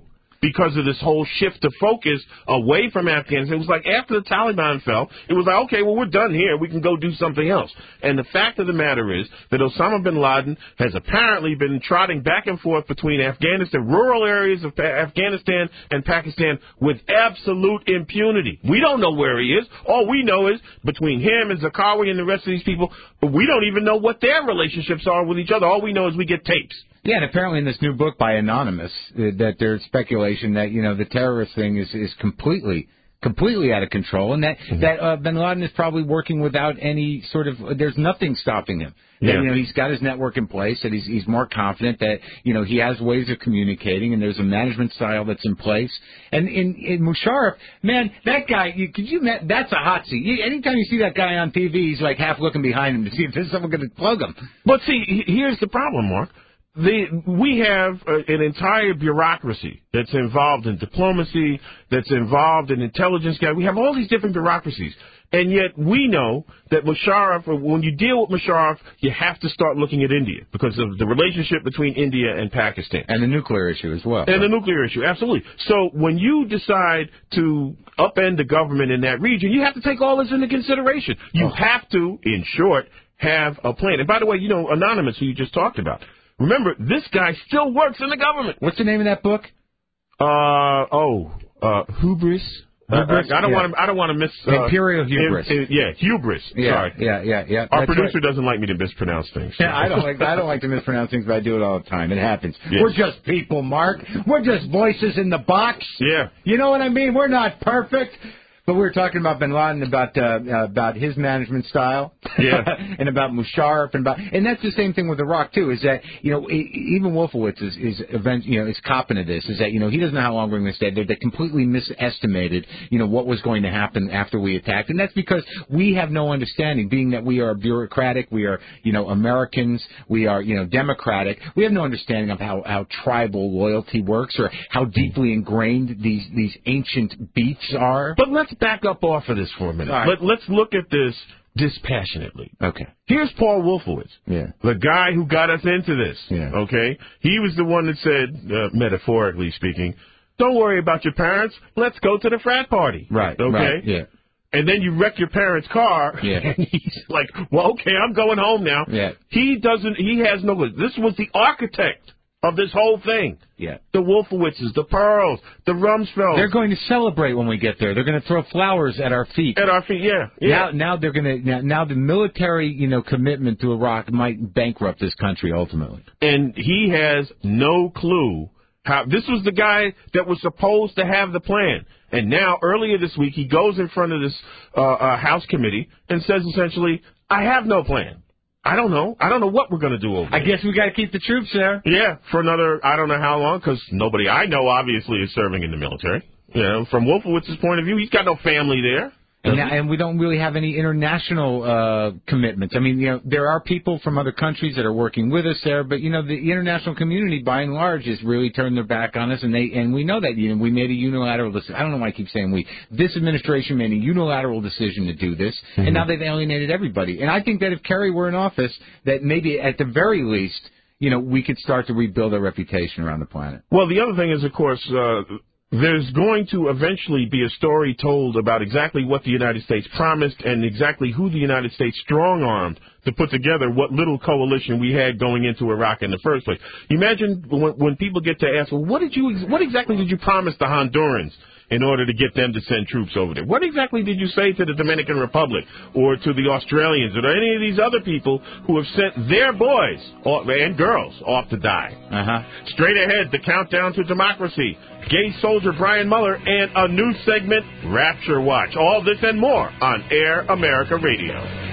because of this whole shift of focus away from Afghanistan. It was like after the Taliban fell, it was like, okay, well, we're done here. We can go do something else. And the fact of the matter is that Osama bin Laden has apparently been trotting back and forth between Afghanistan, rural areas of Afghanistan and Pakistan with absolute impunity. We don't know where he is. All we know is between him and Zarqawi and the rest of these people, we don't even know what their relationships are with each other. All we know is we get tapes. Yeah, and apparently in this new book by Anonymous, that there's speculation that, the terrorist thing is completely out of control, and that bin Laden is probably working without any sort of, there's nothing stopping him. Yeah. That, he's got his network in place, that he's more confident that, he has ways of communicating, and there's a management style that's in place. And in Musharraf, man, that guy, that's a hot seat. Anytime you see that guy on TV, he's like half looking behind him to see if there's someone going to plug him. But see, here's the problem, Mark. We have an entire bureaucracy that's involved in diplomacy, that's involved in intelligence. We have all these different bureaucracies. And yet we know that Musharraf, when you deal with Musharraf, you have to start looking at India because of the relationship between India and Pakistan. And the nuclear issue as well. And the nuclear issue, absolutely. So when you decide to upend the government in that region, you have to take all this into consideration. You have to, in short, have a plan. And by the way, Anonymous, who you just talked about, remember, this guy still works in the government. What's the name of that book? Hubris. I don't want to miss Imperial Hubris. Hubris. Yeah, Sorry. Yeah. Our producer doesn't like me to mispronounce things. Yeah, I don't like to mispronounce things, but I do it all the time. It happens. Yes. We're just people, Mark. We're just voices in the box. Yeah. You know what I mean? We're not perfect. But we were talking about bin Laden, about his management style, and about Musharraf, and that's the same thing with Iraq too. Is that even Wolfowitz is copping to this. Is that he doesn't know how long we're going to stay. They completely misestimated what was going to happen after we attacked, and that's because we have no understanding. Being that we are bureaucratic, we are Americans, we are democratic. We have no understanding of how tribal loyalty works or how deeply ingrained these ancient beefs are. But let's back up off of this for a minute. Right. Let's look at this dispassionately. Okay. Here's Paul Wolfowitz. Yeah. The guy who got us into this. Yeah. Okay? He was the one that said, metaphorically speaking, don't worry about your parents. Let's go to the frat party. Right. Okay? Right. Yeah. And then you wreck your parents' car. Yeah. And he's like, well, okay, I'm going home now. Yeah. He has no, this was the architect of this whole thing. Yeah. The Wolfowitzes, the Pearls, the Rumsfelds. They're going to celebrate when we get there. They're going to throw flowers at our feet. At our feet, yeah. Now they're going to now the military, commitment to Iraq might bankrupt this country ultimately. And he has no clue how. This was the guy that was supposed to have the plan. And now, earlier this week, he goes in front of this House committee and says essentially, I have no plan. I don't know. I don't know what we're going to do over there. I guess we got to keep the troops there. Yeah, for another, I don't know how long, because nobody I know, obviously, is serving in the military. From Wolfowitz's point of view, he's got no family there. And we don't really have any international commitments. I mean, there are people from other countries that are working with us there, but the international community, by and large, has really turned their back on us, and we know that. We made a unilateral decision. I don't know why I keep saying we. This administration made a unilateral decision to do this, and now they've alienated everybody. And I think that if Kerry were in office, that maybe at the very least, we could start to rebuild our reputation around the planet. Well, the other thing is, of course, there's going to eventually be a story told about exactly what the United States promised and exactly who the United States strong-armed to put together what little coalition we had going into Iraq in the first place. Imagine when people get to ask, well, what exactly did you promise the Hondurans in order to get them to send troops over there? What exactly did you say to the Dominican Republic or to the Australians or to any of these other people who have sent their boys and girls off to die? Straight ahead, the countdown to democracy, gay soldier Brian Muller, and a new segment, Rapture Watch. All this and more on Air America Radio.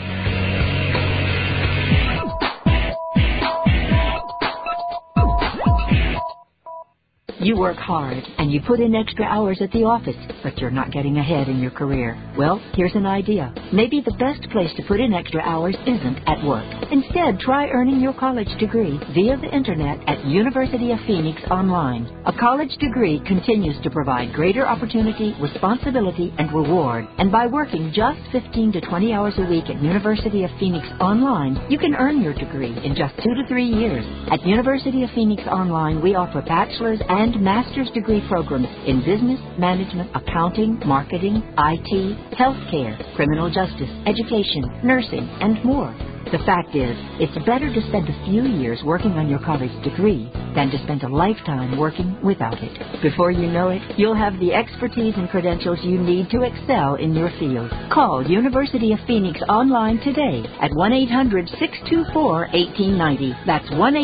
You work hard, and you put in extra hours at the office, but you're not getting ahead in your career. Well, here's an idea. Maybe the best place to put in extra hours isn't at work. Instead, try earning your college degree via the Internet at University of Phoenix Online. A college degree continues to provide greater opportunity, responsibility, and reward. And by working just 15 to 20 hours a week at University of Phoenix Online, you can earn your degree in just 2 to 3 years. At University of Phoenix Online, we offer bachelor's and and master's degree programs in business, management, accounting, marketing, IT, healthcare, criminal justice, education, nursing, and more. The fact is, it's better to spend a few years working on your college degree than to spend a lifetime working without it. Before you know it, you'll have the expertise and credentials you need to excel in your field. Call University of Phoenix online today at 1-800-624-1890. That's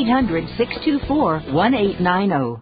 1-800-624-1890.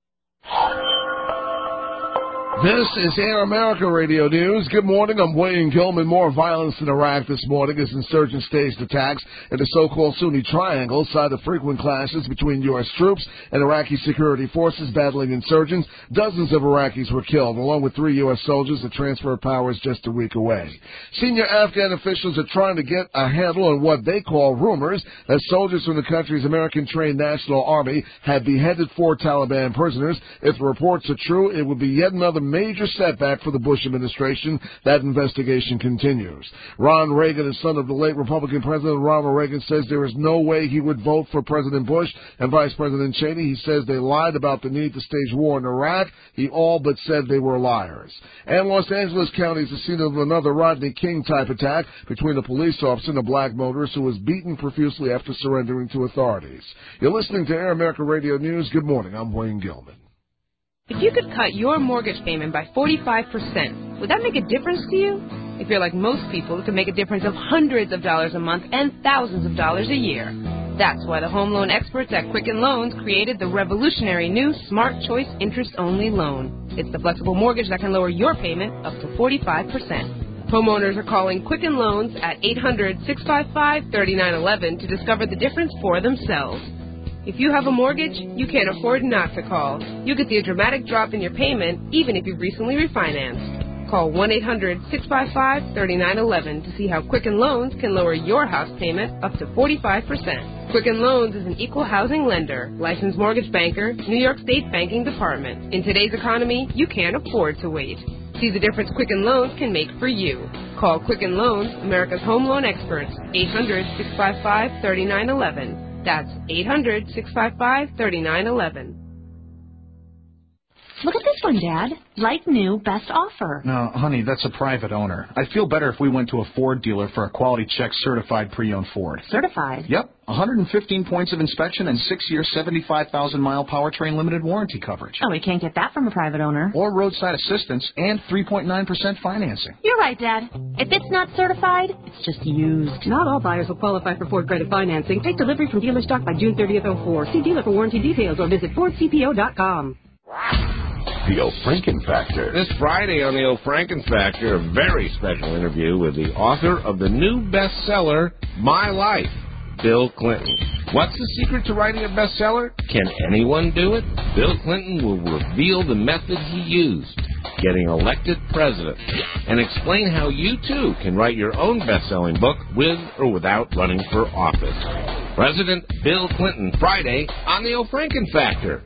This is Air America Radio News. Good morning. I'm Wayne Gilman. More violence in Iraq this morning as insurgents staged attacks in the so-called Sunni Triangle, cited frequent clashes between U.S. troops and Iraqi security forces battling insurgents. Dozens of Iraqis were killed, along with 3 U.S. soldiers. The transfer of power is just a week away. Senior Afghan officials are trying to get a handle on what they call rumors that soldiers from the country's American-trained National Army had beheaded 4 Taliban prisoners. If the reports are true, it would be yet another major setback for the Bush administration. That investigation continues. Ron Reagan, the son of the late Republican President Ronald Reagan, says there is no way he would vote for President Bush and Vice President Cheney. He says they lied about the need to stage war in Iraq. He all but said they were liars. And Los Angeles County is the scene of another Rodney King-type attack between a police officer and a black motorist who was beaten profusely after surrendering to authorities. You're listening to Air America Radio News. Good morning. I'm Wayne Gilman. If you could cut your mortgage payment by 45%, would that make a difference to you? If you're like most people, it could make a difference of hundreds of dollars a month and thousands of dollars a year. That's why the home loan experts at Quicken Loans created the revolutionary new Smart Choice interest-only loan. It's the flexible mortgage that can lower your payment up to 45%. Homeowners are calling Quicken Loans at 800-655-3911 to discover the difference for themselves. If you have a mortgage, you can't afford not to call. You'll get the dramatic drop in your payment, even if you've recently refinanced. Call 1-800-655-3911 to see how Quicken Loans can lower your house payment up to 45%. Quicken Loans is an equal housing lender, licensed mortgage banker, New York State Banking Department. In today's economy, you can't afford to wait. See the difference Quicken Loans can make for you. Call Quicken Loans, America's home loan experts, 800-655-3911. That's 800-655-3911. Look at this one, Dad. Like new, best offer. No, honey, that's a private owner. I'd feel better if we went to a Ford dealer for a quality check certified pre-owned Ford. Certified? Yep. 115 points of inspection and 6-year, 75,000-mile powertrain limited warranty coverage. Oh, we can't get that from a private owner. Or roadside assistance and 3.9% financing. You're right, Dad. If it's not certified, it's just used. Not all buyers will qualify for Ford credit financing. Take delivery from dealer stock by June 30th, 04. See dealer for warranty details or visit FordCPO.com. The O'Franken Factor. This Friday on the O'Franken Factor, a very special interview with the author of the new bestseller, My Life, Bill Clinton. What's the secret to writing a bestseller? Can anyone do it? Bill Clinton will reveal the method he used, getting elected president, and explain how you, too, can write your own best-selling book with or without running for office. President Bill Clinton, Friday on the O'Franken Factor.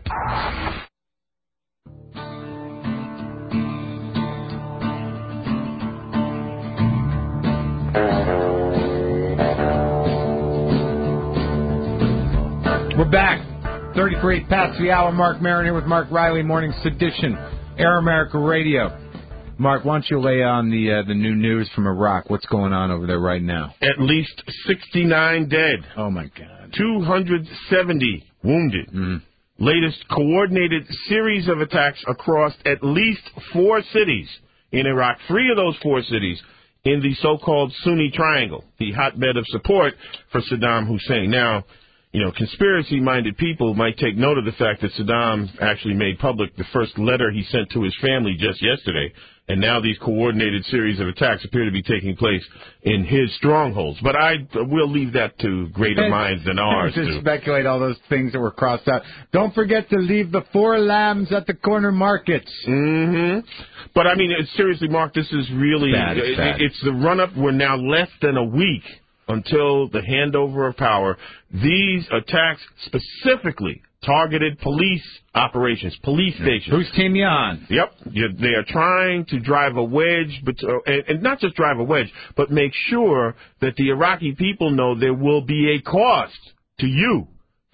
We're back. 33 past the hour. Mark Maron here with Mark Riley, Morning Sedition, Air America Radio. Mark, why don't you lay on the new news from Iraq? What's going on over there right now? At least 69 dead. Oh, my God. 270 wounded. Latest coordinated series of attacks across at least 4 cities in Iraq. 3 of those 4 cities in the so-called Sunni Triangle, the hotbed of support for Saddam Hussein. Now, you know, conspiracy-minded people might take note of the fact that Saddam actually made public the first letter he sent to his family just yesterday, and now these coordinated series of attacks appear to be taking place in his strongholds. But we'll leave that to greater minds than ours. To speculate all those things that were crossed out. Don't forget to leave the 4 lambs at the corner markets. But, I mean, seriously, Mark, this is really, it's the run-up. We're now less than a week until the handover of power. These attacks specifically targeted police operations, police stations. Who's team you on? Yep. They are trying to drive a wedge, and not just drive a wedge, but make sure that the Iraqi people know there will be a cost to you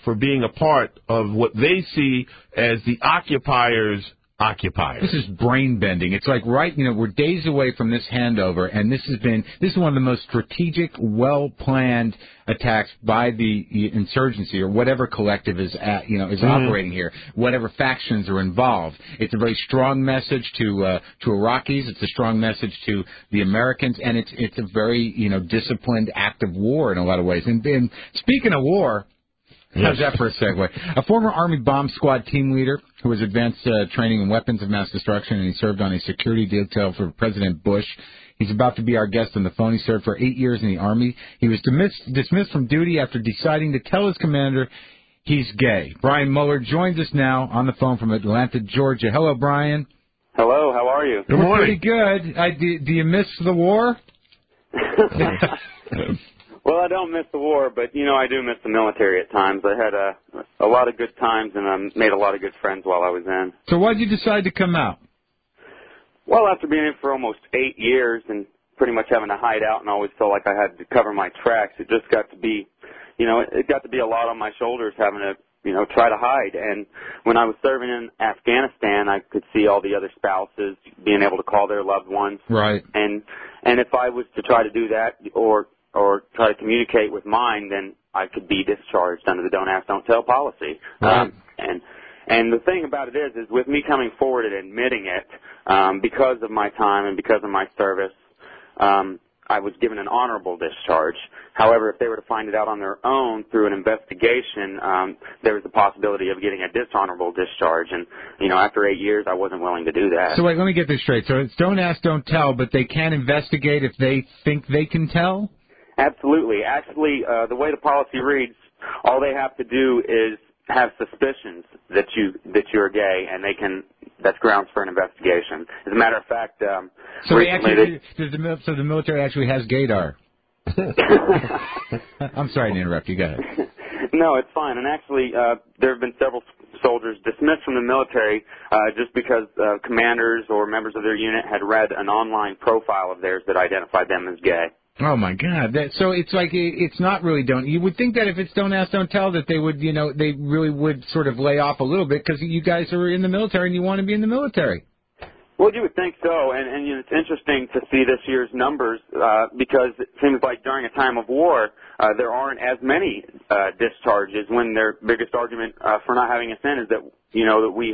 for being a part of what they see as the occupiers' occupiers. This is brain bending. It's like we're days away from this handover, and this is one of the most strategic, well planned attacks by the insurgency or whatever collective is operating here, whatever factions are involved. It's a very strong message to Iraqis. It's a strong message to the Americans, and it's a very disciplined act of war in a lot of ways. And speaking of war. How's that for a segue? A former Army bomb squad team leader who was advanced training in weapons of mass destruction, and he served on a security detail for President Bush. He's about to be our guest on the phone. He served for 8 years in the Army. He was dismissed from duty after deciding to tell his commander he's gay. Brian Mueller joins us now on the phone from Atlanta, Georgia. Hello, Brian. Hello, how are you? Good morning. Pretty good. Do you miss the war? Well, I don't miss the war, but, I do miss the military at times. I had a lot of good times, and I made a lot of good friends while I was in. So why did you decide to come out? Well, after being in for almost 8 years and pretty much having to hide out and always felt like I had to cover my tracks, it just got to be, it got to be a lot on my shoulders having to, try to hide. And when I was serving in Afghanistan, I could see all the other spouses being able to call their loved ones. Right. And if I was to try to do that or try to communicate with mine, then I could be discharged under the don't ask, don't tell policy. Right. And the thing about it is with me coming forward and admitting it, because of my time and because of my service, I was given an honorable discharge. However, if they were to find it out on their own through an investigation, there was the possibility of getting a dishonorable discharge. And, after 8 years, I wasn't willing to do that. So wait, let me get this straight. So it's don't ask, don't tell, but they can investigate if they think they can tell? Absolutely. Actually, the way the policy reads, all they have to do is have suspicions that you're gay, and that's grounds for an investigation. As a matter of fact, so the military actually has gaydar. I'm sorry to interrupt you. Go ahead. No, it's fine. And actually, there have been several soldiers dismissed from the military just because commanders or members of their unit had read an online profile of theirs that identified them as gay. Oh my God! So it's like it's not really don't. You would think that if it's don't ask, don't tell, that they would, they really would sort of lay off a little bit because you guys are in the military and you want to be in the military. Well, you would think so, and it's interesting to see this year's numbers because it seems like during a time of war there aren't as many discharges. When their biggest argument for not having us in is that that we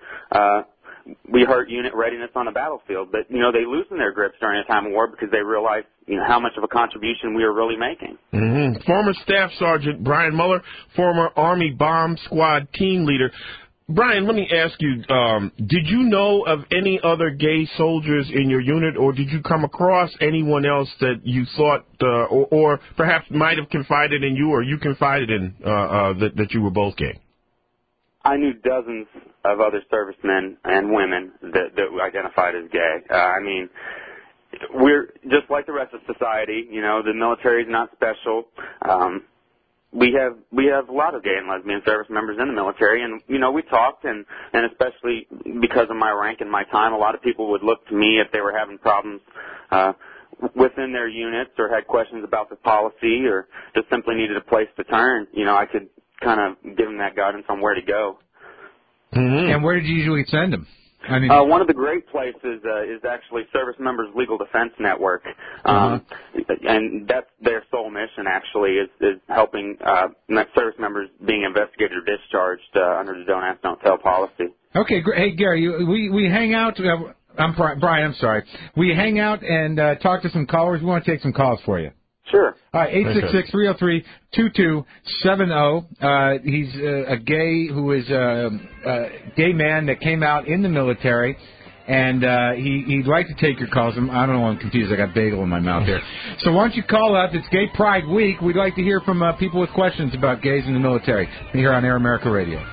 hurt unit readiness on the battlefield. But, they loosen their grips during a time of war because they realize, how much of a contribution we are really making. Mm-hmm. Former Staff Sergeant Brian Mueller, former Army Bomb Squad team leader. Brian, let me ask you, did you know of any other gay soldiers in your unit, or did you come across anyone else that you thought or perhaps might have confided in you or you confided in that you were both gay? I knew dozens of other servicemen and women that identified as gay. We're just like the rest of society. The military is not special. We have a lot of gay and lesbian service members in the military, and we talked, and especially because of my rank and my time, a lot of people would look to me if they were having problems within their units or had questions about the policy or just simply needed a place to turn. I could kind of give them that guidance on where to go. Mm-hmm. And where did you usually send them? One of the great places is actually Service Members Legal Defense Network, and that's their sole mission. Actually, is helping service members being investigated or discharged under the Don't Ask, Don't Tell policy. Okay, great. Hey, Gary, we hang out. I'm Brian. I'm sorry. We hang out and talk to some callers. We want to take some calls for you. Sure. All right, 866-303-2270. He's a gay who is a gay man that came out in the military, and he'd like to take your calls. I don't know, I'm confused. I got bagel in my mouth here. So why don't you call up? It's Gay Pride Week. We'd like to hear from people with questions about gays in the military here on Air America Radio.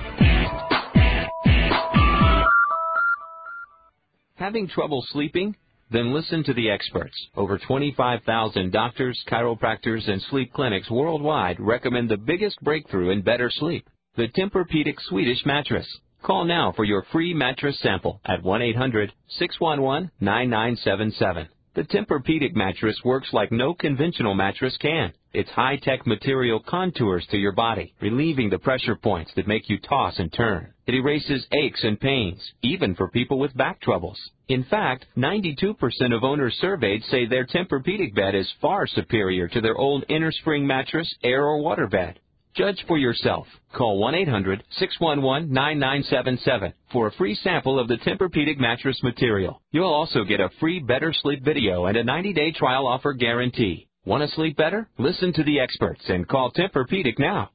Having trouble sleeping? Then listen to the experts. Over 25,000 doctors, chiropractors, and sleep clinics worldwide recommend the biggest breakthrough in better sleep, the Tempur-Pedic Swedish mattress. Call now for your free mattress sample at 1-800-611-9977. The Tempur-Pedic mattress works like no conventional mattress can. Its high-tech material contours to your body, relieving the pressure points that make you toss and turn. It erases aches and pains, even for people with back troubles. In fact, 92% of owners surveyed say their Tempur-Pedic bed is far superior to their old innerspring mattress, air, or water bed. Judge for yourself. Call 1-800-611-9977 for a free sample of the Tempur-Pedic mattress material. You'll also get a free Better Sleep video and a 90-day trial offer guarantee. Want to sleep better? Listen to the experts and call Tempur-Pedic now.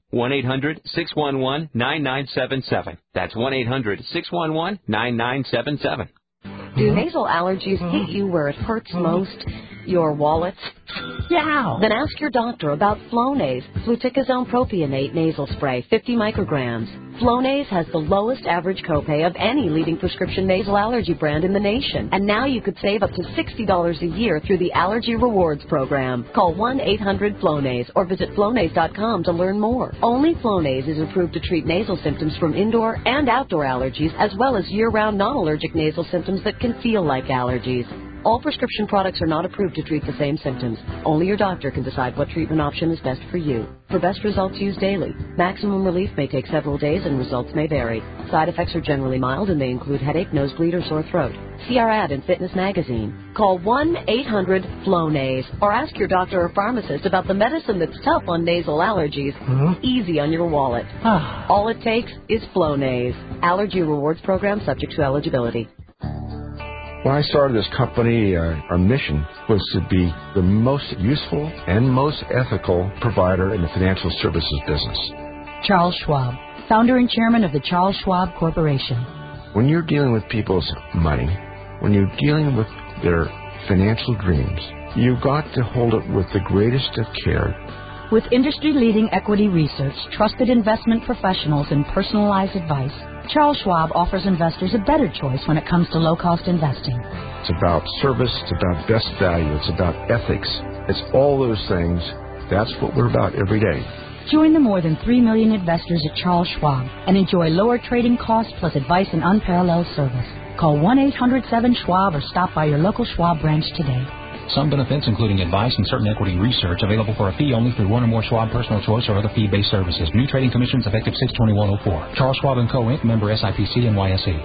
1-800-611-9977. That's 1-800-611-9977. Do nasal allergies hit you where it hurts most? Your wallet? Yeah. Then ask your doctor about Flonase, fluticasone propionate nasal spray, 50 micrograms. Flonase has the lowest average copay of any leading prescription nasal allergy brand in the nation. And now you could save up to $60 a year through the Allergy Rewards program. Call 1-800-FLONASE or visit Flonase.com to learn more. Only Flonase is approved to treat nasal symptoms from indoor and outdoor allergies, as well as year-round non-allergic nasal symptoms that can feel like allergies. All prescription products are not approved to treat the same symptoms. Only your doctor can decide what treatment option is best for you. For best results, use daily. Maximum relief may take several days and results may vary. Side effects are generally mild and may include headache, nosebleed, or sore throat. See our ad in Fitness Magazine. Call 1-800-FLONASE or ask your doctor or pharmacist about the medicine that's tough on nasal allergies, easy on your wallet. All it takes is Flonase. Allergy Rewards program subject to eligibility. When I started this company, our mission was to be the most useful and most ethical provider in the financial services business. Charles Schwab, founder and chairman of the Charles Schwab Corporation. When you're dealing with people's money, when you're dealing with their financial dreams, you've got to hold it with the greatest of care. With industry-leading equity research, trusted investment professionals, and personalized advice, Charles Schwab offers investors a better choice when it comes to low-cost investing. It's about service, it's about best value, it's about ethics. It's all those things. That's what we're about every day. Join the more than 3 million investors at Charles Schwab and enjoy lower trading costs plus advice and unparalleled service. Call 1-800-7-SCHWAB or stop by your local Schwab branch today. Some benefits, including advice and certain equity research, available for a fee only through one or more Schwab Personal Choice or other fee-based services. New trading commissions effective 6/21/04. Charles Schwab & Co. Inc., member SIPC NYSE.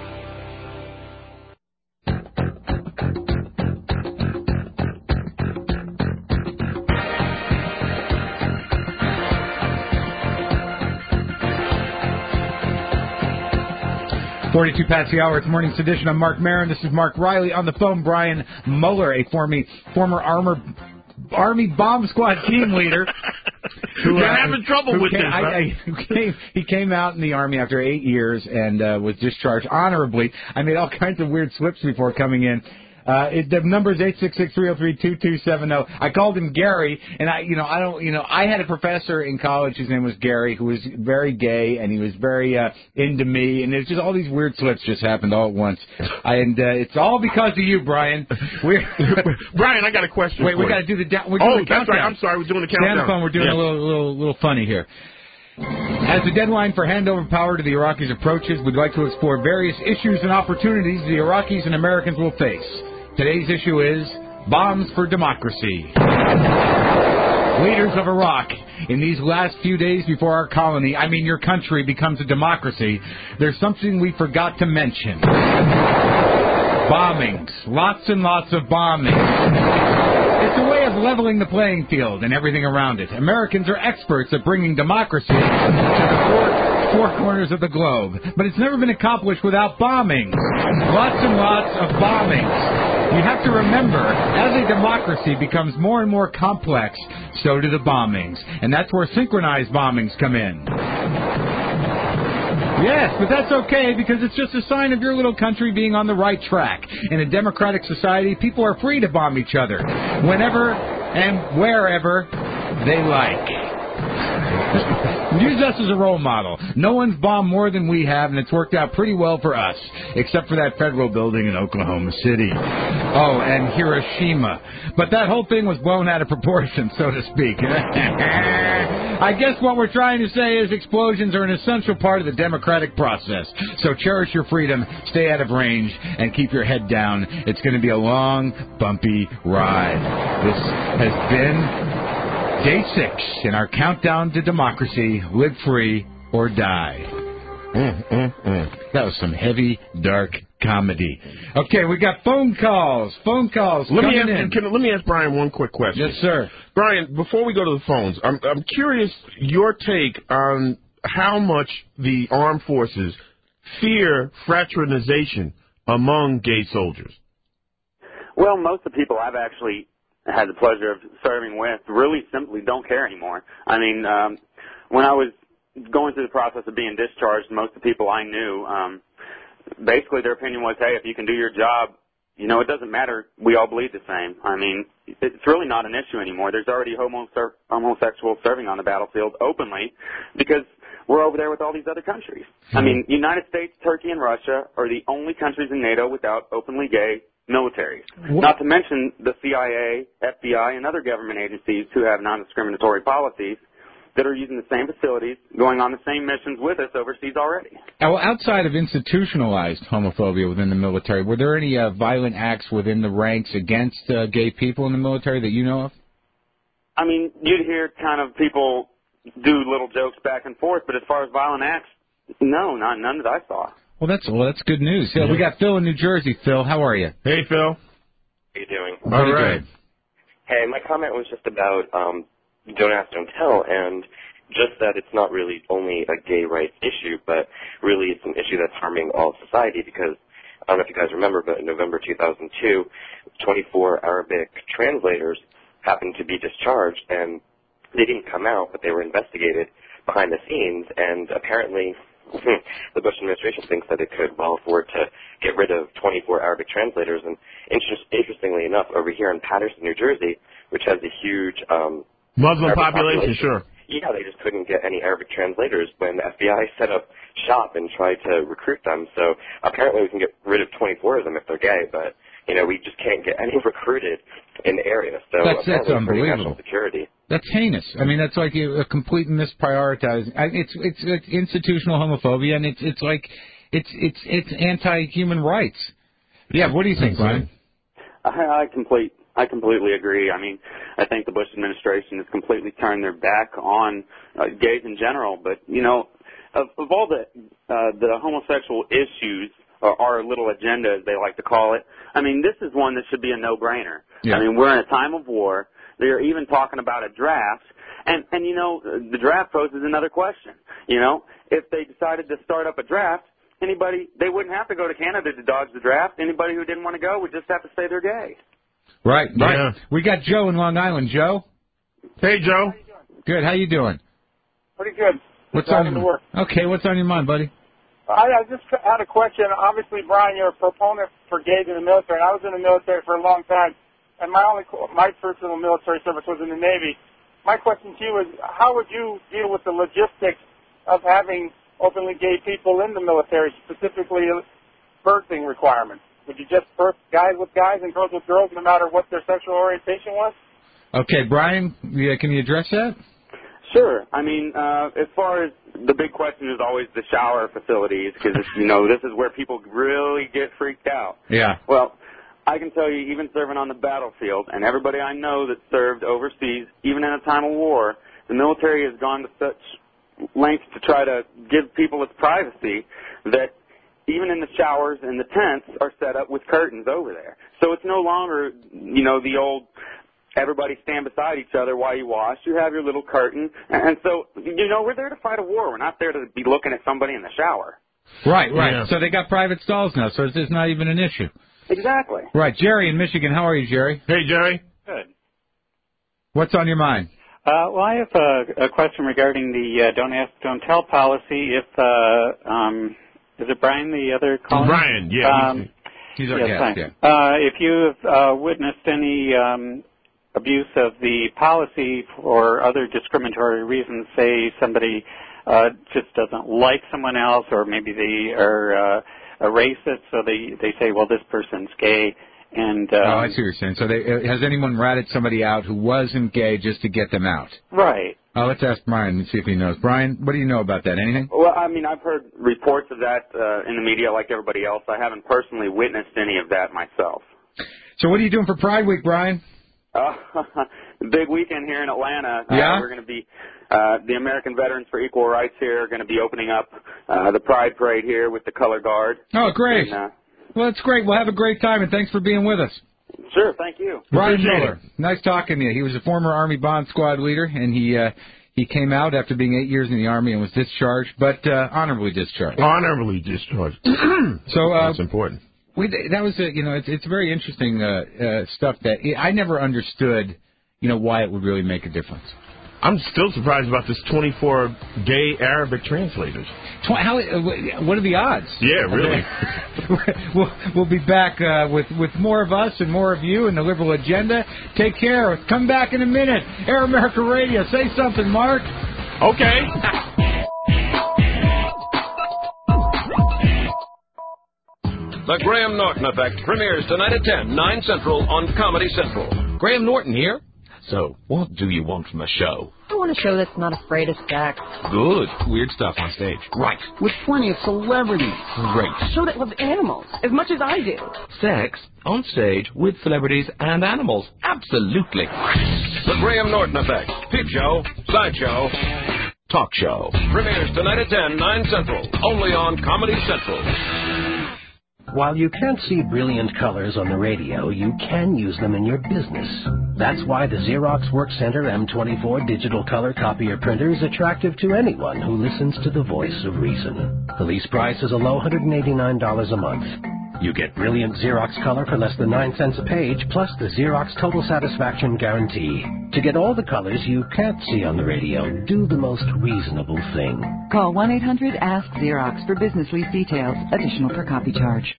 .42 past the hour. It's Morning's edition. I'm Mark Maron. This is Mark Riley. On the phone, Brian Mueller, a former Army Bomb Squad team leader. You're having trouble with this, right? He came out in the Army after 8 years and was discharged honorably. I made all kinds of weird slips before coming in. The number is 866-303-2270. I called him Gary, and I had a professor in college. His name was Gary, who was very gay, and he was very into me, and it's just all these weird slips just happened all at once. And it's all because of you, Brian. Brian, I got a question. Wait, for we got to do the we're doing the that's countdown. right. I'm sorry, we're doing the countdown. Stand up, phone. We're doing a little funny here. As the deadline for handover power to the Iraqis approaches, we'd like to explore various issues and opportunities the Iraqis and Americans will face. Today's issue is bombs for democracy. Leaders of Iraq, in these last few days before our colony, your country, becomes a democracy, there's something we forgot to mention. Bombings. Lots and lots of bombings. It's a way of leveling the playing field and everything around it. Americans are experts at bringing democracy to the four corners of the globe. But it's never been accomplished without bombings. Lots and lots of bombings. You have to remember, as a democracy becomes more and more complex, so do the bombings. And that's where synchronized bombings come in. Yes, but that's okay because it's just a sign of your little country being on the right track. In a democratic society, people are free to bomb each other whenever and wherever they like. Use us as a role model. No one's bombed more than we have, and it's worked out pretty well for us, except for that federal building in Oklahoma City. Oh, and Hiroshima. But that whole thing was blown out of proportion, so to speak. I guess what we're trying to say is explosions are an essential part of the democratic process. So cherish your freedom, stay out of range, and keep your head down. It's going to be a long, bumpy ride. This has been Day 6 in our countdown to democracy. Live free or die. That was some heavy, dark comedy. Okay, we got phone calls. Let me ask Brian one quick question. Yes, sir. Brian, before we go to the phones, I'm curious your take on how much the armed forces fear fraternization among gay soldiers. Well, most of the people I've actually had the pleasure of serving with really simply don't care anymore. I mean, when I was going through the process of being discharged, most of the people I knew, basically their opinion was, hey, if you can do your job, you know, it doesn't matter. We all bleed the same. I mean, it's really not an issue anymore. There's already homosexuals serving on the battlefield openly because we're over there with all these other countries. I mean, United States, Turkey, and Russia are the only countries in NATO without openly gay militaries. Not to mention the CIA, FBI, and other government agencies who have non-discriminatory policies that are using the same facilities, going on the same missions with us overseas already. Well, outside of institutionalized homophobia within the military, were there any violent acts within the ranks against gay people in the military that you know of? I mean, you'd hear kind of people do little jokes back and forth, but as far as violent acts, no, none that I saw. Well, that's good news. Yeah, we got Phil in New Jersey. Phil, how are you? Hey, Phil. How you doing? All right. Hey, my comment was just about Don't Ask, Don't Tell, and just that it's not really only a gay rights issue, but really it's an issue that's harming all of society because, I don't know if you guys remember, but in November 2002, 24 Arabic translators happened to be discharged, and they didn't come out, but they were investigated behind the scenes, and apparently the Bush administration thinks that it could well afford to get rid of 24 Arabic translators. And interestingly enough, over here in Paterson, New Jersey, which has a huge Muslim population, sure. Yeah, they just couldn't get any Arabic translators when the FBI set up shop and tried to recruit them. So apparently we can get rid of 24 of them if they're gay, but, you know, we just can't get any recruited in the area. So that's unbelievable. National security. That's heinous. I mean, that's like a complete misprioritizing. It's institutional homophobia, and it's anti-human rights. Yeah, what do you think, Brian? I completely agree. I mean, I think the Bush administration has completely turned their back on gays in general. But you know, of all the homosexual issues, or our little agenda, as they like to call it, I mean, this is one that should be a no-brainer. Yeah. I mean, we're in a time of war. They're even talking about a draft. And you know, the draft poses another question. You know, if they decided to start up a draft, they wouldn't have to go to Canada to dodge the draft. Anybody who didn't want to go would just have to say they're gay. Right. Yeah. We got Joe in Long Island. Joe? Hey, Joe. Good. How you doing? Pretty good. What's on your mind? Okay, what's on your mind, buddy? I just had a question. Obviously, Brian, you're a proponent for gays in the military, and I was in the military for a long time. And my personal military service was in the Navy. My question to you is, how would you deal with the logistics of having openly gay people in the military, specifically birthing requirements? Would you just birth guys with guys and girls with girls, no matter what their sexual orientation was? Okay, Brian, can you address that? Sure. I mean, as far as the big question is always the shower facilities, because, you know, this is where people really get freaked out. Yeah. Well, I can tell you, even serving on the battlefield, and everybody I know that served overseas, even in a time of war, the military has gone to such lengths to try to give people its privacy that even in the showers and the tents are set up with curtains over there. So it's no longer, you know, the old everybody stand beside each other while you wash. You have your little curtain. And so, you know, we're there to fight a war. We're not there to be looking at somebody in the shower. Right. Yeah. So they got private stalls now, so it's not even an issue. Exactly. Right. Jerry in Michigan. How are you, Jerry? Hey, Jerry. Good. What's on your mind? Well, I have a question regarding the Don't Ask, Don't Tell policy. If is it Brian, the other caller? Brian, yeah. He's our guest, yeah. If you've witnessed any abuse of the policy for other discriminatory reasons, say somebody just doesn't like someone else, or maybe they are a racist, so they say, well, this person's gay. And I see what you're saying. So has anyone ratted somebody out who wasn't gay just to get them out? Right. Let's ask Brian and see if he knows. Brian, what do you know about that? Anything? Well, I mean, I've heard reports of that in the media like everybody else. I haven't personally witnessed any of that myself. So what are you doing for Pride Week, Brian? Big weekend here in Atlanta. Yeah? We're going to be, the American Veterans for Equal Rights here are going to be opening up the Pride Parade here with the Color Guard. Oh, great. And, well, that's great. We'll have a great time, and thanks for being with us. Sure, thank you. Brian Miller, nice talking to you. He was a former Army Bond Squad leader, and he came out after being 8 years in the Army and was discharged, but honorably discharged. Honorably discharged. So that's important. That was it's very interesting stuff that I never understood, why it would really make a difference. I'm still surprised about this 24 gay Arabic translators. What are the odds? Yeah, really. We'll be back with more of us and more of you and the Liberal Agenda. Take care. Come back in a minute. Air America Radio. Say something, Mark. Okay. The Graham Norton Effect premieres tonight at 10, 9 Central on Comedy Central. Graham Norton here. So, what do you want from a show? I want a show that's not afraid of sex. Good. Weird stuff on stage. Right. With plenty of celebrities. Great. A show that loves animals as much as I do. Sex on stage with celebrities and animals. Absolutely. The Graham Norton Effect. Peep show, sideshow, talk show. Premieres tonight at 10, 9 Central. Only on Comedy Central. While you can't see brilliant colors on the radio, you can use them in your business. That's why the Xerox WorkCenter M24 digital color copier printer is attractive to anyone who listens to the voice of reason. The lease price is a low $189 a month. You get brilliant Xerox color for less than 9 cents a page, plus the Xerox Total Satisfaction Guarantee. To get all the colors you can't see on the radio, do the most reasonable thing. Call 1-800-ASK-XEROX for business lease details. Additional per copy charge.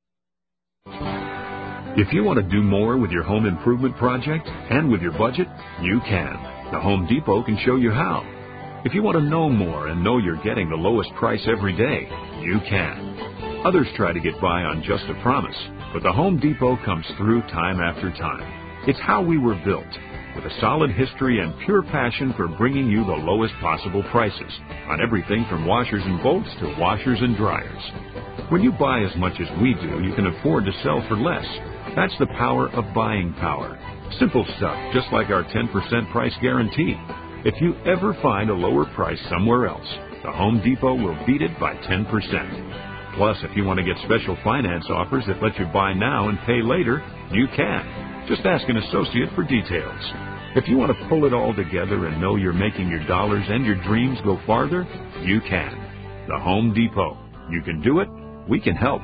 If you want to do more with your home improvement project and with your budget, you can. The Home Depot can show you how. If you want to know more and know you're getting the lowest price every day, you can. Others try to get by on just a promise, but the Home Depot comes through time after time. It's how we were built, with a solid history and pure passion for bringing you the lowest possible prices on everything from washers and bolts to washers and dryers. When you buy as much as we do, you can afford to sell for less. That's the power of buying power. Simple stuff, just like our 10% price guarantee. If you ever find a lower price somewhere else, the Home Depot will beat it by 10%. Plus, if you want to get special finance offers that let you buy now and pay later, you can. Just ask an associate for details. If you want to pull it all together and know you're making your dollars and your dreams go farther, you can. The Home Depot. You can do it. We can help.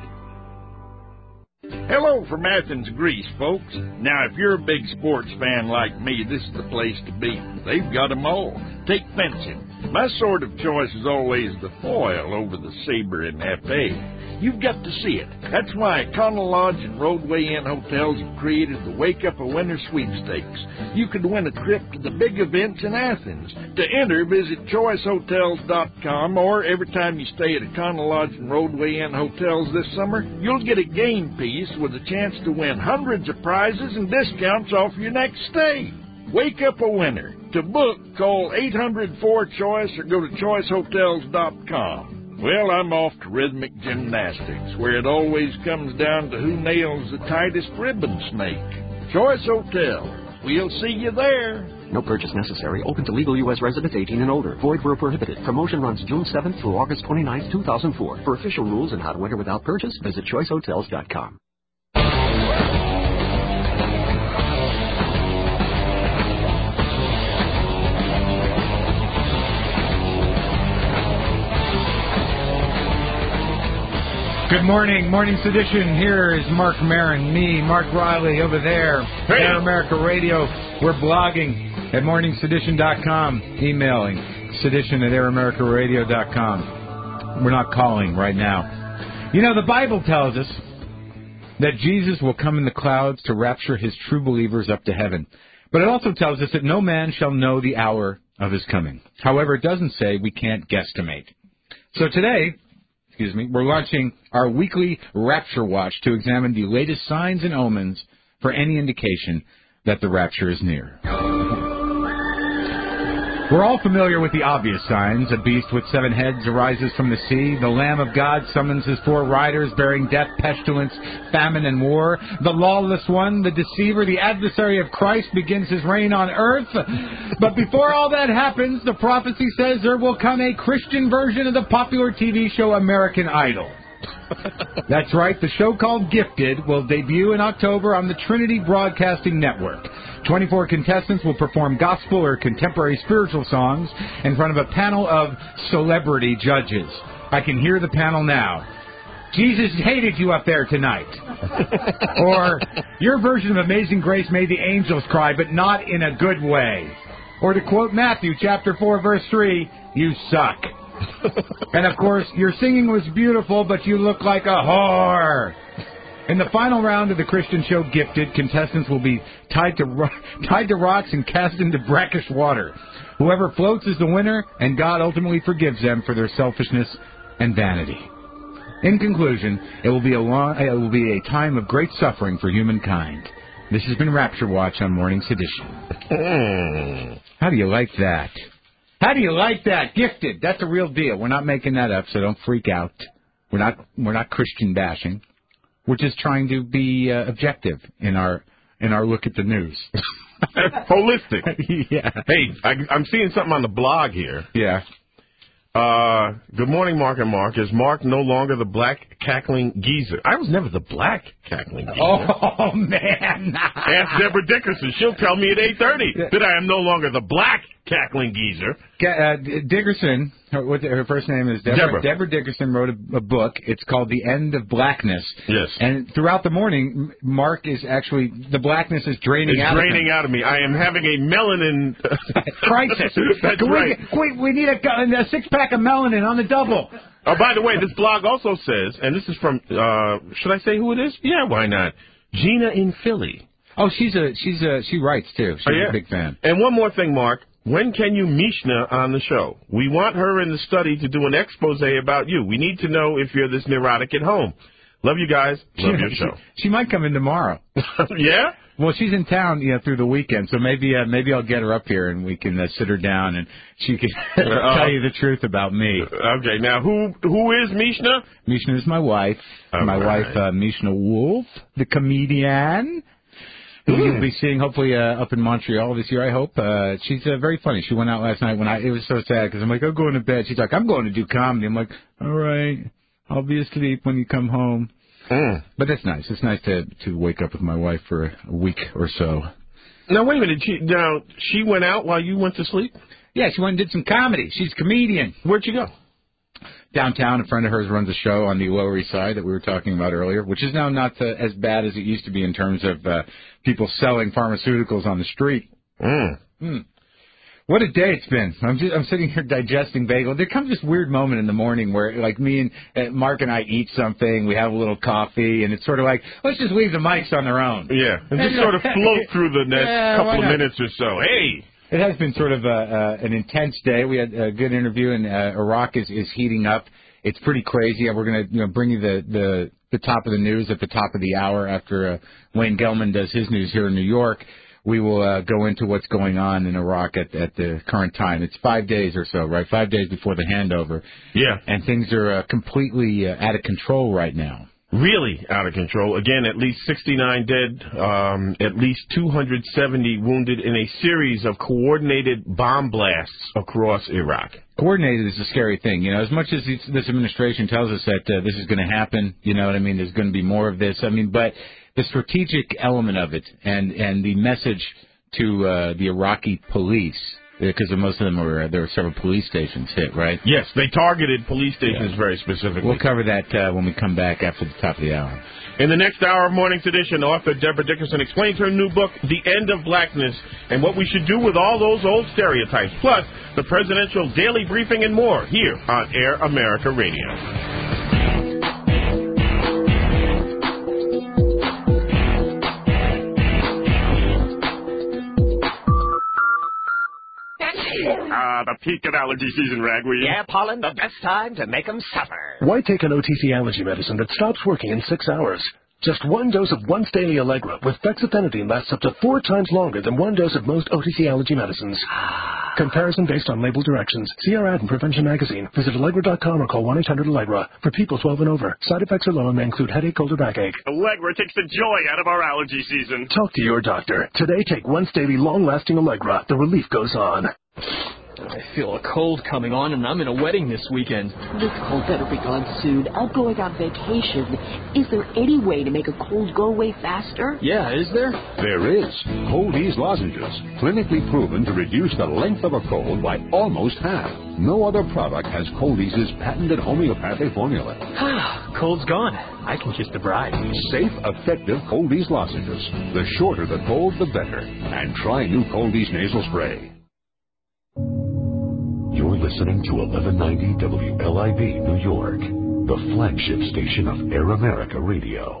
Hello from Athens, Greece, folks. Now, if you're a big sports fan like me, this is the place to be. They've got 'em all. Take fencing. My sort of choice is always the foil over the saber and épée. You've got to see it. That's why Econo Lodge and Roadway Inn Hotels have created the Wake Up a Winner sweepstakes. You could win a trip to the big events in Athens. To enter, visit choicehotels.com, or every time you stay at Econo Lodge and Roadway Inn Hotels this summer, you'll get a game piece with a chance to win hundreds of prizes and discounts off your next stay. Wake up a winner. To book, call 800-4CHOICE or go to choicehotels.com. Well, I'm off to rhythmic gymnastics, where it always comes down to who nails the tightest ribbon snake. Choice Hotel. We'll see you there. No purchase necessary. Open to legal U.S. residents 18 and older. Void where prohibited. Promotion runs June 7th through August 29th, 2004. For official rules and how to enter without purchase, visit choicehotels.com. Good morning. Morning Sedition. Here is Mark Maron, me, Mark Riley over there. Hey. Air America Radio. We're blogging at morningsedition.com, emailing sedition@airamericaradio.com. We're not calling right now. You know, the Bible tells us that Jesus will come in the clouds to rapture his true believers up to heaven. But it also tells us that no man shall know the hour of his coming. However, it doesn't say we can't guesstimate. So today, we're launching our weekly Rapture Watch to examine the latest signs and omens for any indication that the rapture is near. We're all familiar with the obvious signs. A beast with 7 heads arises from the sea. The Lamb of God summons his 4 riders bearing death, pestilence, famine, and war. The lawless one, the deceiver, the adversary of Christ begins his reign on earth. But before all that happens, the prophecy says there will come a Christian version of the popular TV show American Idol. That's right, the show called Gifted will debut in October on the Trinity Broadcasting Network. 24 contestants will perform gospel or contemporary spiritual songs in front of a panel of celebrity judges. I can hear the panel now. Jesus hated you up there tonight. Or, your version of Amazing Grace made the angels cry, but not in a good way. Or to quote Matthew chapter 4, verse 3, you suck. And, of course, your singing was beautiful, but you look like a whore. In the final round of the Christian show Gifted, contestants will be tied to rocks and cast into brackish water. Whoever floats is the winner, and God ultimately forgives them for their selfishness and vanity. In conclusion, it will be a time of great suffering for humankind. This has been Rapture Watch on Morning Sedition. How do you like that? How do you like that? Gifted. That's a real deal. We're not making that up, so don't freak out. We're not Christian bashing. We're just trying to be objective in our look at the news. Holistic. Yeah. Hey, I'm seeing something on the blog here. Yeah. Good morning, Mark and Mark. Is Mark no longer the black cackling geezer? I was never the black cackling geezer. Oh, man. Ask Deborah Dickerson. She'll tell me at 8:30 that I am no longer the black cackling geezer. Dickerson, her first name is Deborah. Deborah Dickerson wrote a book. It's called The End of Blackness. Yes. And throughout the morning, Mark is actually, the blackness is draining out of him. It's draining out of me. I am having a melanin crisis. That's right. We need a 6-pack of melanin on the double. Oh, by the way, this blog also says, and this is from, should I say who it is? Yeah, why not? Gina in Philly. Oh, she writes too. She's a big fan. And one more thing, Mark. When can you Mishna on the show? We want her in the study to do an expose about you. We need to know if you're this neurotic at home. Love you guys. Love your show. She might come in tomorrow. Yeah? Well, she's in town, through the weekend, so maybe I'll get her up here and we can sit her down and she can tell you the truth about me. Okay, now who is Mishna? Mishna is my wife. Wife, Mishna Wolf, the comedian, who you'll be seeing hopefully up in Montreal this year, I hope. She's very funny. She went out last night it was so sad because I'm like, I'm going to bed. She's like, I'm going to do comedy. I'm like, all right, I'll be asleep when you come home. But that's nice. It's nice to wake up with my wife for a week or so. Now, wait a minute. She went out while you went to sleep? Yeah, she went and did some comedy. She's a comedian. Where'd you go? Downtown. A friend of hers runs a show on the Lower East Side that we were talking about earlier, which is now not as bad as it used to be in terms of people selling pharmaceuticals on the street. What a day it's been. I'm sitting here digesting bagel. There comes this weird moment in the morning where, like, me and Mark and I eat something, we have a little coffee, and it's sort of like, let's just leave the mics on their own. Yeah, and just sort of float through the next couple of minutes or so. Hey! It has been sort of an intense day. We had a good interview, and Iraq is heating up. It's pretty crazy. We're going to bring you the top of the news at the top of the hour after Wayne Gelman does his news here in New York. We will go into what's going on in Iraq at the current time. It's 5 days or so, right? 5 days before the handover. Yeah. And things are completely out of control right now. Really out of control. Again, at least 69 dead, at least 270 wounded in a series of coordinated bomb blasts across Iraq. Coordinated is a scary thing. As much as this administration tells us that this is going to happen, there's going to be more of this. But the strategic element of it and the message to the Iraqi police, because most of them there were several police stations hit, right? Yes, they targeted police stations very specifically. We'll cover that when we come back after the top of the hour. In the next hour of Morning Sedition, author Deborah Dickerson explains her new book, The End of Blackness, and what we should do with all those old stereotypes, plus the presidential daily briefing and more here on Air America Radio. The peak of allergy season, Ragweed. Yeah, Pollen, the best time to make 'em suffer. Why take an OTC allergy medicine that stops working in 6 hours? Just one dose of once daily Allegra with fexofenadine lasts up to 4 times longer than one dose of most OTC allergy medicines. Comparison based on label directions. See our ad in Prevention Magazine. Visit Allegra.com or call 1-800-ALLEGRA. For people 12 and over. Side effects are low and may include headache, cold, or backache. Allegra takes the joy out of our allergy season. Talk to your doctor. Today, take once daily long-lasting Allegra. The relief goes on. I feel a cold coming on, and I'm in a wedding this weekend. This cold better be gone soon. I'm going on vacation. Is there any way to make a cold go away faster? Yeah, is there? There is. Cold Ease lozenges, clinically proven to reduce the length of a cold by almost half. No other product has Cold Ease's patented homeopathic formula. Cold's gone. I can kiss the bride. Safe, effective Cold Ease lozenges. The shorter the cold, the better. And try new Cold Ease nasal spray. You're listening to 1190 WLIV New York, the flagship station of Air America Radio.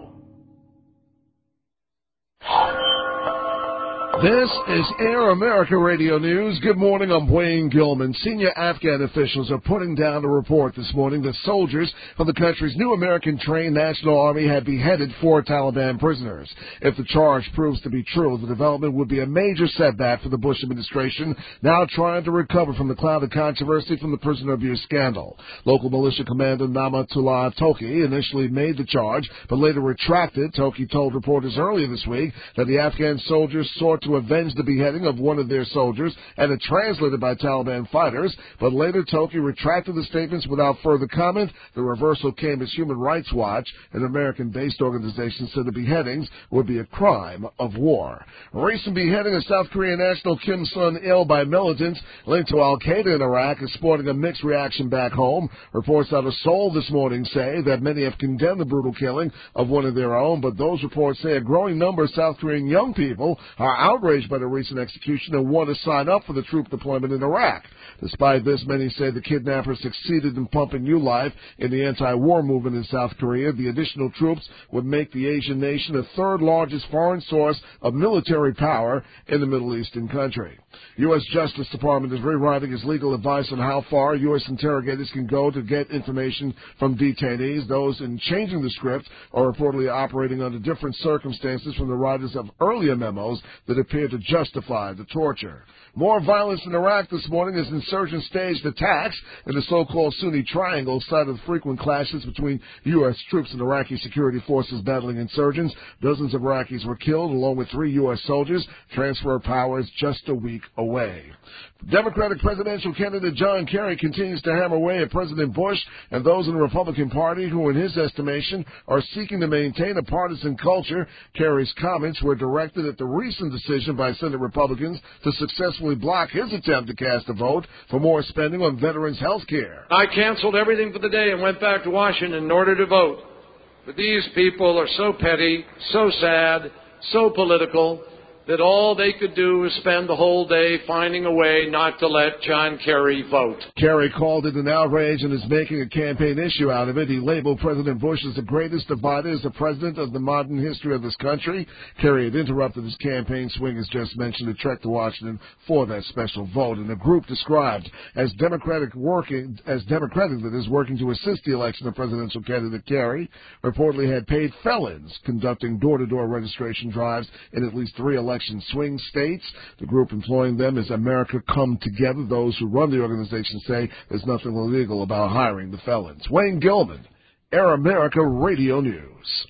This is Air America Radio News. Good morning, I'm Wayne Gilman. Senior Afghan officials are putting down a report this morning that soldiers from the country's new American-trained National Army had beheaded 4 Taliban prisoners. If the charge proves to be true, the development would be a major setback for the Bush administration, now trying to recover from the cloud of controversy from the prisoner abuse scandal. Local militia commander Namatullah Toki initially made the charge, but later retracted. Toki told reporters earlier this week that the Afghan soldiers sought to avenge the beheading of one of their soldiers and it translated by Taliban fighters, but later Toki retracted the statements without further comment. The reversal came as Human Rights Watch, an American-based organization, said the beheadings would be a crime of war. A recent beheading of South Korean national Kim Sun-il by militants linked to al-Qaeda in Iraq is sporting a mixed reaction back home. Reports out of Seoul this morning say that many have condemned the brutal killing of one of their own, but those reports say a growing number of South Korean young people are outraged by the recent execution and want to sign up for the troop deployment in Iraq. Despite this, many say the kidnappers succeeded in pumping new life in the anti-war movement in South Korea. The additional troops would make the Asian nation the 3rd largest foreign source of military power in the Middle Eastern country. U.S. Justice Department is rewriting its legal advice on how far U.S. interrogators can go to get information from detainees. Those in changing the script are reportedly operating under different circumstances from the writers of earlier memos that appear to justify the torture. More violence in Iraq this morning as insurgents staged attacks in the so-called Sunni Triangle, cited frequent clashes between U.S. troops and Iraqi security forces battling insurgents. Dozens of Iraqis were killed, along with 3 U.S. soldiers. Transfer of power is just a week away. Democratic presidential candidate John Kerry continues to hammer away at President Bush and those in the Republican Party who, in his estimation, are seeking to maintain a partisan culture. Kerry's comments were directed at the recent decision by Senate Republicans to successfully block his attempt to cast a vote for more spending on veterans' health care. I canceled everything for the day and went back to Washington in order to vote. But these people are so petty, so sad, so political, that all they could do was spend the whole day finding a way not to let John Kerry vote. Kerry called it an outrage and is making a campaign issue out of it. He labeled President Bush as the greatest divider as the president of the modern history of this country. Kerry had interrupted his campaign swing, as just mentioned, to trek to Washington for that special vote. And a group described as Democratic that is working to assist the election of presidential candidate Kerry reportedly had paid felons conducting door-to-door registration drives in at least 3 election swing states. The group employing them is America Come Together. Those who run the organization say there's nothing illegal about hiring the felons. Wayne Gilman, Air America Radio News.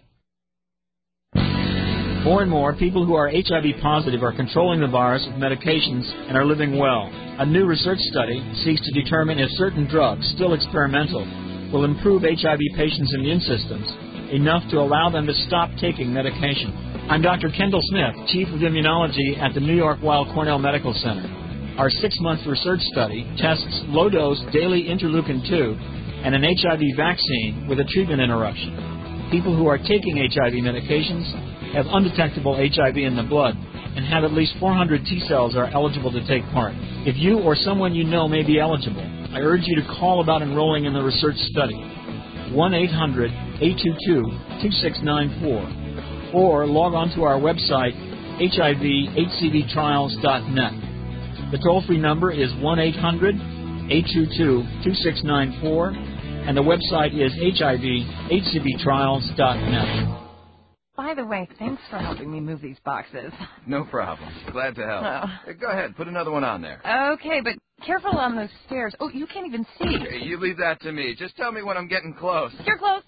More and more people who are HIV positive are controlling the virus with medications and are living well. A new research study seeks to determine if certain drugs, still experimental, will improve HIV patients' immune systems enough to allow them to stop taking medication. I'm Dr. Kendall Smith, Chief of Immunology at the New York Weill Cornell Medical Center. Our 6-month research study tests low-dose daily interleukin-2 and an HIV vaccine with a treatment interruption. People who are taking HIV medications have undetectable HIV in the blood and have at least 400 T cells are eligible to take part. If you or someone you know may be eligible, I urge you to call about enrolling in the research study. 1-800-822-2694. Or log on to our website, hivhcvtrials.net. The toll-free number is 1-800-822-2694, and the website is hivhcbtrials.net. By the way, thanks for helping me move these boxes. No problem. Glad to help. Oh. Go ahead, put another one on there. Okay, but careful on those stairs. Oh, you can't even see. Okay, you leave that to me. Just tell me when I'm getting close. You're close.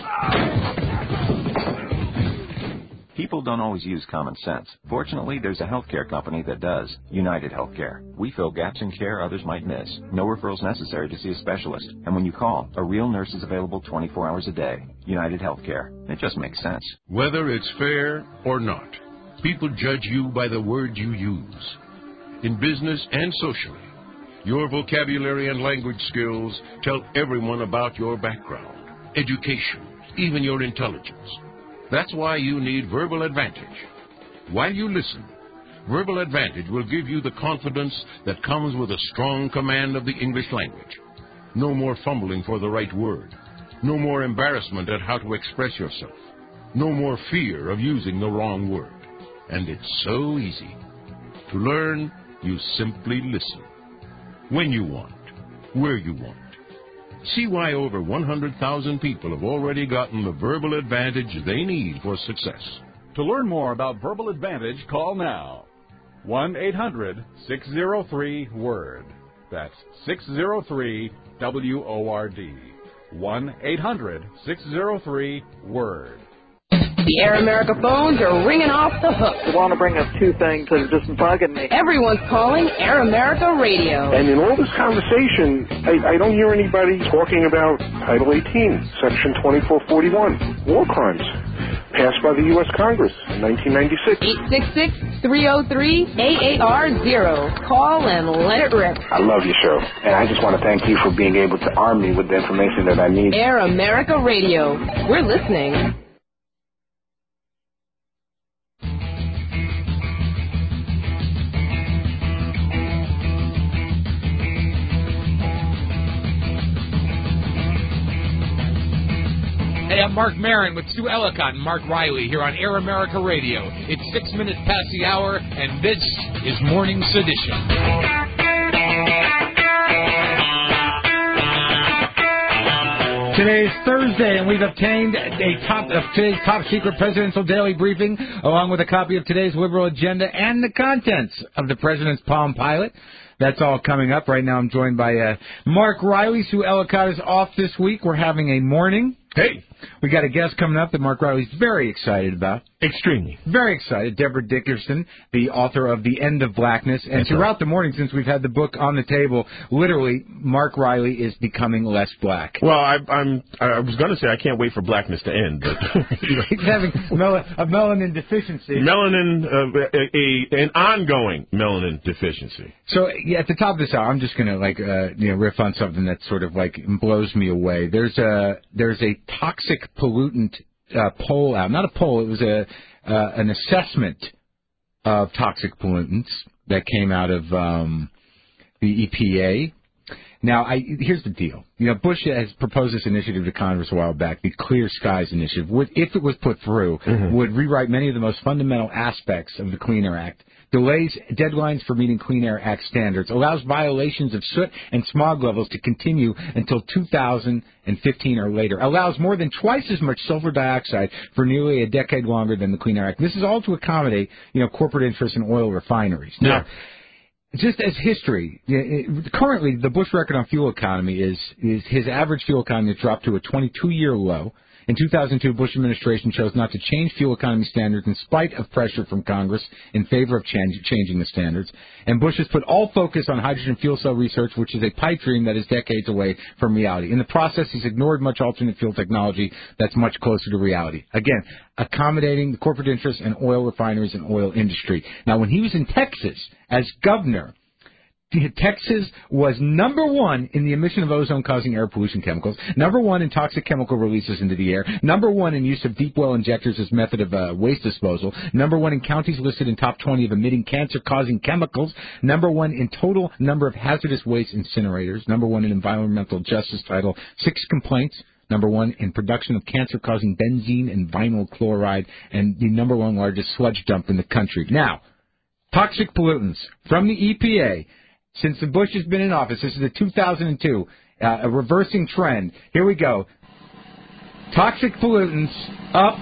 People don't always use common sense. Fortunately, there's a healthcare company that does. United Healthcare. We fill gaps in care others might miss. No referrals necessary to see a specialist. And when you call, a real nurse is available 24 hours a day. United Healthcare. It just makes sense. Whether it's fair or not, people judge you by the words you use. In business and socially, your vocabulary and language skills tell everyone about your background, education, even your intelligence. That's why you need Verbal Advantage. While you listen, Verbal Advantage will give you the confidence that comes with a strong command of the English language. No more fumbling for the right word. No more embarrassment at how to express yourself. No more fear of using the wrong word. And it's so easy. To learn, you simply listen. When you want, where you want. See why over 100,000 people have already gotten the verbal advantage they need for success. To learn more about Verbal Advantage, call now. 1-800-603-WORD. That's 603-WORD. 1-800-603-WORD. The Air America phones are ringing off the hook. I want to bring up two things that are just bugging me. Everyone's calling Air America Radio. And in all this conversation, I don't hear anybody talking about Title 18, Section 2441, war crimes, passed by the U.S. Congress in 1996. 866-303-AAR0. Call and let it rip. I love your show, and I just want to thank you for being able to arm me with the information that I need. Air America Radio. We're listening. Hey, I'm Mark Maron with Sue Ellicott and Mark Riley here on Air America Radio. It's 6 minutes past the hour, and this is Morning Sedition. Today is Thursday, and we've obtained today's top secret presidential daily briefing, along with a copy of today's liberal agenda and the contents of the president's Palm Pilot. That's all coming up. Right now I'm joined by Mark Riley. Sue Ellicott is off this week. We're having a morning. Hey. We got a guest coming up that Mark Riley's very excited about. Extremely. Very excited. Deborah Dickerson, the author of The End of Blackness. And throughout the morning, since we've had the book on the table, literally, Mark Riley is becoming less black. Well, I was going to say I can't wait for blackness to end. But he's having a melanin deficiency. An ongoing melanin deficiency. So at the top of this hour, I'm just going to riff on something that sort of blows me away. There's a toxic pollutant poll out. Not a poll. It was an assessment of toxic pollutants that came out of the EPA. Now, here's the deal. Bush has proposed this initiative to Congress a while back, the Clear Skies Initiative, if it was put through, would rewrite many of the most fundamental aspects of the Clean Air Act. Delays deadlines for meeting Clean Air Act standards, allows violations of soot and smog levels to continue until 2015 or later, allows more than twice as much sulfur dioxide for nearly a decade longer than the Clean Air Act. This is all to accommodate, corporate interests in oil refineries. Now, just as history, currently the Bush record on fuel economy is his average fuel economy has dropped to a 22-year low. In 2002, Bush administration chose not to change fuel economy standards in spite of pressure from Congress in favor of changing the standards. And Bush has put all focus on hydrogen fuel cell research, which is a pipe dream that is decades away from reality. In the process, he's ignored much alternate fuel technology that's much closer to reality. Again, accommodating the corporate interests in oil refineries and oil industry. Now, when he was in Texas as governor, Texas was number one in the emission of ozone-causing air pollution chemicals, number one in toxic chemical releases into the air, number one in use of deep well injectors as method of waste disposal, number one in counties listed in top 20 of emitting cancer-causing chemicals, number one in total number of hazardous waste incinerators, number one in environmental justice Title 6 complaints, number one in production of cancer-causing benzene and vinyl chloride, and the number one largest sludge dump in the country. Now, Toxic pollutants from the EPA since the Bush has been in office. This is the 2002, a reversing trend. Here we go. Toxic pollutants up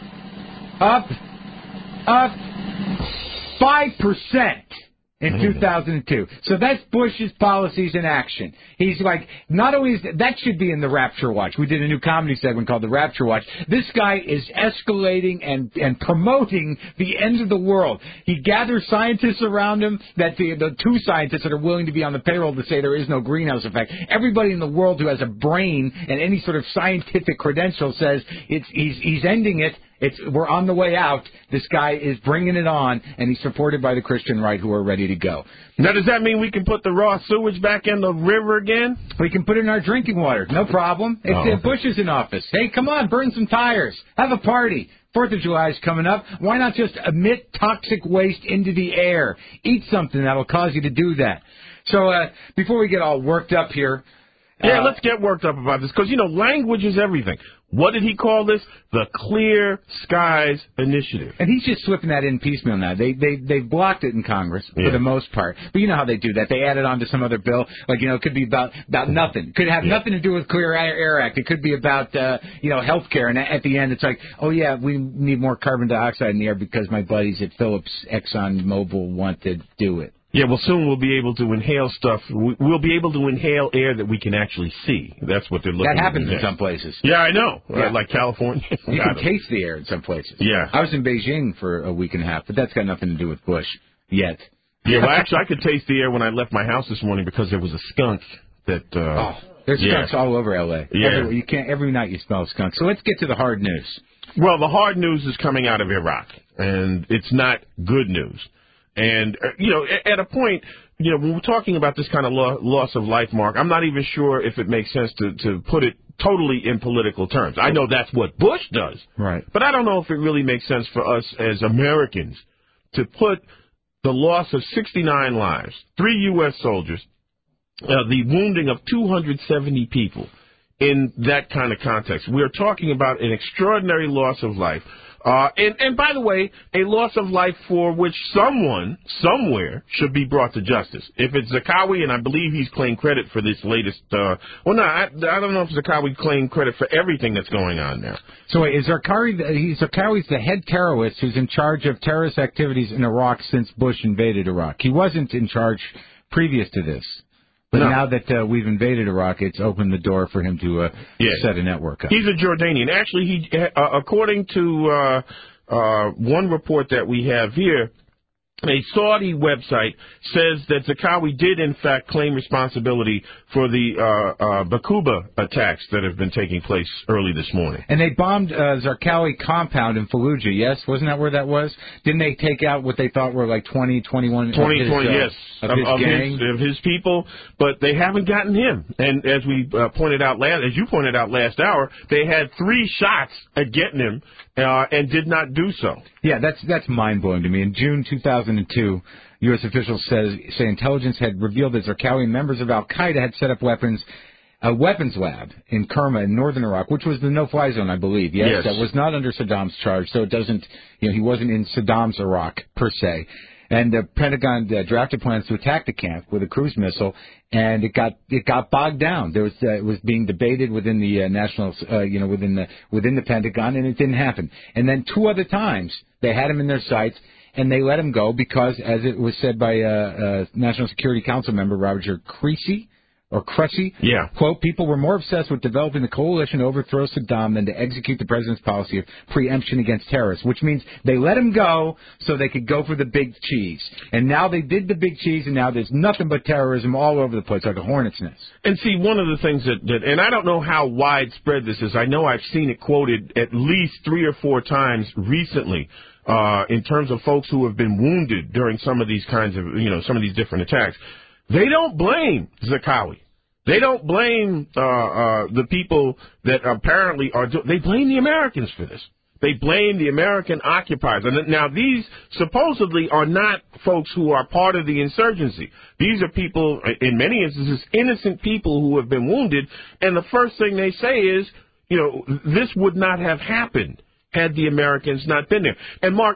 5%. In 2002. So that's Bush's policies in action. He's like, not only is that should be in the Rapture Watch. We did a new comedy segment called the Rapture Watch. This guy is escalating and promoting the end of the world. He gathers scientists around him, that the two scientists that are willing to be on the payroll to say there is no greenhouse effect. Everybody in the world who has a brain and any sort of scientific credential says he's ending it. We're on the way out. This guy is bringing it on, and he's supported by the Christian right who are ready to go. Now, does that mean we can put the raw sewage back in the river again? We can put it in our drinking water. No problem. If Bush is in office. Hey, come on, burn some tires. Have a party. 4th of July is coming up. Why not just emit toxic waste into the air? Eat something that'll cause you to do that. So before we get all worked up here. Yeah, let's get worked up about this, because, language is everything. What did he call this? The Clear Skies Initiative. And he's just slipping that in piecemeal now. They've blocked it in Congress for the most part. But you know how they do that. They add it on to some other bill. Like, it could be about nothing. It could have nothing to do with Clear Air Act. It could be about, health care. And at the end, it's like, oh, yeah, we need more carbon dioxide in the air because my buddies at Phillips Exxon Mobil want to do it. Yeah, well, soon we'll be able to inhale stuff. We'll be able to inhale air that we can actually see. That's what they're looking at. That happens in some places. Yeah, I know. Yeah. Like California. You can taste the air in some places. Yeah. I was in Beijing for a week and a half, but that's got nothing to do with Bush yet. Yeah, well, actually, I could taste the air when I left my house this morning because there was a skunk that... there's skunks all over L.A. Yeah. Every night you smell skunk. So let's get to the hard news. Well, the hard news is coming out of Iraq, and it's not good news. And, at a point, when we're talking about this kind of loss of life, Mark, I'm not even sure if it makes sense to put it totally in political terms. I know that's what Bush does. Right. But I don't know if it really makes sense for us as Americans to put the loss of 69 lives, 3 U.S. soldiers, the wounding of 270 people in that kind of context. We're talking about an extraordinary loss of life. And by the way, a loss of life for which someone, somewhere, should be brought to justice. If it's Zarqawi, and I believe he's claimed credit for this latest, I don't know if Zarqawi claimed credit for everything that's going on now. So wait, is Zarqawi's the head terrorist who's in charge of terrorist activities in Iraq since Bush invaded Iraq? He wasn't in charge previous to this. But now that we've invaded Iraq, it's opened the door for him to set a network up. He's a Jordanian. Actually, according to one report that we have here, a Saudi website says that Zarqawi did, in fact, claim responsibility for the Baquba attacks that have been taking place early this morning. And they bombed Zarqawi compound in Fallujah, yes? Wasn't that where that was? Didn't they take out what they thought were like 21 of his people? But they haven't gotten him. And as we pointed out last hour, they had 3 shots at getting him and did not do so. Yeah, that's mind-blowing to me. In June 2002, U.S. officials say intelligence had revealed that Zarqawi members of Al-Qaeda had set up a weapons lab in Kerma in northern Iraq, which was the no-fly zone, I believe. Yes. That was not under Saddam's charge, so it doesn't, he wasn't in Saddam's Iraq, per se. And the Pentagon drafted plans to attack the camp with a cruise missile, and it got bogged down. It was being debated within the within the Pentagon, and it didn't happen. And then 2 other times they had him in their sights, and they let him go because, as it was said by National Security Council member Roger Cressy, quote, people were more obsessed with developing the coalition to overthrow Saddam than to execute the president's policy of preemption against terrorists, which means they let him go so they could go for the big cheese. And now they did the big cheese, and now there's nothing but terrorism all over the place, like a hornet's nest. And see, one of the things that and I don't know how widespread this is. I know I've seen it quoted at least 3 or 4 times recently. In terms of folks who have been wounded during some of these kinds of, some of these different attacks. They don't blame Zarqawi. They don't blame the people that apparently they blame the Americans for this. They blame the American occupiers. And now these supposedly are not folks who are part of the insurgency. These are people, in many instances, innocent people who have been wounded. And the first thing they say is, this would not have happened had the Americans not been there. And Mark,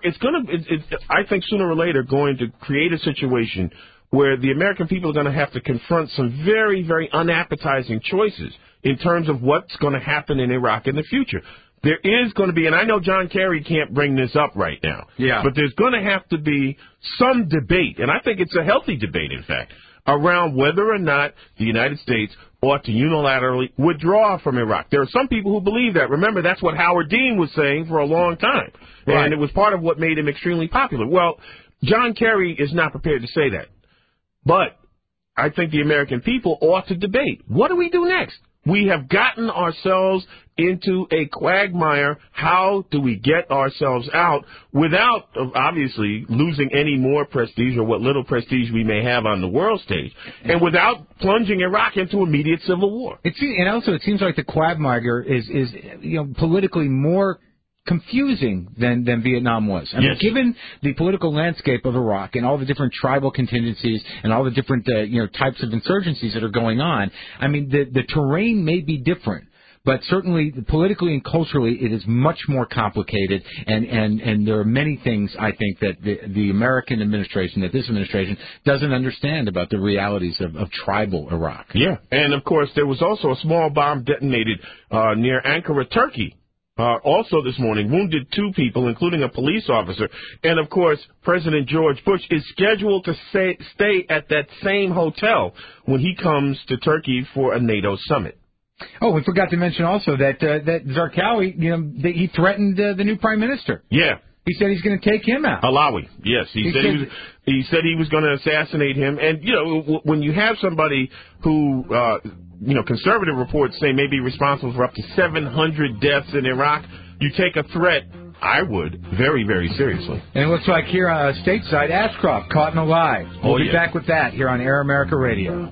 I think sooner or later going to create a situation where the American people are going to have to confront some very, very unappetizing choices in terms of what's going to happen in Iraq in the future. There is going to be, and I know John Kerry can't bring this up right now, but there's going to have to be some debate, and I think it's a healthy debate, in fact, around whether or not the United States ought to unilaterally withdraw from Iraq. There are some people who believe that. Remember, that's what Howard Dean was saying for a long time, and it was part of what made him extremely popular. Well, John Kerry is not prepared to say that, but I think the American people ought to debate. What do we do next? We have gotten ourselves into a quagmire. How do we get ourselves out without, obviously, losing any more prestige or what little prestige we may have on the world stage, and without plunging Iraq into immediate civil war? And also, it seems like the quagmire is politically more confusing than Vietnam was. I mean, given the political landscape of Iraq and all the different tribal contingencies and all the different types of insurgencies that are going on, I mean, the terrain may be different. But certainly, politically and culturally, it is much more complicated, and there are many things, I think, that the American administration, that this administration, doesn't understand about the realities of tribal Iraq. Yeah, and of course, there was also a small bomb detonated near Ankara, Turkey. Also this morning, wounded 2 people, including a police officer. And, of course, President George Bush is scheduled to stay at that same hotel when he comes to Turkey for a NATO summit. Oh, we forgot to mention also that Zarqawi, he threatened the new prime minister. Yeah. He said he's going to take him out. Alawi, yes. He said he was going to assassinate him. And, when you have somebody who, conservative reports say may be responsible for up to 700 deaths in Iraq, you take a threat, I would, very, very seriously. And it looks like here stateside, Ashcroft caught in a lie. We'll be back with that here on Air America Radio.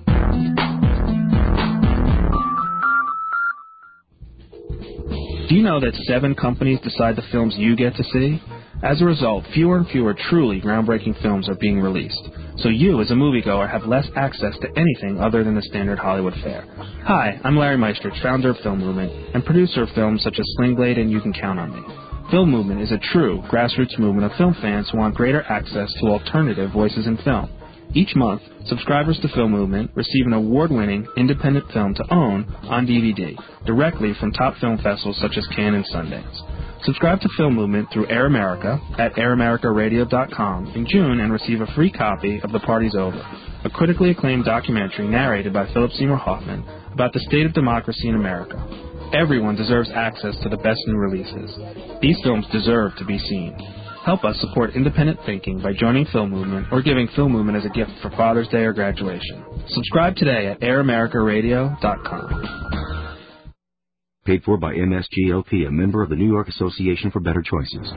Do you know that 7 companies decide the films you get to see? As a result, fewer and fewer truly groundbreaking films are being released. So you, as a moviegoer, have less access to anything other than the standard Hollywood fare. Hi, I'm Larry Meistrich, founder of Film Movement, and producer of films such as Sling Blade and You Can Count on Me. Film Movement is a true grassroots movement of film fans who want greater access to alternative voices in film. Each month, subscribers to Film Movement receive an award-winning independent film to own on DVD, directly from top film festivals such as Cannes and Sundance. Subscribe to Film Movement through Air America at AirAmericaRadio.com in June and receive a free copy of The Party's Over, a critically acclaimed documentary narrated by Philip Seymour Hoffman about the state of democracy in America. Everyone deserves access to the best new releases. These films deserve to be seen. Help us support independent thinking by joining Film Movement or giving Film Movement as a gift for Father's Day or graduation. Subscribe today at AirAmericaRadio.com. Paid for by MSGLP, a member of the New York Association for Better Choices.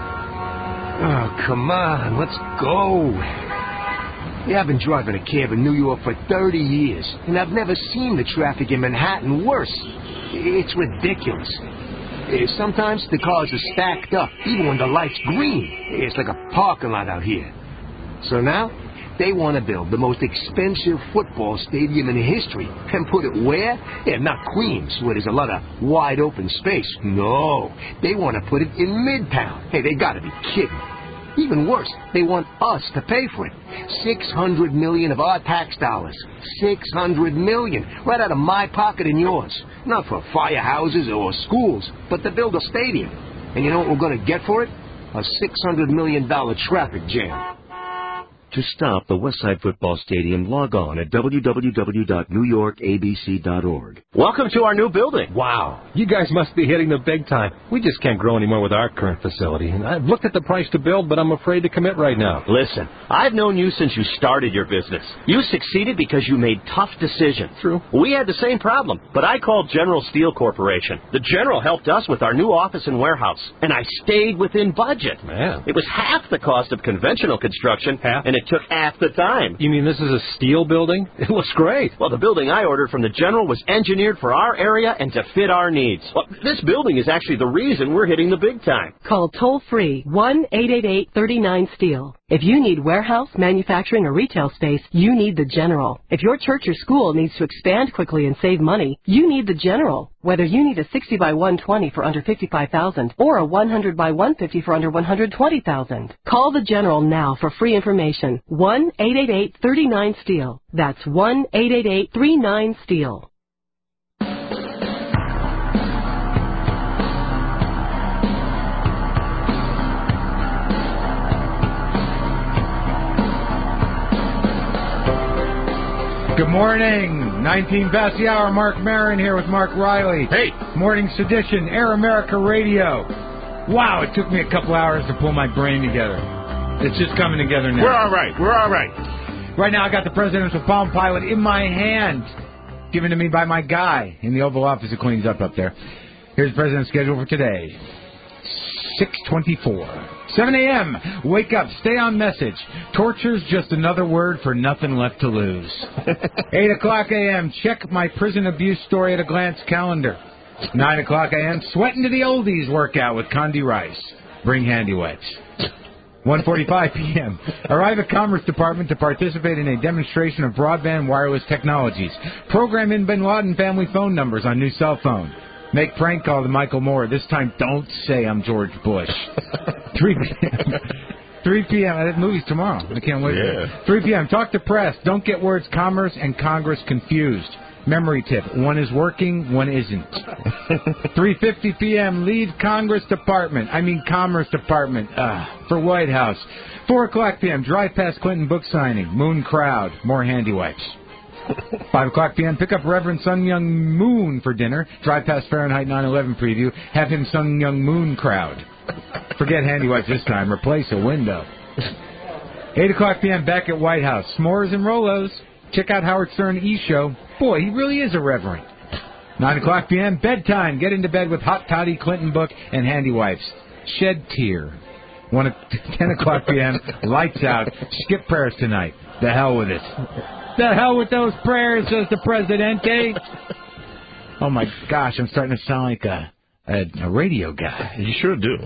Oh, come on, let's go. Yeah, I've been driving a cab in New York for 30 years, and I've never seen the traffic in Manhattan worse. It's ridiculous. Sometimes the cars are stacked up, even when the light's green. It's like a parking lot out here. So now, they want to build the most expensive football stadium in history. And put it where? Yeah, not Queens, where there's a lot of wide open space. No, they want to put it in Midtown. Hey, they got to be kidding. Even worse, they want us to pay for it. $600 million of our tax dollars. $600 million, right out of my pocket and yours. Not for firehouses or schools, but to build a stadium. And you know what we're going to get for it? A $600 million traffic jam. To stop the Westside Football Stadium, log on at www.newyorkabc.org. Welcome to our new building. Wow. You guys must be hitting the big time. We just can't grow anymore with our current facility. And I've looked at the price to build, but I'm afraid to commit right now. Listen, I've known you since you started your business. You succeeded because you made tough decisions. True. We had the same problem, but I called General Steel Corporation. The General helped us with our new office and warehouse, and I stayed within budget. Man. It was half the cost of conventional construction, and it took half the time. You mean this is a steel building? It looks great. Well, the building I ordered from the General was engineered for our area and to fit our needs. Well, this building is actually the reason we're hitting the big time. Call toll-free 1-888-39-STEEL. If you need warehouse, manufacturing, or retail space, you need the General. If your church or school needs to expand quickly and save money, you need the General. Whether you need a 60 by 120 for under $55,000 or a 100 by 150 for under $120,000. Call the General now for free information. 1-888-39-STEEL. That's 1-888-39-STEEL. Good morning. 19 past the hour. Mark Maron here with Mark Riley. Hey. Morning Sedition, Air America Radio. Wow, it took me a couple hours to pull my brain together. It's just coming together now. We're all right. Right now I got the presidential Palm Pilot in my hand, given to me by my guy in the Oval Office who cleans up there. Here's the president's schedule for today. 6:24. 7 a.m. Wake up. Stay on message. Torture's just another word for nothing left to lose. 8 o'clock a.m. Check my prison abuse story at a glance calendar. 9 o'clock a.m. Sweating to the oldies workout with Condi Rice. Bring handy wipes. 1:45 p.m. Arrive at Commerce Department to participate in a demonstration of broadband wireless technologies. Program in Bin Laden family phone numbers on new cell phone. Make prank call to Michael Moore. This time, don't say I'm George Bush. 3 p.m. 3 p.m. That movie's tomorrow. I can't wait. Yeah. 3 p.m. Talk to press. Don't get words commerce and Congress confused. Memory tip. One is working, one isn't. 3:50 p.m. Leave Commerce Department for White House. 4 o'clock p.m. Drive past Clinton book signing. Moon crowd. More handy wipes. 5 o'clock p.m. Pick up Reverend Sun Myung Moon for dinner. Drive past Fahrenheit 9/11 preview. Have him Sun Myung Moon crowd. Forget handy wipes this time. Replace a window. 8 o'clock p.m. Back at White House. S'mores and Rolos. Check out Howard Stern E-Show. Boy, he really is a reverend. 9 o'clock p.m. Bedtime. Get into bed with Hot Toddy Clinton book and handy wipes. Shed tear. 10 o'clock p.m. Lights out. Skip prayers tonight. The hell with it. The hell with those prayers, says the Presidente. Oh, my gosh, I'm starting to sound like a radio guy. You sure do.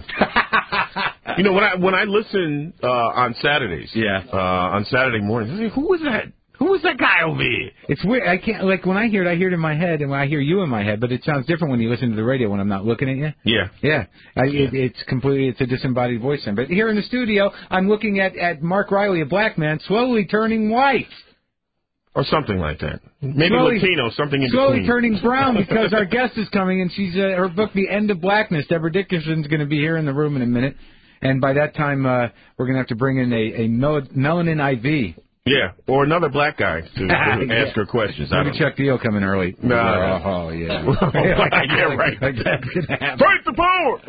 You know, when I listen on Saturdays, on Saturday mornings, I think, who was that? Who was that guy over here? It's weird. I can't, like, when I hear it in my head, and when I hear you in my head, but it sounds different when you listen to the radio when I'm not looking at you. Yeah. It's a disembodied voice. But here in the studio, I'm looking at Mark Riley, a black man, slowly turning white. Or something like that. Maybe Latino, something in slowly between. Turning brown because our guest is coming, and she's her book, The End of Blackness. Deborah Dickerson's going to be here in the room in a minute. And by that time, we're going to have to bring in a melanin IV. Yeah, or another black guy to ask her questions. Maybe Chuck Deal coming early. Oh, yeah. Yeah, right. Like that's going to happen. Fight the power!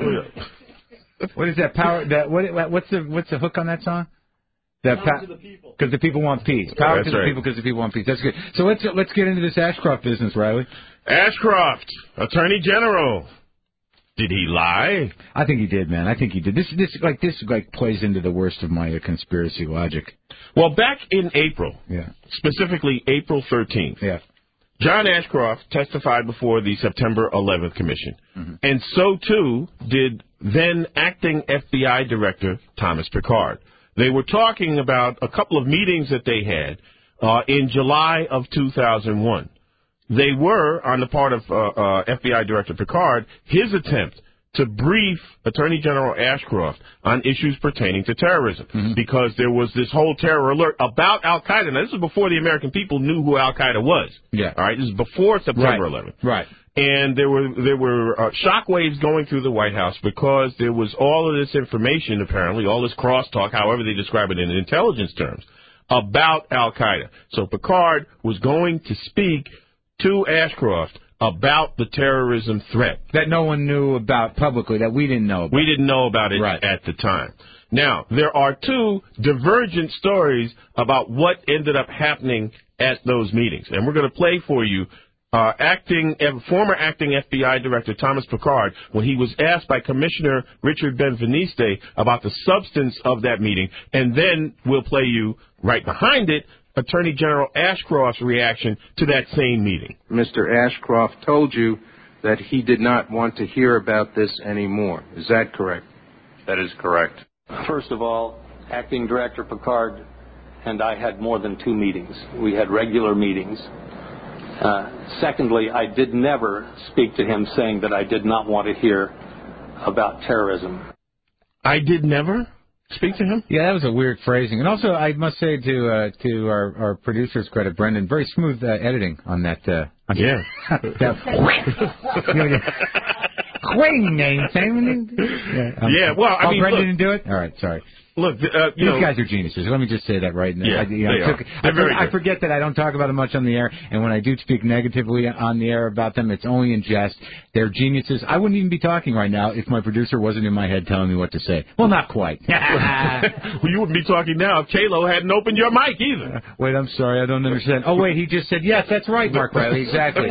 What is that power? What's the hook on that song? Power to the people. Because the people want peace. Power to the people because the people want peace. That's good. So let's get into this Ashcroft business, Riley. Ashcroft, Attorney General. Did he lie? I think he did, man. I think he did. This plays into the worst of my conspiracy logic. Well, back in April, specifically April 13th, John Ashcroft testified before the September 11th Commission. Mm-hmm. And so, too, did then acting FBI Director Thomas Picard. They were talking about a couple of meetings that they had in July of 2001. They were, on the part of FBI Director Picard, his attempt to brief Attorney General Ashcroft on issues pertaining to terrorism, because there was this whole terror alert about Al-Qaeda. Now, this is before the American people knew who Al-Qaeda was. Yeah. All right, this is before September 11th. Right. And there were shockwaves going through the White House because there was all of this information, apparently, all this crosstalk, however they describe it in intelligence terms, about Al-Qaeda. So Picard was going to speak to Ashcroft about the terrorism threat. That no one knew about publicly, that we didn't know about. We didn't know about it at the time. Now, there are two divergent stories about what ended up happening at those meetings. And we're going to play for you former acting FBI Director Thomas Picard when he was asked by Commissioner Richard Benveniste about the substance of that meeting. And then we'll play you, right behind it, Attorney General Ashcroft's reaction to that same meeting. Mr. Ashcroft told you that he did not want to hear about this anymore. Is that correct? That is correct. First of all, Acting Director Picard and I had more than 2 meetings. We had regular meetings. Secondly, I did never speak to him saying that I did not want to hear about terrorism. I did never speak to him? Yeah, that was a weird phrasing. And also, I must say to our producer's credit, Brendan, very smooth editing on that. Yeah. Yeah, well, I mean, Brendan look, didn't do it? All right, sorry. Look, these guys are geniuses. Let me just say that right now. Yeah, they are. They're very I good. forget that I don't talk about them much on the air, and when I do speak negatively on the air about them, it's only in jest. They're geniuses. I wouldn't even be talking right now if my producer wasn't in my head telling me what to say. Well, not quite. Well, you wouldn't be talking now if Kalo hadn't opened your mic either. Wait, I'm sorry. I don't understand. Oh, wait, he just said, yes, that's right, Mark Riley, exactly.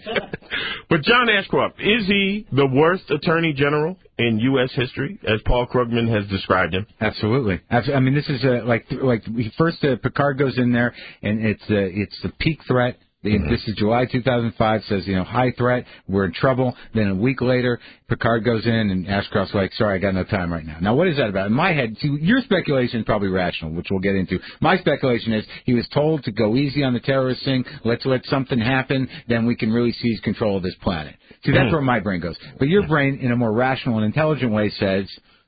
But John Ashcroft, is he the worst attorney general in U.S. history, as Paul Krugman has described him? Absolutely. I mean, this is like first Picard goes in there, and it's the peak threat. This is July 2005, says, high threat, we're in trouble. Then a week later, Picard goes in, and Ashcroft's like, sorry, I got no time right now. Now, what is that about? In my head, see, your speculation is probably rational, which we'll get into. My speculation is he was told to go easy on the terrorist thing, let's let something happen, then we can really seize control of this planet. See, that's where my brain goes. But your brain, in a more rational and intelligent way, says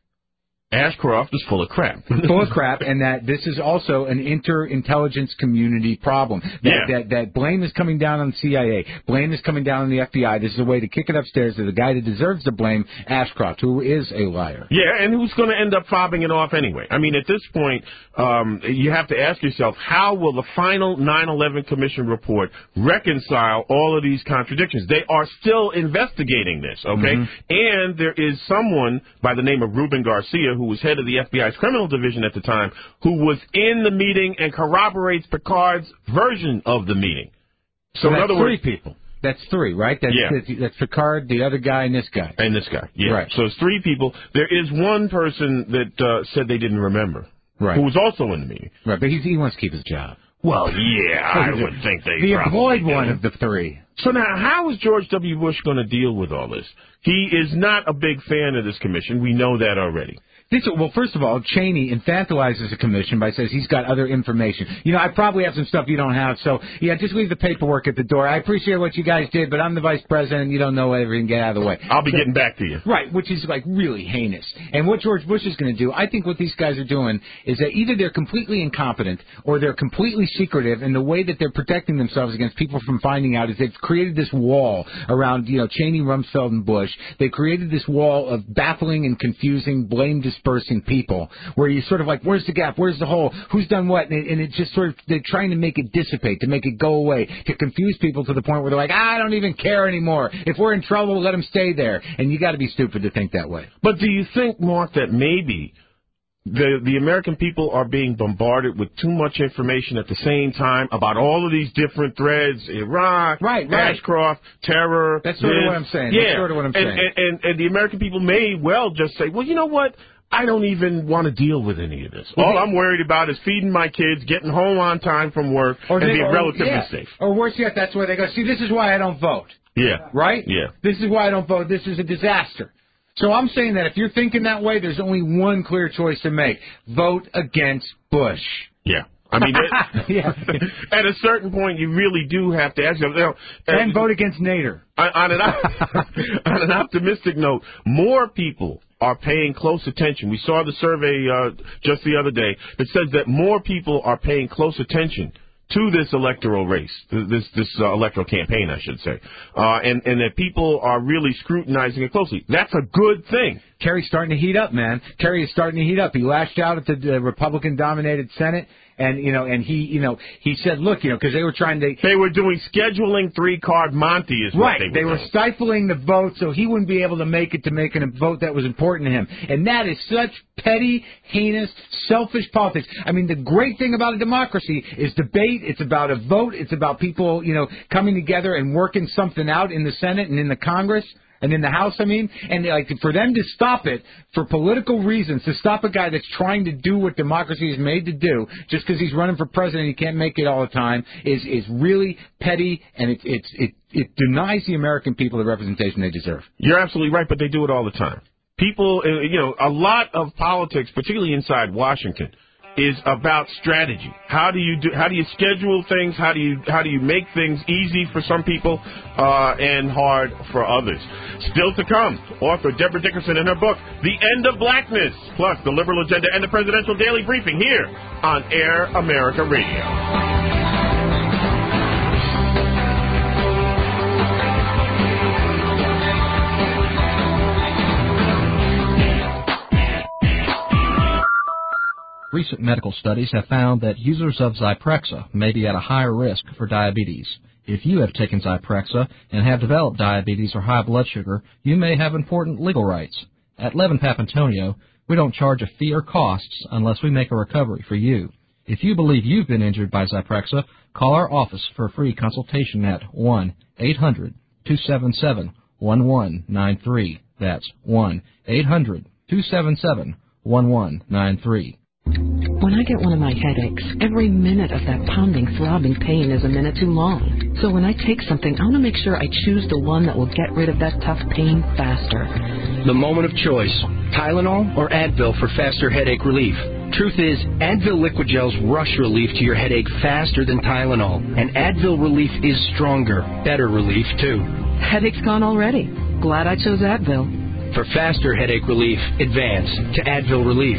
Ashcroft is full of crap. Full of crap, and that this is also an inter-intelligence community problem. That blame is coming down on the CIA. Blame is coming down on the FBI. This is a way to kick it upstairs to the guy that deserves the blame, Ashcroft, who is a liar. Yeah, and who's going to end up fobbing it off anyway? I mean, at this point, you have to ask yourself, how will the final 9/11 Commission report reconcile all of these contradictions? They are still investigating this, okay? And there is someone by the name of Ruben Garcia, who was head of the FBI's criminal division at the time, who was in the meeting and corroborates Picard's version of the meeting. So in other words, 3 people. That's 3, right? That's Picard, the other guy, and this guy. And this guy, yeah. Right. So it's 3 people. There is one person that said they didn't remember, right, who was also in the meeting. Right, but he wants to keep his job. Well, yeah, I would think they the probably employed one do. of the 3. So now, how is George W. Bush going to deal with all this? He is not a big fan of this commission. We know that already. Well, first of all, Cheney infantilizes the commission by saying he's got other information. I probably have some stuff you don't have, so, yeah, just leave the paperwork at the door. I appreciate what you guys did, but I'm the vice president, and you don't know everything. Get out of the way. I'll be getting back to you. Right, which is, really heinous. And what George Bush is going to do, I think what these guys are doing is that either they're completely incompetent or they're completely secretive, and the way that they're protecting themselves against people from finding out is they've created this wall around, Cheney, Rumsfeld, and Bush. They created this wall of baffling and confusing, blame-dispersing people, where you sort of like, where's the gap, where's the hole, who's done what, and it's just sort of, they're trying to make it dissipate, to make it go away, to confuse people to the point where they're like, I don't even care anymore. If we're in trouble, let them stay there. And you got to be stupid to think that way. But do you think, Mark, that maybe the American people are being bombarded with too much information at the same time about all of these different threads, Iraq, Ashcroft, terror? That's sort of what I'm saying. Yeah. That's sort of what I'm saying. And the American people may well just say, well, you know what? I don't even want to deal with any of this. All I'm worried about is feeding my kids, getting home on time from work, and being relatively safe. Or worse yet, that's where they go, see, this is why I don't vote. Yeah. Right? Yeah. This is why I don't vote. This is a disaster. So I'm saying that if you're thinking that way, there's only one clear choice to make. Vote against Bush. Yeah. I mean, at a certain point, you really do have to ask yourself. And vote against Nader. On an optimistic note, more people are paying close attention. We saw the survey just the other day that says that more people are paying close attention to this electoral race, this electoral campaign, I should say, and that people are really scrutinizing it closely. That's a good thing. Kerry's starting to heat up, man. Kerry is starting to heat up. He lashed out at the Republican-dominated Senate. And, he said, look, because they were trying to... They were doing scheduling 3-card Monty is what they were stifling the vote so he wouldn't be able to make a vote that was important to him. And that is such petty, heinous, selfish politics. I mean, the great thing about a democracy is debate. It's about a vote. It's about people, coming together and working something out in the Senate and in the Congress. And in the House, and for them to stop it for political reasons, to stop a guy that's trying to do what democracy is made to do, just because he's running for president, he can't make it all the time, is really petty, and it denies the American people the representation they deserve. You're absolutely right, but they do it all the time. People, a lot of politics, particularly inside Washington, is about strategy. How do you schedule things? How do you make things easy for some people and hard for others? Still to come, author Deborah Dickerson in her book, The End of Blackness, plus the liberal agenda and the presidential daily briefing here on Air America Radio. Recent medical studies have found that users of Zyprexa may be at a higher risk for diabetes. If you have taken Zyprexa and have developed diabetes or high blood sugar, you may have important legal rights. At Levin Papantonio, we don't charge a fee or costs unless we make a recovery for you. If you believe you've been injured by Zyprexa, call our office for a free consultation at 1-800-277-1193. That's 1-800-277-1193. When I get one of my headaches, every minute of that pounding, throbbing pain is a minute too long. So when I take something, I want to make sure I choose the one that will get rid of that tough pain faster. The moment of choice, Tylenol or Advil for faster headache relief. Truth is, Advil Liquid Gel's rush relief to your headache faster than Tylenol. And Advil relief is stronger, better relief, too. Headache's gone already. Glad I chose Advil. For faster headache relief, advance to Advil Relief.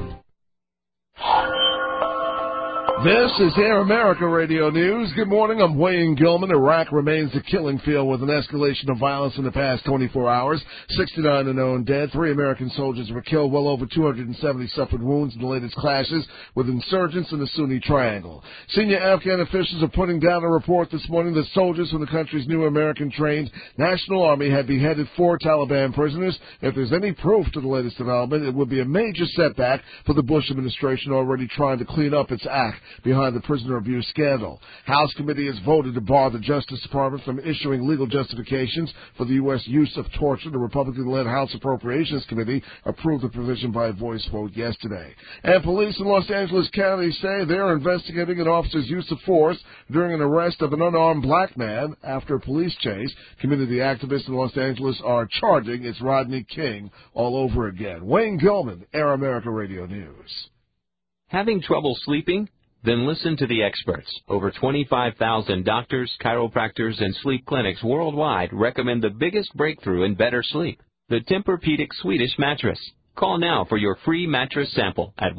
This is Air America Radio News. Good morning. I'm Wayne Gilman. Iraq remains a killing field with an escalation of violence in the past 24 hours. 69 unknown dead. 3 American soldiers were killed. Well over 270 suffered wounds in the latest clashes with insurgents in the Sunni Triangle. Senior Afghan officials are putting down a report this morning that soldiers from the country's new American-trained National Army had beheaded 4 Taliban prisoners. If there's any proof to the latest development, it would be a major setback for the Bush administration already trying to clean up its act behind the prisoner abuse scandal. House committee has voted to bar the Justice Department from issuing legal justifications for the U.S. use of torture. The Republican-led House Appropriations Committee approved the provision by voice vote yesterday. And police in Los Angeles County say they're investigating an officer's use of force during an arrest of an unarmed black man after a police chase. Community activists in Los Angeles are charging it's Rodney King all over again. Wayne Gilman, Air America Radio News. Having trouble sleeping? Then listen to the experts. Over 25,000 doctors, chiropractors, and sleep clinics worldwide recommend the biggest breakthrough in better sleep, the Tempur-Pedic Swedish mattress. Call now for your free mattress sample at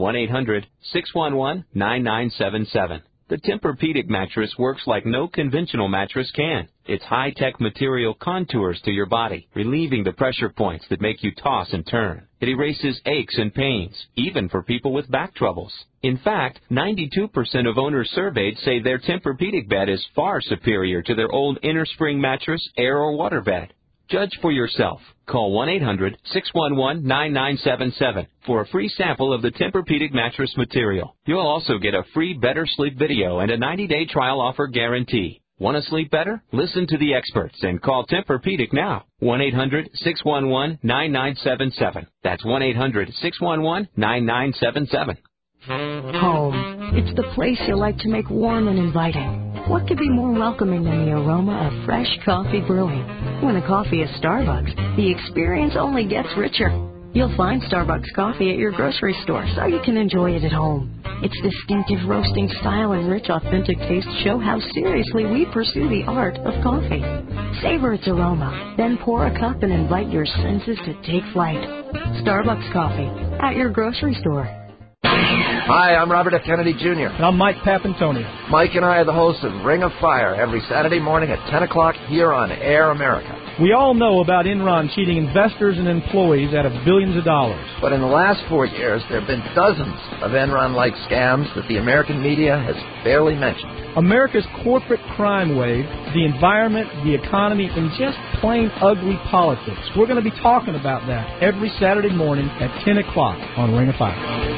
1-800-611-9977. The Tempur-Pedic mattress works like no conventional mattress can. Its high-tech material contours to your body, relieving the pressure points that make you toss and turn. It erases aches and pains, even for people with back troubles. In fact, 92% of owners surveyed say their Tempur-Pedic bed is far superior to their old innerspring mattress, air or water bed. Judge for yourself. Call 1-800-611-9977 for a free sample of the Tempur-Pedic mattress material. You'll also get a free Better Sleep video and a 90-day trial offer guarantee. Want to sleep better? Listen to the experts and call Tempur-Pedic now. 1-800-611-9977. That's 1-800-611-9977. Home. It's the place you like to make warm and inviting. What could be more welcoming than the aroma of fresh coffee brewing? When the coffee is Starbucks, the experience only gets richer. You'll find Starbucks coffee at your grocery store, so you can enjoy it at home. Its distinctive roasting style and rich, authentic taste show how seriously we pursue the art of coffee. Savor its aroma, then pour a cup and invite your senses to take flight. Starbucks coffee at your grocery store. Hi, I'm Robert F. Kennedy Jr. And I'm Mike Papantonio. Mike and I are the hosts of Ring of Fire every Saturday morning at 10 o'clock here on Air America. We all know about Enron cheating investors and employees out of billions of dollars. But in the last 4 years, there have been dozens of Enron-like scams that the American media has barely mentioned. America's corporate crime wave, the environment, the economy, and just plain ugly politics. We're going to be talking about that every Saturday morning at 10 o'clock on Ring of Fire.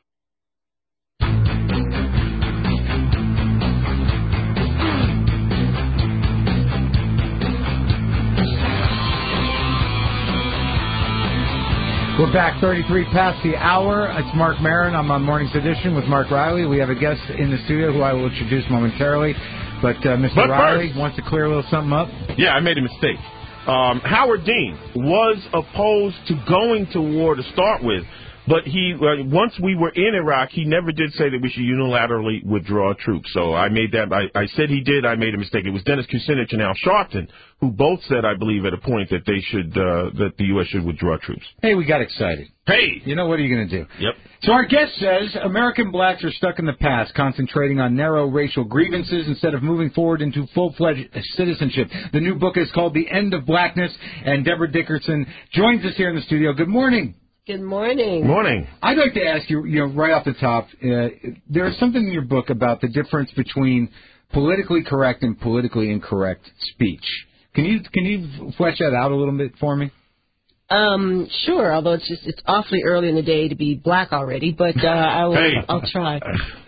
We're back 33 past the hour. It's Mark Maron. I'm on Morning's Edition with Mark Riley. We have a guest in the studio who I will introduce momentarily. But Mr. Riley wants to clear a little something up. Yeah, I made a mistake. Howard Dean was opposed to going to war to start with, but he once we were in Iraq, he never did say that we should unilaterally withdraw troops. So I made that. I said he did. I made a mistake. It was Dennis Kucinich and Al Sharpton who both said, I believe, at a point that they should that the U.S. should withdraw troops. Hey, we got excited. Hey, you know what are you going to do? Yep. So our guest says American blacks are stuck in the past, concentrating on narrow racial grievances instead of moving forward into full-fledged citizenship. The new book is called The End of Blackness, and Deborah Dickerson joins us here in the studio. Good morning. Good morning. Morning. I'd like to ask you, right off the top, there's something in your book about the difference between politically correct and politically incorrect speech. Can you flesh that out a little bit for me? Sure. Although it's awfully early in the day to be black already, but I'll try.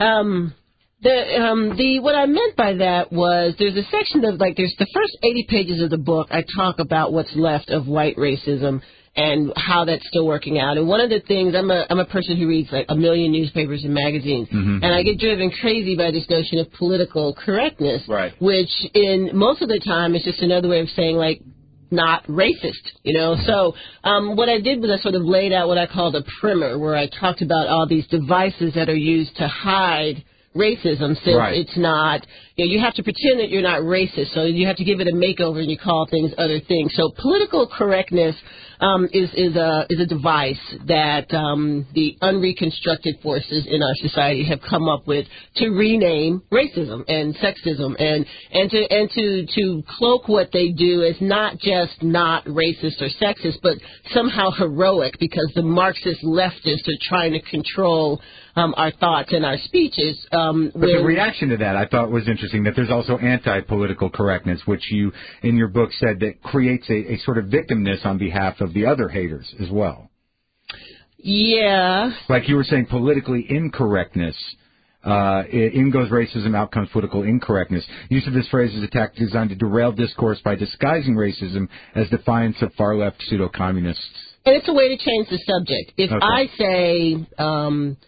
What I meant by that was there's a section of there's the first 80 pages of the book. I talk about what's left of white racism and how that's still working out. And one of the things, I'm a person who reads a million newspapers and magazines, and I get driven crazy by this notion of political correctness, which in most of the time is just another way of saying not racist, So what I did was I sort of laid out what I called a primer, where I talked about all these devices that are used to hide racism, since it's not, you have to pretend that you're not racist, so you have to give it a makeover and you call things other things. So political correctness is a device that the unreconstructed forces in our society have come up with to rename racism and sexism and to cloak what they do as not just not racist or sexist, but somehow heroic, because the Marxist leftists are trying to control our thoughts and our speeches. But the reaction to that I thought was interesting, that there's also anti-political correctness, which you, in your book, said that creates a sort of victimness on behalf of the other haters as well. Yeah. Like you were saying, politically incorrectness, in goes racism, out comes political incorrectness. Use of this phrase is a tactic designed to derail discourse by disguising racism as defiance of far-left pseudo-communists. And it's a way to change the subject. If I say...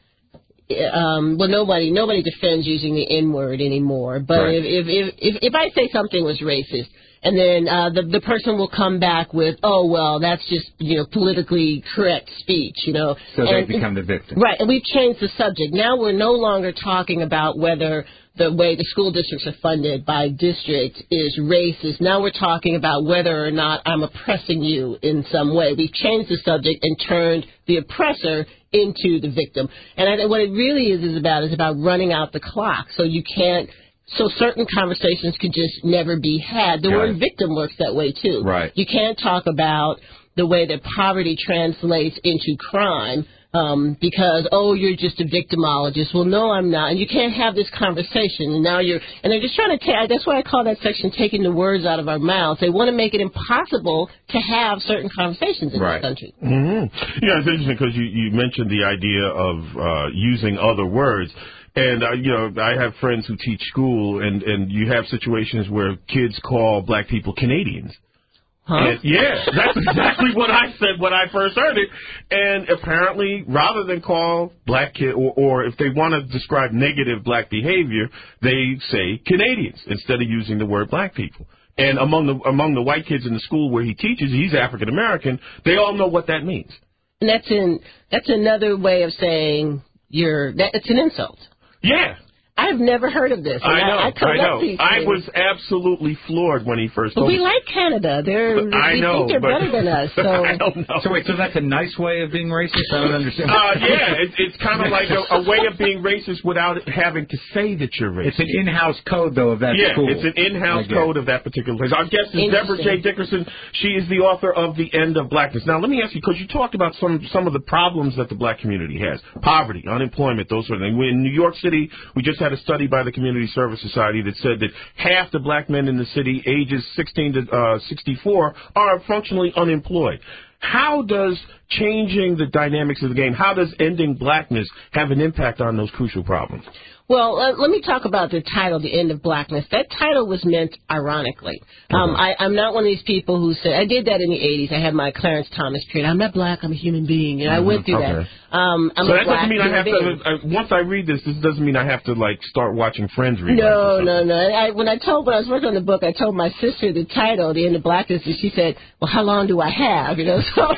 nobody defends using the N-word anymore. But if I say something was racist, and then the person will come back with, oh, well, that's just, politically correct speech, So they become the victim. Right, and we've changed the subject. Now we're no longer talking about whether the way the school districts are funded by district is racist. Now we're talking about whether or not I'm oppressing you in some way. We've changed the subject and turned the oppressor into the victim. And I think what it really is about running out the clock. So certain conversations could just never be had. The word victim works that way too. Right. You can't talk about the way that poverty translates into crime because, you're just a victimologist. Well, no, I'm not. And you can't have this conversation. And they're just trying to that's why I call that section taking the words out of our mouths. They want to make it impossible to have certain conversations in this country. Mm-hmm. Yeah, it's interesting because you mentioned the idea of using other words. And, I have friends who teach school, and you have situations where kids call black people Canadians. Huh? And, yeah, that's exactly what I said when I first heard it. And apparently, rather than call black kid, or if they want to describe negative black behavior, they say Canadians instead of using the word black people. And among the white kids in the school where he teaches, he's African American. They all know what that means. And that's another way of saying it's an insult. Yeah. I've never heard of this. I know. I was absolutely floored when he first told me. We like Canada. We think they're better than us. So. I don't know. So wait, that's a nice way of being racist? I don't understand. It's kind of like a way of being racist without having to say that you're racist. It's an in-house code, though, of that school. Yeah, it's an in-house code of that particular place. Our guest is Deborah J. Dickerson. She is the author of The End of Blackness. Now, let me ask you, because you talked about some of the problems that the black community has. Poverty, unemployment, those sort of things. In New York City, we just had a study by the Community Service Society that said that half the black men in the city, ages 16 to 64, are functionally unemployed. How does changing the dynamics of the game? How does ending blackness have an impact on those crucial problems? Well, let me talk about the title, The End of Blackness. That title was meant ironically. I'm not one of these people who said, I did that in the 80s. I had my Clarence Thomas period. I'm not black, I'm a human being. And I went through that. I'm so that doesn't mean I have to, once I read this doesn't mean I have to, like, start watching Friends reruns. No. When I was working on the book, I told my sister the title, The End of Blackness, and she said, well, how long do I have? You know, so.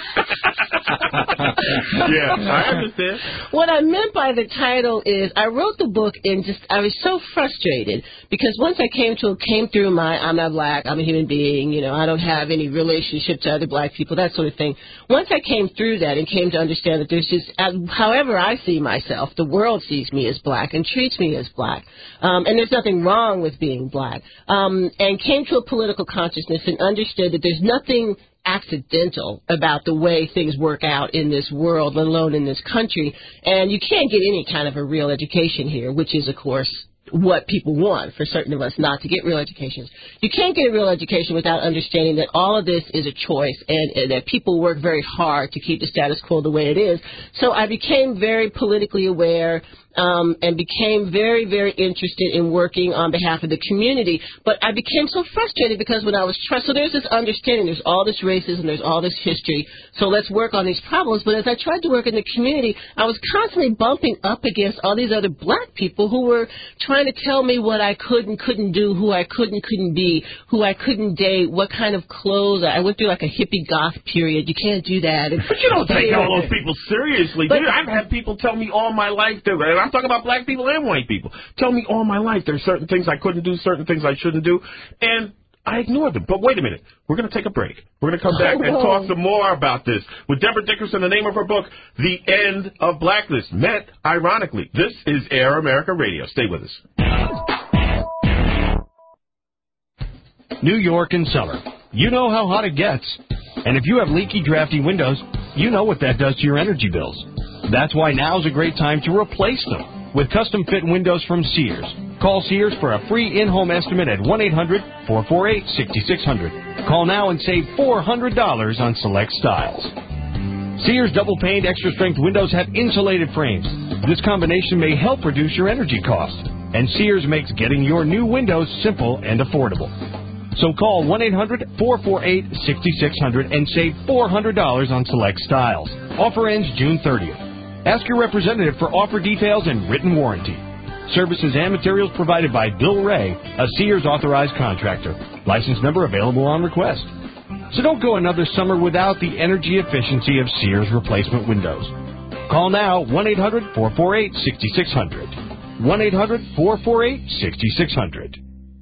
Yeah, I understand. What I meant by the title is I wrote the book and I was so frustrated because once I came through my I'm not black, I'm a human being, you know, I don't have any relationship to other black people, that sort of thing. Once I came through that and came to understand that there's just, however I see myself, the world sees me as black and treats me as black. And there's nothing wrong with being black. And came to a political consciousness and understood that there's nothing accidental about the way things work out in this world, let alone in this country. And you can't get any kind of a real education here, which is, of course, what people want for certain of us not to get real educations. You can't get a real education without understanding that all of this is a choice and that people work very hard to keep the status quo the way it is. So I became very politically aware and became very, very interested in working on behalf of the community. But I became so frustrated because when I was so there's this understanding, there's all this racism, there's all this history, so let's work on these problems. But as I tried to work in the community, I was constantly bumping up against all these other black people who were trying to tell me what I could and couldn't do, who I could and couldn't be, who I couldn't date, what kind of clothes. I went through like a hippie goth period. You can't do that. But you don't take all those people seriously, dude. I've had people tell me all my life that I'm talking about black people and white people. Tell me all my life there's certain things I couldn't do, certain things I shouldn't do, and I ignored them. But wait a minute. We're going to take a break. We're going to come back and talk some more about this with Deborah Dickerson, the name of her book, The End of Blackness, meant ironically. This is Air America Radio. Stay with us. New York in summer. You know how hot it gets. And if you have leaky, drafty windows, you know what that does to your energy bills. That's why now's a great time to replace them with custom-fit windows from Sears. Call Sears for a free in-home estimate at 1-800-448-6600. Call now and save $400 on select styles. Sears double-paned extra-strength windows have insulated frames. This combination may help reduce your energy costs. And Sears makes getting your new windows simple and affordable. So call 1-800-448-6600 and save $400 on select styles. Offer ends June 30th. Ask your representative for offer details and written warranty. Services and materials provided by Bill Ray, a Sears authorized contractor. License number available on request. So don't go another summer without the energy efficiency of Sears replacement windows. Call now 1-800-448-6600. 1-800-448-6600.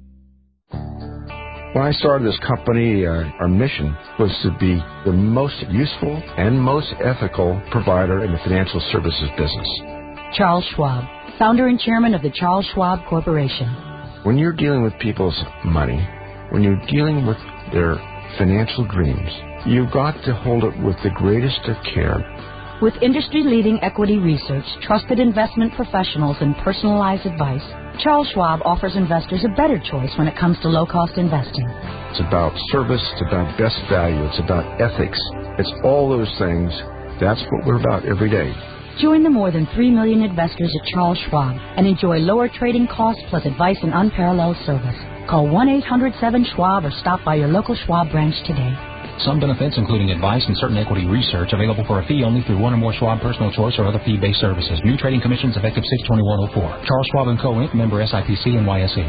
When I started this company, our mission was to be the most useful and most ethical provider in the financial services business. Charles Schwab, founder and chairman of the Charles Schwab Corporation. When you're dealing with people's money, when you're dealing with their financial dreams, you've got to hold it with the greatest of care. With industry-leading equity research, trusted investment professionals, and personalized advice, Charles Schwab offers investors a better choice when it comes to low-cost investing. It's about service, it's about best value, it's about ethics. It's all those things. That's what we're about every day. Join the more than 3 million investors at Charles Schwab and enjoy lower trading costs plus advice and unparalleled service. Call 1-800-7-SCHWAB or stop by your local Schwab branch today. Some benefits, including advice and certain equity research, available for a fee only through one or more Schwab Personal Choice or other fee-based services. New trading commissions effective 6/21/04. Charles Schwab & Co. Inc., member SIPC and NYSE.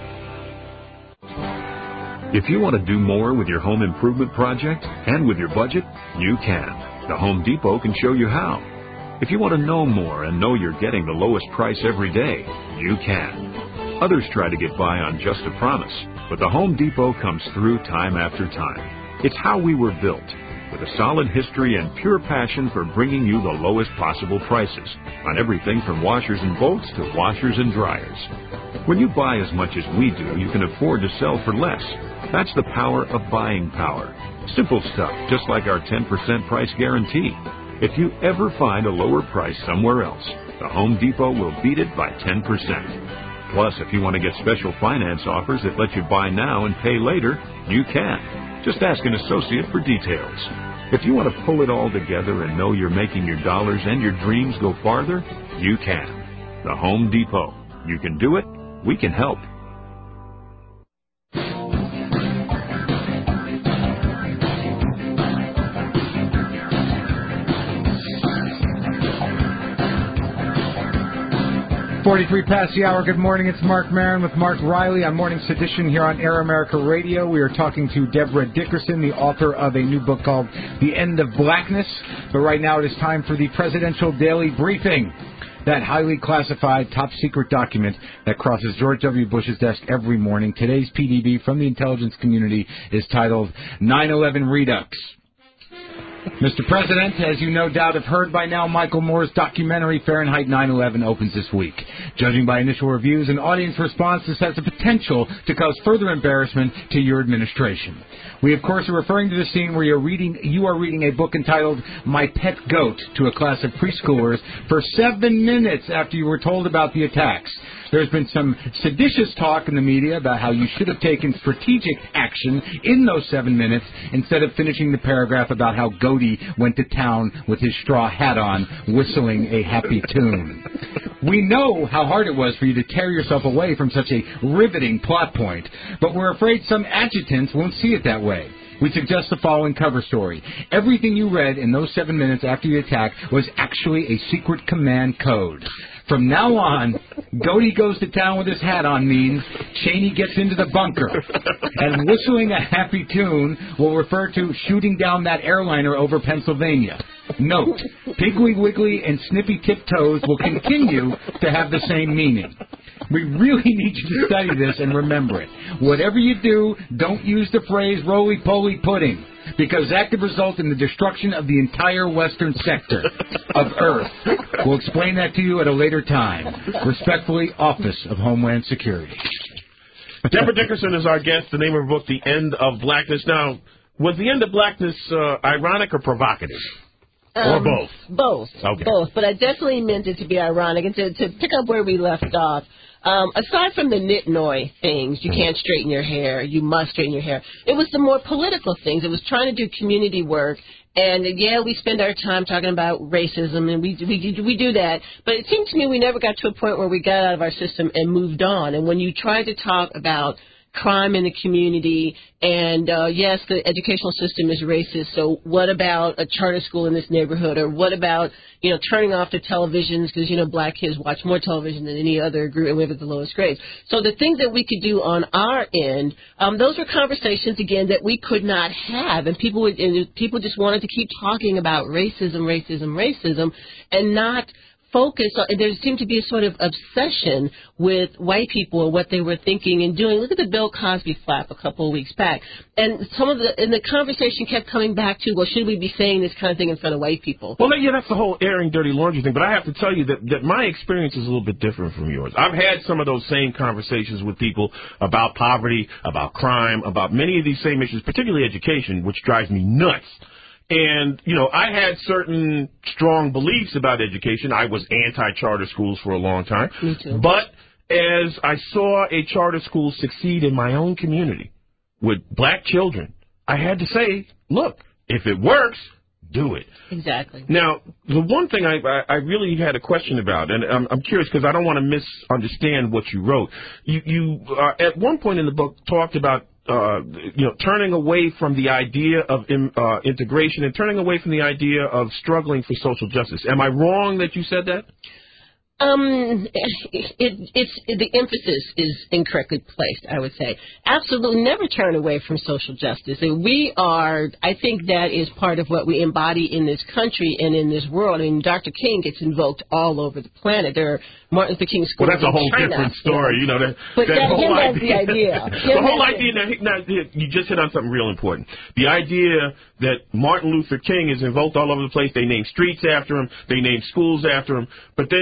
If you want to do more with your home improvement project and with your budget, you can. The Home Depot can show you how. If you want to know more and know you're getting the lowest price every day, you can. Others try to get by on just a promise, but the Home Depot comes through time after time. It's how we were built, with a solid history and pure passion for bringing you the lowest possible prices on everything from washers and bolts to washers and dryers. When you buy as much as we do, you can afford to sell for less. That's the power of buying power. Simple stuff, just like our 10% price guarantee. If you ever find a lower price somewhere else, the Home Depot will beat it by 10%. Plus, if you want to get special finance offers that let you buy now and pay later, you can. Just ask an associate for details. If you want to pull it all together and know you're making your dollars and your dreams go farther, you can. The Home Depot. You can do it. We can help. .43 past the hour. Good morning. It's Mark Maron with Mark Riley on Morning Sedition here on Air America Radio. We are talking to Deborah Dickerson, the author of a new book called The End of Blackness. But right now it is time for the Presidential Daily Briefing, that highly classified, top-secret document that crosses George W. Bush's desk every morning. Today's PDB from the intelligence community is titled 9/11 Redux. Mr. President, as you no doubt have heard by now, Michael Moore's documentary Fahrenheit 9/11 opens this week. Judging by initial reviews and audience response, this has the potential to cause further embarrassment to your administration. We, of course, are referring to the scene where you are reading a book entitled My Pet Goat to a class of preschoolers for 7 minutes after you were told about the attacks. There's been some seditious talk in the media about how you should have taken strategic action in those 7 minutes instead of finishing the paragraph about how Goaty went to town with his straw hat on, whistling a happy tune. We know how hard it was for you to tear yourself away from such a riveting plot point, but we're afraid some adjutants won't see it that way. We suggest the following cover story. Everything you read in those 7 minutes after the attack was actually a secret command code. From now on, Goaty goes to town with his hat on means Cheney gets into the bunker. And whistling a happy tune will refer to shooting down that airliner over Pennsylvania. Note, Piggly Wiggly and Snippy Tiptoes will continue to have the same meaning. We really need you to study this and remember it. Whatever you do, don't use the phrase roly-poly pudding, because that could result in the destruction of the entire western sector of Earth. We'll explain that to you at a later time. Respectfully, Office of Homeland Security. Deborah Dickerson is our guest. The name of her book, The End of Blackness. Now, was The End of Blackness ironic or provocative? Or both? Both. Okay. Both. But I definitely meant it to be ironic. And to pick up where we left off, aside from the nitnoy things, you can't straighten your hair, you must straighten your hair, it was the more political things. It was trying to do community work. And, yeah, we spend our time talking about racism, and we do that. But it seemed to me we never got to a point where we got out of our system and moved on. And when you try to talk about crime in the community, and yes, the educational system is racist, so what about a charter school in this neighborhood, or what about, turning off the televisions because, black kids watch more television than any other group and we have at the lowest grades. So the things that we could do on our end, those were conversations, again, that we could not have, and people just wanted to keep talking about racism, and not focus on. There seemed to be a sort of obsession with white people and what they were thinking and doing. Look at the Bill Cosby flap a couple of weeks back, and the conversation kept coming back to, well, should we be saying this kind of thing in front of white people? Well, yeah, that's the whole airing dirty laundry thing. But I have to tell you that my experience is a little bit different from yours. I've had some of those same conversations with people about poverty, about crime, about many of these same issues, particularly education, which drives me nuts. And, I had certain strong beliefs about education. I was anti-charter schools for a long time. Me too. But as I saw a charter school succeed in my own community with black children, I had to say, look, if it works, do it. Exactly. Now, the one thing I really had a question about, and I'm curious because I don't want to misunderstand what you wrote. You at one point in the book talked about turning away from the idea of integration and turning away from the idea of struggling for social justice. Am I wrong that you said that? The emphasis is incorrectly placed, I would say. Absolutely never turn away from social justice. And I think that is part of what we embody in this country and in this world. I mean, Dr. King gets invoked all over the planet. There are Martin Luther King schools. Well, that's a whole China, different story, But that's the idea. The whole idea, now, you just hit on something real important. The idea that Martin Luther King is invoked all over the place. They name streets after him. They name schools after him. But then,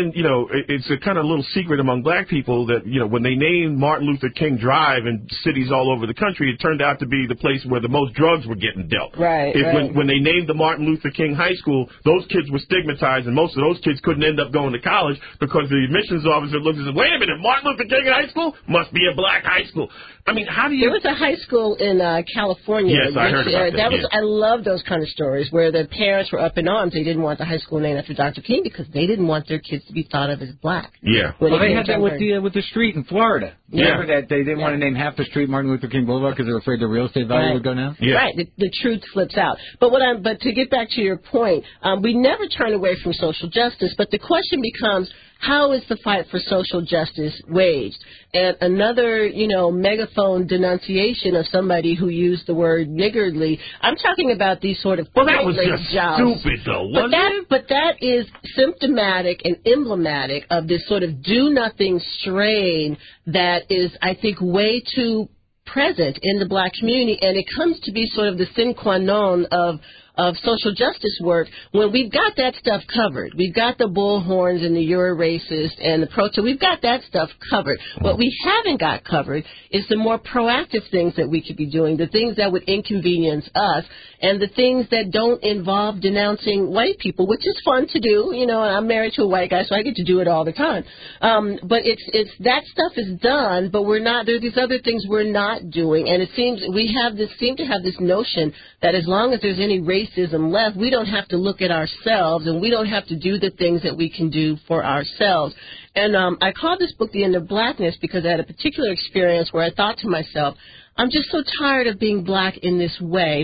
it's a kind of little secret among black people that, when they named Martin Luther King Drive in cities all over the country, it turned out to be the place where the most drugs were getting dealt. Right. When they named the Martin Luther King High School, those kids were stigmatized, and most of those kids couldn't end up going to college because the admissions officer looked and said, wait a minute, Martin Luther King High School must be a black high school. I mean, how do you... There was a high school in California. Yes, I heard about that. I love those kind of stories where the parents were up in arms. They didn't want the high school named after Dr. King because they didn't want their kids to be thought of as black. Yeah. Well, they had that with the street in Florida. Remember that they didn't want to name half the street Martin Luther King Boulevard because they were afraid the real estate value would go down? Yeah. Right. The truth flips out. But to get back to your point, we never turn away from social justice, but the question becomes, how is the fight for social justice waged? And another, megaphone denunciation of somebody who used the word niggardly. I'm talking about these sort of that was just jobs. Stupid, though, wasn't it? But that is symptomatic and emblematic of this sort of do-nothing strain that is, I think, way too present in the black community, and it comes to be sort of the sine qua non of social justice work when we've got that stuff covered. We've got the bullhorns and the you're a racist and the protest. We've got that stuff covered. What we haven't got covered is the more proactive things that we could be doing, the things that would inconvenience us, and the things that don't involve denouncing white people, which is fun to do. I'm married to a white guy, so I get to do it all the time. But it's that stuff is done, but there are these other things we're not doing, and it seems we seem to have this notion that as long as there's any racism left, we don't have to look at ourselves, and we don't have to do the things that we can do for ourselves. And I called this book The End of Blackness because I had a particular experience where I thought to myself, I'm just so tired of being black in this way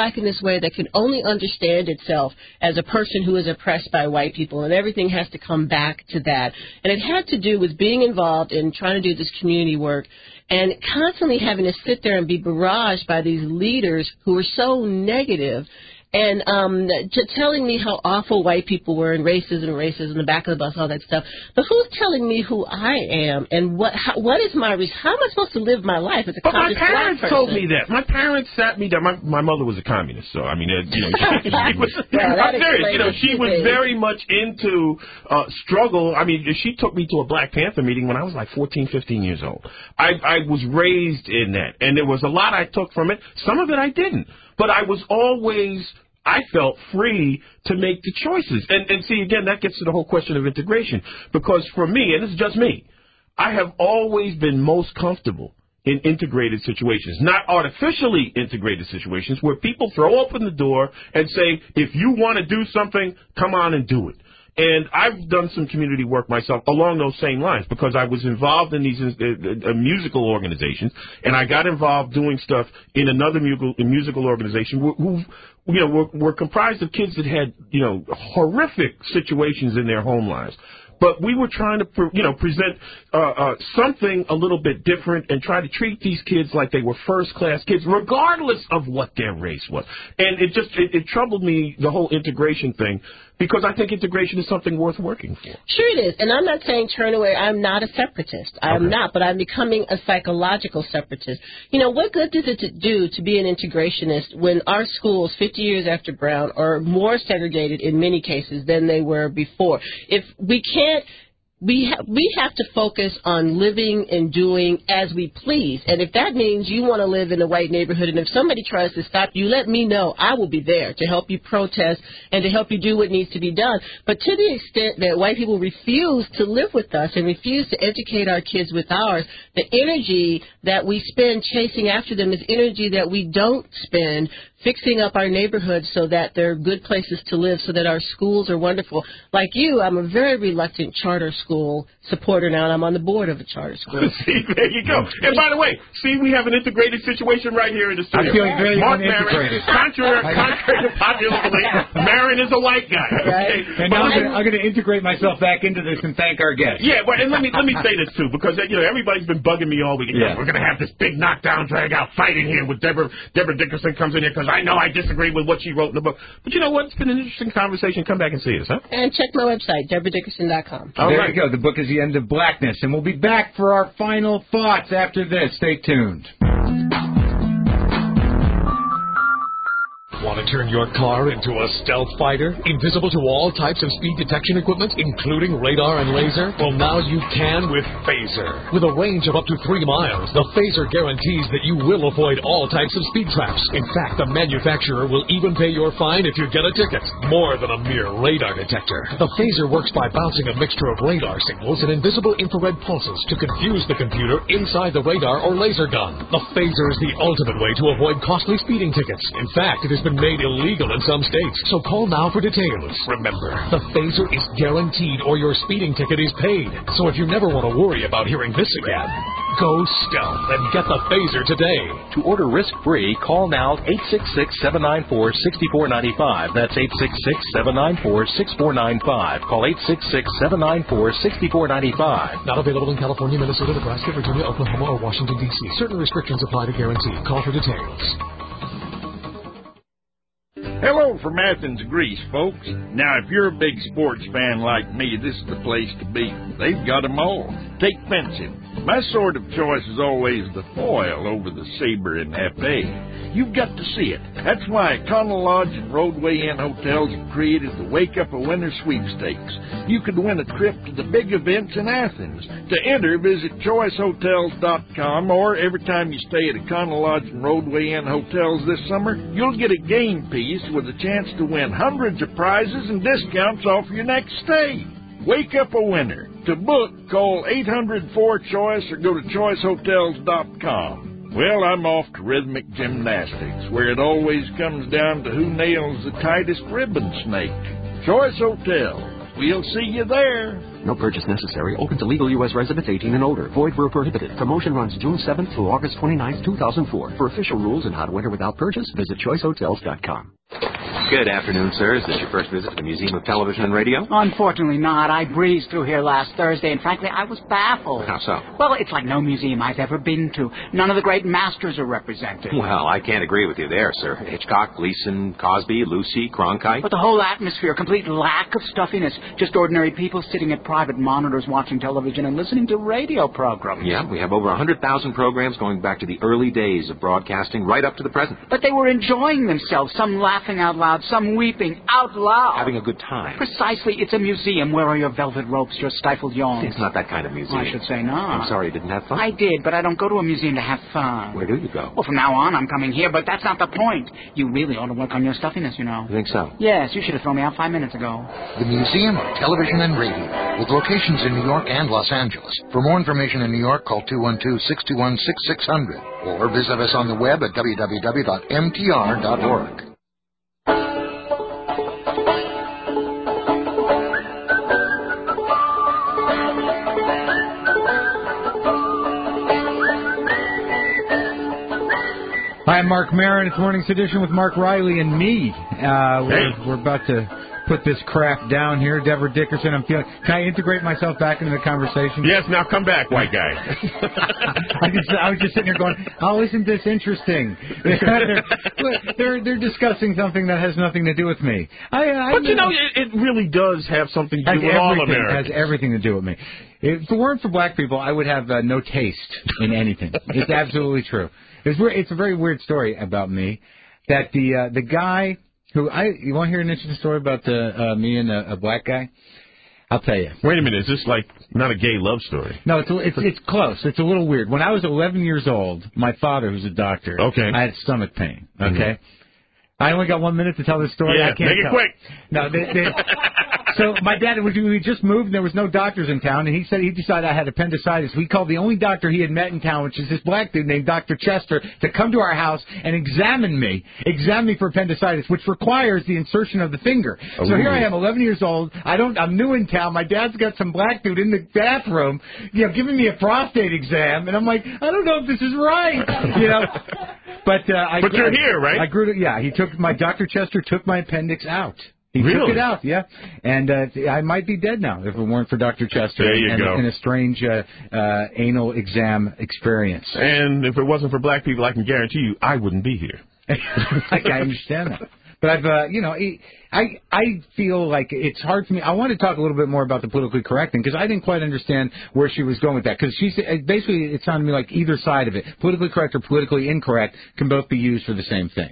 that can only understand itself as a person who is oppressed by white people, and everything has to come back to that. And it had to do with being involved in trying to do this community work and constantly having to sit there and be barraged by these leaders who were so negative and telling me how awful white people were and racism, the back of the bus, all that stuff. But who's telling me who I am and what is how am I supposed to live my life as a conscious black person? My parents told me that. My parents sat me down. My mother was a communist, so I mean, she was very much into struggle. I mean, she took me to a Black Panther meeting when I was like 14, 15 years old. I was raised in that, and there was a lot I took from it. Some of it I didn't. But I was always, I felt free to make the choices. And see, again, that gets to the whole question of integration. Because for me, and this is just me, I have always been most comfortable in integrated situations, not artificially integrated situations where people throw open the door and say, if you want to do something, come on and do it. And I've done some community work myself along those same lines because I was involved in these musical organizations, and I got involved doing stuff in another musical organization who were comprised of kids that had, horrific situations in their home lives. But we were trying to, present something a little bit different and try to treat these kids like they were first-class kids, regardless of what their race was. And it troubled me, the whole integration thing, because I think integration is something worth working for. Sure it is. And I'm not saying turn away. I'm not a separatist. I'm not, but I'm becoming a psychological separatist. What good does it do to be an integrationist when our schools, 50 years after Brown, are more segregated in many cases than they were before? If we can't, we have to focus on living and doing as we please. And if that means you want to live in a white neighborhood and if somebody tries to stop you, let me know. I will be there to help you protest and to help you do what needs to be done. But to the extent that white people refuse to live with us and refuse to educate our kids with ours, the energy that we spend chasing after them is energy that we don't spend fixing up our neighborhoods so that they're good places to live, so that our schools are wonderful. Like you, I'm a very reluctant charter school supporter now, and I'm on the board of a charter school. See, there you go. And by the way, we have an integrated situation right here in the studio. I feel very unintegrated. Contrary to popular belief, Marin is a white guy. Right. And now I'm going to integrate myself back into this and thank our guests. Yeah, but and let me say this too, because everybody's been bugging me all week. Yeah. We're going to have this big knockdown, drag out fight in here with Deborah Dickerson comes in here because I know I disagree with what she wrote in the book. But you know what? It's been an interesting conversation. Come back and see us, huh? And check my website, DeborahDickerson.com. There you go. The book is The End of Blackness. And we'll be back for our final thoughts after this. Stay tuned. Want to turn your car into a stealth fighter? Invisible to all types of speed detection equipment, including radar and laser? Well, now you can with Phaser. With a range of up to 3 miles, the Phaser guarantees that you will avoid all types of speed traps. In fact, the manufacturer will even pay your fine if you get a ticket. More than a mere radar detector. The Phaser works by bouncing a mixture of radar signals and invisible infrared pulses to confuse the computer inside the radar or laser gun. The Phaser is the ultimate way to avoid costly speeding tickets. In fact, it has been made illegal in some states, so call now for details. Remember, the Phaser is guaranteed or your speeding ticket is paid. So if you never want to worry about hearing this again, go stealth and get the Phaser today. To order risk-free, call now 866-794-6495. That's 866-794-6495. Call 866-794-6495. Not available in California, Minnesota, Nebraska, Virginia, Oklahoma, or Washington, D.C. Certain restrictions apply to guarantee. Call for details. Hello from Athens, Greece, folks. Now, if you're a big sports fan like me, this is the place to be. They've got 'em all. Take fencing. My sort of choice is always the foil over the saber and épée. You've got to see it. That's why Econo Lodge and Roadway Inn Hotels have created the Wake Up a Winner sweepstakes. You could win a trip to the big events in Athens. To enter, visit choicehotels.com, or every time you stay at Econo Lodge and Roadway Inn Hotels this summer, you'll get a game piece with a chance to win hundreds of prizes and discounts off your next stay. Wake up a winner. To book, call 800-4CHOICE or go to choicehotels.com. Well, I'm off to rhythmic gymnastics, where it always comes down to who nails the tightest ribbon snake. Choice Hotels. We'll see you there. No purchase necessary. Open to legal U.S. residents 18 and older. Void where prohibited. Promotion runs June 7th through August 29th, 2004. For official rules and how to enter without purchase, visit choicehotels.com. Good afternoon, sir. Is this your first visit to the Museum of Television and Radio? Unfortunately not. I breezed through here last Thursday, and frankly, I was baffled. How so? Well, it's like no museum I've ever been to. None of the great masters are represented. Well, I can't agree with you there, sir. Hitchcock, Gleason, Cosby, Lucy, Cronkite. But the whole atmosphere, complete lack of stuffiness. Just ordinary people sitting at private monitors watching television and listening to radio programs. Yeah, we have over 100,000 programs going back to the early days of broadcasting right up to the present. But they were enjoying themselves, some laughing out loud, some weeping out loud. Having a good time. Precisely. It's a museum. Where are your velvet ropes, your stifled yawns? It's not that kind of museum. I should say not. I'm sorry you didn't have fun. I did, but I don't go to a museum to have fun. Where do you go? Well, from now on, I'm coming here, but that's not the point. You really ought to work on your stuffiness, you know. You think so? Yes, you should have thrown me out 5 minutes ago. The Museum of Television and Radio, with locations in New York and Los Angeles. For more information in New York, call 212-621-6600 or visit us on the web at www.mtr.org. Hi, I'm Mark Maron. It's Morning's Edition with Mark Riley and me. We're about to put this crap down here. Deborah Dickerson, can I integrate myself back into the conversation? Yes, now come back, white guy. I was just sitting here going, oh, isn't this interesting? They're discussing something that has nothing to do with me. But you know, it really does have something to do with all Americans. It has everything to do with me. If it weren't for black people, I would have no taste in anything. It's absolutely true. It's a very weird story about me that the guy who you want to hear an interesting story about me and a black guy? I'll tell you. Wait a minute, is this like not a gay love story? No, it's close. It's a little weird. When I was 11 years old, my father, who's a doctor, I had stomach pain. Okay, mm-hmm. I only got 1 minute to tell this story. Yeah, I can't make it quick. No, so my dad, we just moved, and there was no doctors in town, and he said he decided I had appendicitis. We called the only doctor he had met in town, which is this black dude named Dr. Chester, to come to our house and examine me for appendicitis, which requires the insertion of the finger. Oh, so here I am, 11 years old. I'm new in town. My dad's got some black dude in the bathroom, giving me a prostate exam, and I'm like, I don't know if this is right, But you're here, right? I grew to, Dr. Chester took my appendix out. He took it out, yeah. And I might be dead now if it weren't for Dr. Chester and a strange anal exam experience. And if it wasn't for black people, I can guarantee you I wouldn't be here. I understand that. But I feel like it's hard for me. I want to talk a little bit more about the politically correct thing, because I didn't quite understand where she was going with that. Because basically it sounded to me like either side of it, politically correct or politically incorrect, can both be used for the same thing.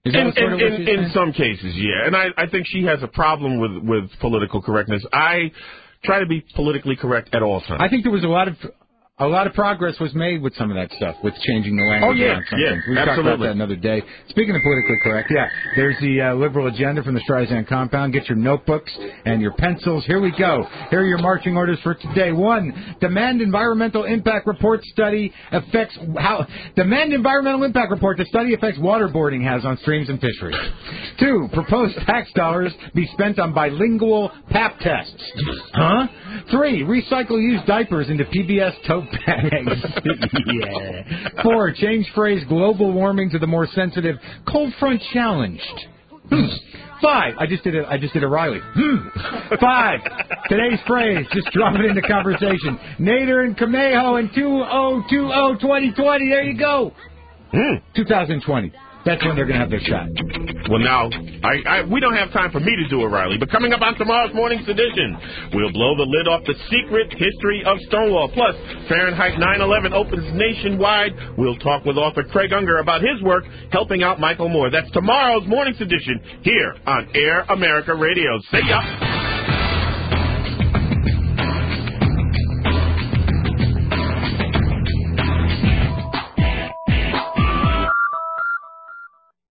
Is that sort of what she's in some cases, yeah. And I think she has a problem with political correctness. I try to be politically correct at all times. I think there was a lot of progress was made with some of that stuff, with changing the language around something. Yeah, We'll talk about that another day. Speaking of politically correct, there's the liberal agenda from the Streisand compound. Get your notebooks and your pencils. Here we go. Here are your marching orders for today. 1, demand environmental impact report study affects the study affects waterboarding has on streams and fisheries. 2, proposed tax dollars be spent on bilingual pap tests. 3, recycle used diapers into PBS tote bags. 4, change phrase global warming to the more sensitive cold front challenged. 5, I just did a Riley. 5, today's phrase, just drop it into conversation. Nader and Camejo in 2020. There you go. 2020. That's when they're going to have their shot. Well, now, we don't have time for me to do it, Riley, but coming up on tomorrow's morning's edition, we'll blow the lid off the secret history of Stonewall. Plus, Fahrenheit 9/11 opens nationwide. We'll talk with author Craig Unger about his work helping out Michael Moore. That's tomorrow's morning's edition here on Air America Radio. See ya!